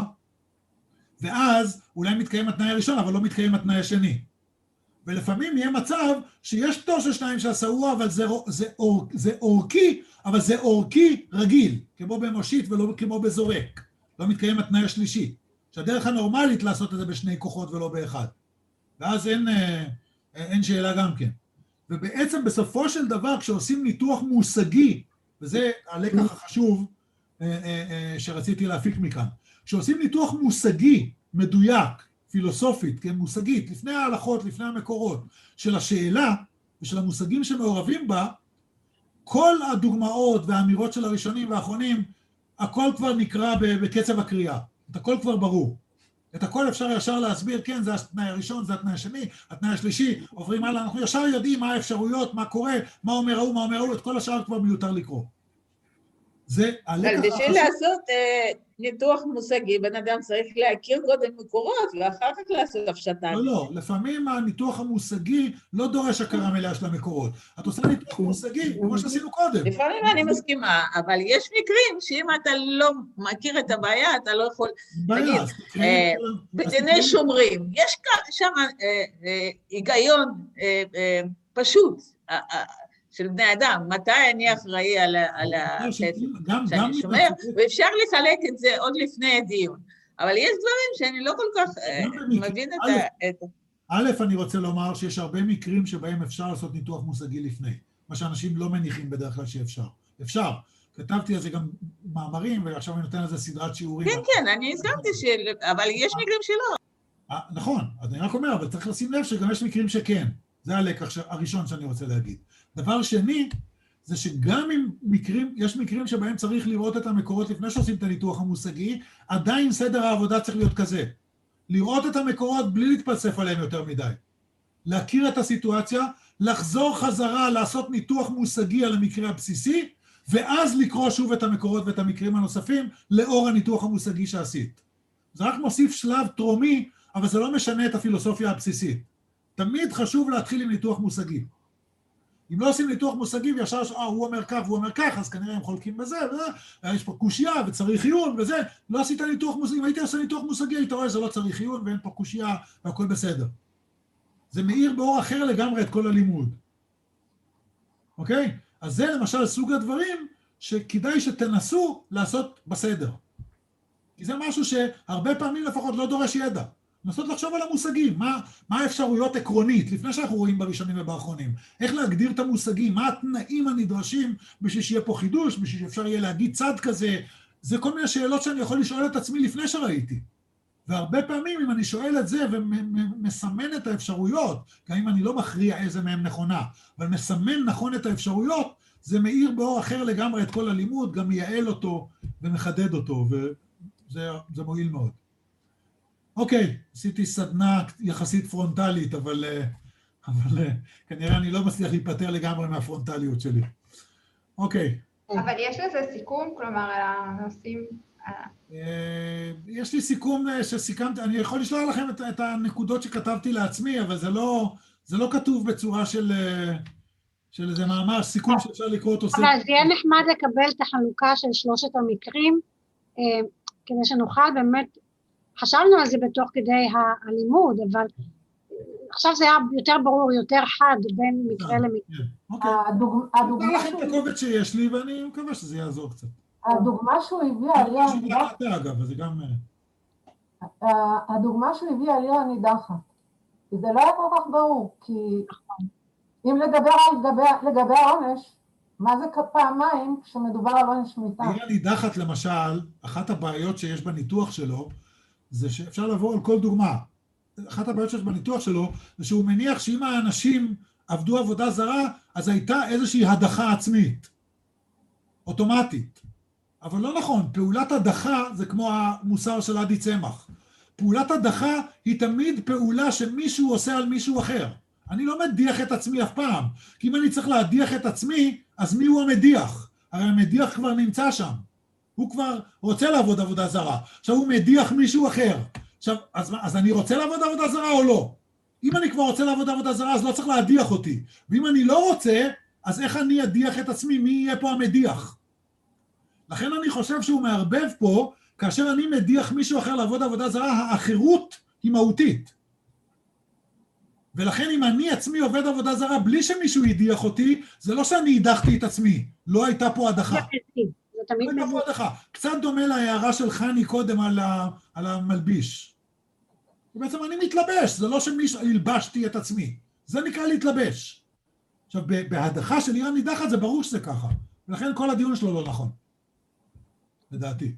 ואז אולי מתקיים התנאי הראשון, אבל לא מתקיים התנאי השני. ולפעמים יהיה מצב שיש פטור של שניים שעשאוה, אבל זה אורכי, אבל זה אורכי רגיל, כמו במושיט ולא כמו בזורק. לא מתקיים התנאי השלישי. שהדרך הנורמלית לעשות את זה בשני כוחות ולא באחד. ואז אין שאלה גם כן. ובעצם בסופו של דבר, כשעושים ניתוח מושגי, וזה הלקח החשוב שרציתי להפיק מכאן, כשעושים ניתוח מושגי, מדויק, פילוסופית, כן, מושגית, לפני ההלכות, לפני המקורות, של השאלה ושל המושגים שמעורבים בה, כל הדוגמאות והאמירות של הראשונים והאחרונים, הכל כבר נקרא בקצב הקריאה. את הכל כבר ברור. את הכל אפשר ישר להסביר, כן, זה התנאי הראשון, זה התנאי השני, התנאי השלישי, עוברים הלאה, אנחנו ישר יודעים מה האפשרויות, מה קורה, מה אומר ההוא, מה אומר ההוא, את כל השאר כבר מיותר לקרוא. זה הלקח החשוב. אבל בשביל לעשות ניתוח מושגי, בן אדם צריך להכיר קודם מקורות, ואחר כך לעשות הפשטה. לא, לפעמים הניתוח המושגי לא דורש הכרה מלאה של המקורות. את עושה ניתוח מושגי, כמו שעשינו קודם. לפעמים אני מסכימה, אבל יש מקרים שאם אתה לא מכיר את הבעיה, אתה לא יכול... בעיה, בדיני שומרים, יש שם היגיון פשוט, של בני אדם, מתי אני אחראי על שאני שומר, ואפשר לחלק את זה עוד לפני הדיון. אבל יש דברים שאני לא כל כך מבין את... א', אני רוצה לומר שיש הרבה מקרים שבהם אפשר לעשות ניתוח מושגי לפני, מה שאנשים לא מניחים בדרך כלל שאפשר. אפשר. כתבתי על זה גם מאמרים, ועכשיו אני נותן על זה סדרת שיעורים. כן, כן, אני הזכרתי אבל יש מקרים שלא. נכון, אז אני רק אומר, אבל צריך לשים לב שגם יש מקרים שכן. זה הלקח הראשון שאני רוצה להגיד. דבר שני, זה שגם אם יש מקרים שבהם צריך לראות את המקורות לפני שעושים את הניתוח המושגי, עדיין סדר העבודה צריך להיות כזה. לראות את המקורות בלי להתפלסף עליהם יותר מדי. להכיר את הסיטואציה, לחזור חזרה, לעשות ניתוח מושגי על המקרה הבסיסי, ואז לקרוא שוב את המקורות ואת המקרים הנוספים לאור הניתוח המושגי שעשית. זה רק מוסיף שלב טרומי, אבל זה לא משנה את הפילוסופיה הבסיסית. תמיד חשוב להתחיל עם ניתוח מושגי. אם לא עושים ניתוח מושגי וישר הוא אומר כך והוא אומר כך, אז כנראה הם חולקים בזה, יש פה קושיה וצריך עיון וזה, לא עשית ניתוח מושגי, אם הייתי עושה ניתוח מושגי, היית רואה שזה לא צריך עיון ואין פה קושיה והכל בסדר. זה מאיר באור אחר לגמרי את כל הלימוד. אוקיי? אז זה למשל סוג הדברים שכדאי שתנסו לעשות בסדר. כי זה משהו שהרבה פעמים לפחות לא דורש ידע. לנסות לחשוב על המושגים, מה האפשרויות עקרונית, לפני שאנחנו רואים בראשונים ובאחרונים. איך להגדיר את המושגים, מה התנאים הנדרשים בשביל שיהיה פה חידוש, בשביל שאפשר יהיה להגיד צד כזה. זה כל מיני שאלות שאני יכול לשאול את עצמי לפני שראיתי. והרבה פעמים אם אני שואל את זה ומסמן את האפשרויות, גם אם אני לא מכריע איזה מהם נכונה, אבל מסמן נכון את האפשרויות, זה מאיר באור אחר לגמרי את כל הלימוד, גם מייעל אותו ומחדד אותו, וזה מועיל מאוד. אוקיי, עשיתי סדנה יחסית פרונטלית, אבל כנראה אני לא מצליח להיפטר לגמרי מהפרונטליות שלי. אוקיי. אבל יש לזה סיכום? כלומר, הנושאים... יש לי סיכום שסיכמתי, אני יכול לשלוח לכם את הנקודות שכתבתי לעצמי, אבל זה לא כתוב בצורה של איזה מאמר, סיכום שאפשר לקרוא אותו. אבל זה יהיה נחמד לקבל את החלוקה של 3 המקרים, כדי שנוכל באמת, חשבנו על זה בתוך כדי הלימוד, אבל עכשיו זה היה יותר ברור, יותר חד בין מקרה למקרה. אוקיי. אני לכם את הקובץ שיש לי, ואני מקווה שזה יעזור קצת. הדוגמה שהוא הביא עליון נידחת. זה לא היה כל כך ברור, כי אם לגבי העונש, מה זה פעמיים כשמדובר על עונש מיתה? עליון נידחת למשל, אחת הבעיות שיש בניתוח שלו, זה שאפשר לעבור על כל דוגמה. אחת הבעיות שיש בניתוח שלו, זה שהוא מניח שאם האנשים עבדו עבודה זרה, אז הייתה איזושהי הדחה עצמית, אוטומטית. אבל לא נכון, פעולת הדחה זה כמו המוסר של עדי צמח. פעולת הדחה היא תמיד פעולה שמישהו עושה על מישהו אחר. אני לא מדיח את עצמי אף פעם, כי אם אני צריך להדיח את עצמי, אז מי הוא המדיח? הרי המדיח כבר נמצא שם. הוא כבר רוצה לעבוד עבודה זרה. עכשיו הוא מדיח מישהו אחר. עכשיו, אז אני רוצה לעבוד עבודה זרה או לא? אם אני כבר רוצה לעבוד עבודה זרה, אז לא צריך להדיח אותי. ואם אני לא רוצה, אז איך אני אדיח את עצמי? מי יהיה פה המדיח? לכן אני חושב שהוא מערבב פה, כאשר אני מדיח מישהו אחר לעבוד עבודה זרה, האחרות היא מהותית. ולכן אם אני עצמי עובד עבודה זרה בלי שמישהו ידיח אותי, זה לא שאני הדחתי את עצמי, לא הייתה פה הדחה. קצת דומה להערה של חני קודם על המלביש. ובעצם אני מתלבש, זה לא שמישהו הלבשתי את עצמי, זה נקרא להתלבש. עכשיו, בהדחה של עליון נידחת זה ברור שזה ככה, ולכן כל הדיון שלו לא נכון. לדעתי.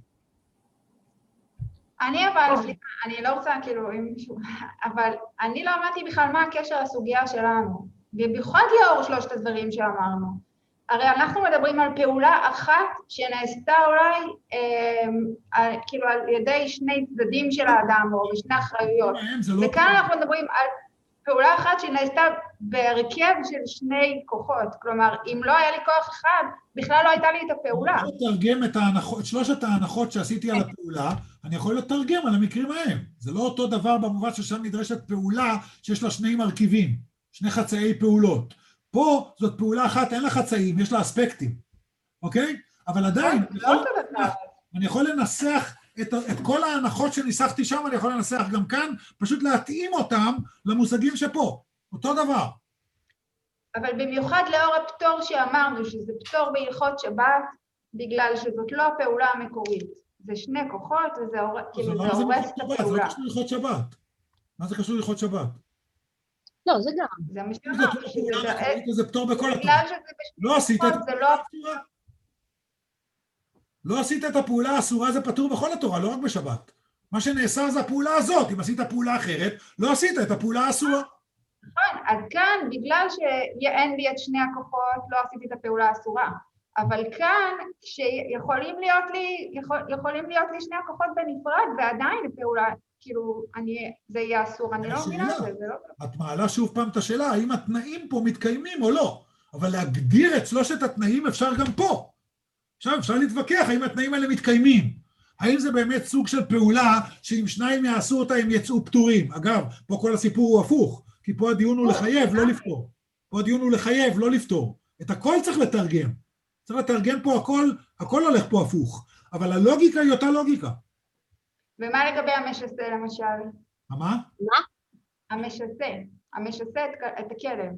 אני לא רוצה כאילו עם מישהו, אבל אני לא אמרתי בכלל מה הקשר לסוגיה שלנו, ובמיוחד לאור 3 הדברים שאמרנו. הרי אנחנו מדברים על פעולה אחת שנעשתה אולי כאילו על ידי 2 צדדים של האדם או בשני אחריות. וכאן אנחנו מדברים על פעולה אחת שנעשתה בהרכב של 2 כוחות. כלומר, אם לא היה לי כוח אחד, בכלל לא הייתה לי את הפעולה. אני יכול לתרגם את 3 ההנחות שעשיתי על הפעולה, אני יכול לתרגם על המקרים ההם. זה לא אותו דבר במובן ששם נדרשת פעולה שיש לה 2 מרכיבים, 2 חצאי פעולות. פה זאת פעולה אחת, אין לה חצאים, יש לה אספקטים, אוקיי? אבל עדיין, אני יכול לנסח את כל ההנחות שניסחתי שם, אני יכול לנסח גם כאן, פשוט להתאים אותם למושגים שפה, אותו דבר. אבל במיוחד לאור הפטור שאמרנו, שזה פטור בהלכות שבת, בגלל שזאת לא הפעולה המקורית. זה 2 כוחות, וזה הורס את הפעולה. זה לא קשור להלכות שבת. מה זה קשור להלכות שבת? לא, זה גם. זה משמע. זה פטור בכל התורה. לא עשית את הפעולה האסורה. לא עשית את הפעולה האסורה, זה פטור בכל התורה, לא רק בשבת. מה שנאסר זה הפעולה הזאת. אם עשית פעולה אחרת, לא עשית את הפעולה האסורה. נכון, אז כאן, בגלל שאין לי את 2 הכוחות, לא עשיתי את הפעולה האסורה. אבל כאן, שיכולים להיות לי 2 הכוחות בנפרד, ועדיין הפעולה, כאילו, זה יהיה אסור, אני לא מבינה את זה, לא... את מעלה שוב פעם את השאלה, האם התנאים פה מתקיימים או לא, אבל להגדיר את 3 התנאים אפשר גם פה. עכשיו אפשר להתווכח האם התנאים האלה מתקיימים, האם זה באמת סוג של פעולה שאם 2 יעשו אותה הם יצאו פטורים. אגב, פה כל הסיפור הוא הפוך, כי פה הדיון הוא לחייב, לא לפתור. פה הדיון הוא לחייב, לא לפתור. את הכל צריך לתרגם. צריך לתרגם פה הכל הולך פה הפוך, אבל הלוגיקה היא אותה לוגיקה. ומה לגבי המשסה למשל? מה? המשסה את הכלב.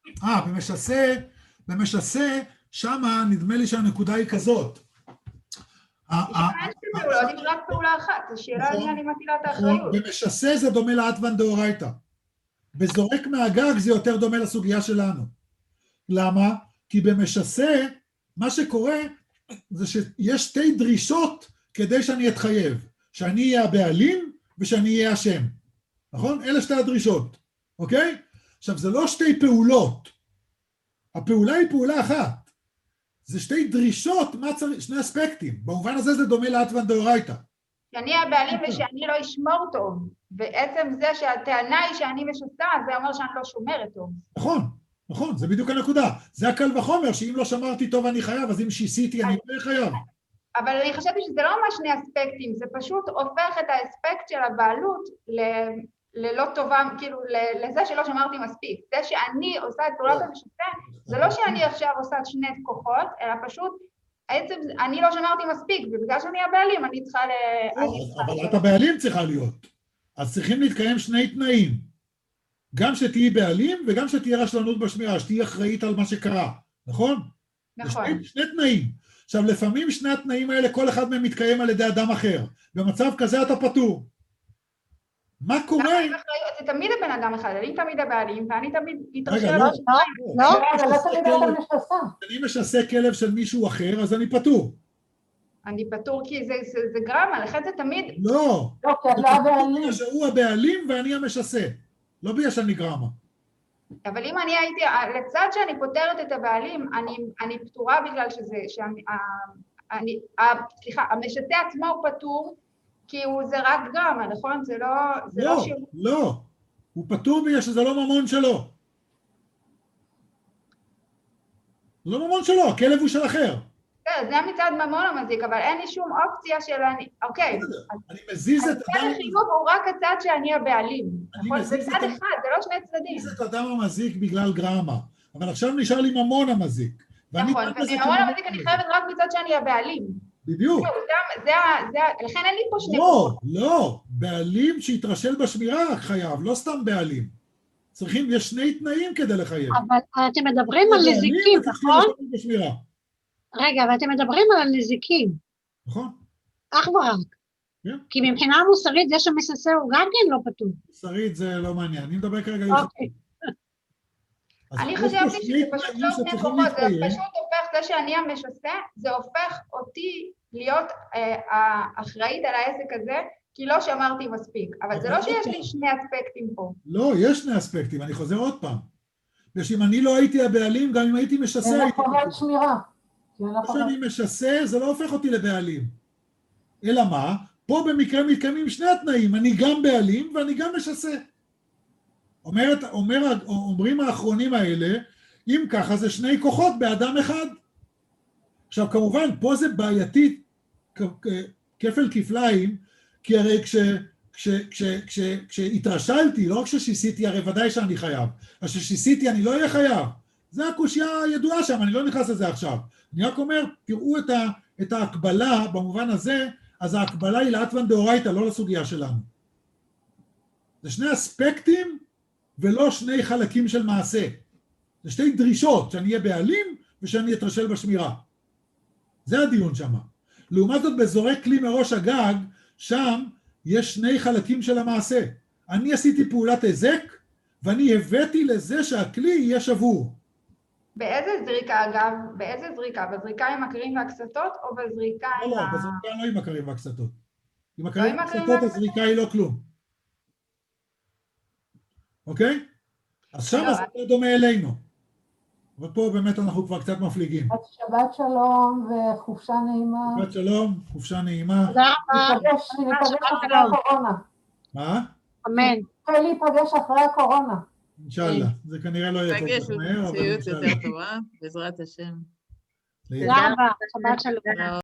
במשסה, שמה נדמה לי שהנקודה היא כזאת. אם רק פעולה אחת, השאלה היא אני מטילה את האחריות. במשסה זה דומה לאתוון דאורייתא. בזורק מהגג זה יותר דומה לסוגיה שלנו. למה? כי במשסה, מה שקורה זה שיש 2 דרישות כדי שאני אתחייב. שאני אהיה הבעלים ושאני אהיה השם. נכון? אלה 2 הדרישות. אוקיי? עכשיו, זה לא 2 פעולות. הפעולה היא פעולה אחת. זה שתי דרישות, שני אספקטים. במובן הזה זה דומה לאתוון דאורייתא. שאני הבעלים ושאני לא אשמור טוב, ועצם זה שהטענה היא שאני משסה, זה אומר שאני לא שומרת טוב. נכון, זה בדיוק הנקודה. זה הקל וחומר, שאם לא שמרתי טוב אני חייב, אז אם שיסיתי אני לא חייב. אבל אני חשבתי שזה לא ממש שני אספקטים, זה פשוט הופך את האספקט של הבעלות ללא טובה, כאילו לזה שלא שמרתי מספיק. זה שאני עושה את פעולת המשסה, זה לא שאני עכשיו עושה שני כוחות, אלא פשוט, בעצם אני לא שמרתי מספיק, ובגלל שאני הבעלים, אני צריכה אבל את הבעלים צריכה להיות. אז צריכים להתקיים שני תנאים. גם שתהי בעלים וגם שתהיה רשלנות בשמירה, שתהי אחראית על מה שקרה, נכון? נכון. שני תנאים. עכשיו, לפעמים שני התנאים האלה, כל אחד מהם מתקיים על ידי אדם אחר. במצב כזה אתה פטור. מה קורה? זה תמיד הבן אדם אחד, אני תמיד הבעלים, ואני תמיד מתרשם. רגע, לא, אני משסה כלב של מישהו אחר, אז אני פטור. אני פטור כי זה גרמה, לכן זה תמיד... לא, כי אתה הבעלים. הוא הבעלים ואני המשסה. לא בגלל שאני גרמה. אבל אם אני הייתי, לצד שאני פותרת את הבעלים, אני פטורה בגלל שזה, סליחה, המשסה עצמו הוא פטור, כי זה רק גרמה, נכון? זה לא שירות. לא, הוא פטור בגלל שזה לא ממון שלו. זה לא ממון שלו, הכלב הוא של אחר. זה מצד ממון המזיק, אבל אין לי שום אופציה של אוקיי. אני מזיז את אדם... החיוב הוא רק הצד שאני הבעלים. זה צד אחד, זה לא שני צדדים. אני מזיז את אדם המזיק בגלל גרמה, אבל עכשיו נשאר לי ממון המזיק. נכון, וממון המזיק אני חייבת רק מצד שאני הבעלים. בדיוק. לכן אין לי פה שני... לא, בעלים שהתרשל בשמירה חייב, לא סתם בעלים. יש שני תנאים כדי לחייב. אבל אתם מדברים על נזיקים, נכון? רגע, אבל אתם מדברים על הנזיקים. נכון. אך ורק. כי מבחינה מוסרית זה שמססה הוא גם כן לא פתור. מוסרית זה לא מעניין, אני מדבר כרגע... אני חשבתי שזה פשוט לא שני כוחות, זה פשוט הופך, זה שאני המשסה, זה הופך אותי להיות אחראית על העסק הזה, כי לא שמרתי מספיק. אבל זה לא שיש לי שני אספקטים פה. לא, יש שני אספקטים, אני חוזר עוד פעם. ושאם אני לא הייתי הבעלים, גם אם הייתי משסה... זה חובת שמירה. כשאני משסה, זה לא הופך אותי לבעלים. אלא מה? פה במקרה מתקיימים שני התנאים, אני גם בעלים ואני גם משסה. אומרים האחרונים האלה, אם ככה זה שני כוחות באדם אחד. עכשיו כמובן, פה זה בעייתי, כפל כפליים, כי הרי כשהתרשלתי, לא רק ששיסיתי, הרי ודאי שאני חייב. אז כששיסיתי אני לא אהיה חייב. זה הקושיה הידועה שם, אני לא נכנס לזה עכשיו. אני רק אומר, תראו את ההקבלה במובן הזה, אז ההקבלה היא לאתוון דאורייתא, לא לסוגיה שלנו. זה שני אספקטים ולא שני חלקים של מעשה. זה שתי דרישות, שאני אהיה בעלים ושאני אתרשל בשמירה. זה הדיון שם. לעומת זאת, בזורק כלי מראש הגג, שם יש שני חלקים של המעשה. אני עשיתי פעולת היזק, ואני הבאתי לזה שהכלי יהיה שבור. באיזה זריקה אגב? באיזה זריקה? בזריקה עם הקרים והקסתות או בזריקה עם לא, בזריקה לא עם הקרים והקסתות. עם הקרים והקסתות הזריקה היא לא כלום. אוקיי? אז שם זה דומה אלינו. אבל פה באמת אנחנו כבר קצת מפליגים. שבת שלום וחופשה נעימה. שבת שלום, חופשה נעימה. תודה רבה. ניפגש אחרי הקורונה. מה? אמן. נתחיל להיפגש אחרי הקורונה. אינשאללה, זה כנראה לא יהיה כל כך מהר, אבל מציאות יותר טובה, בעזרת השם. תודה רבה, שבת שלום.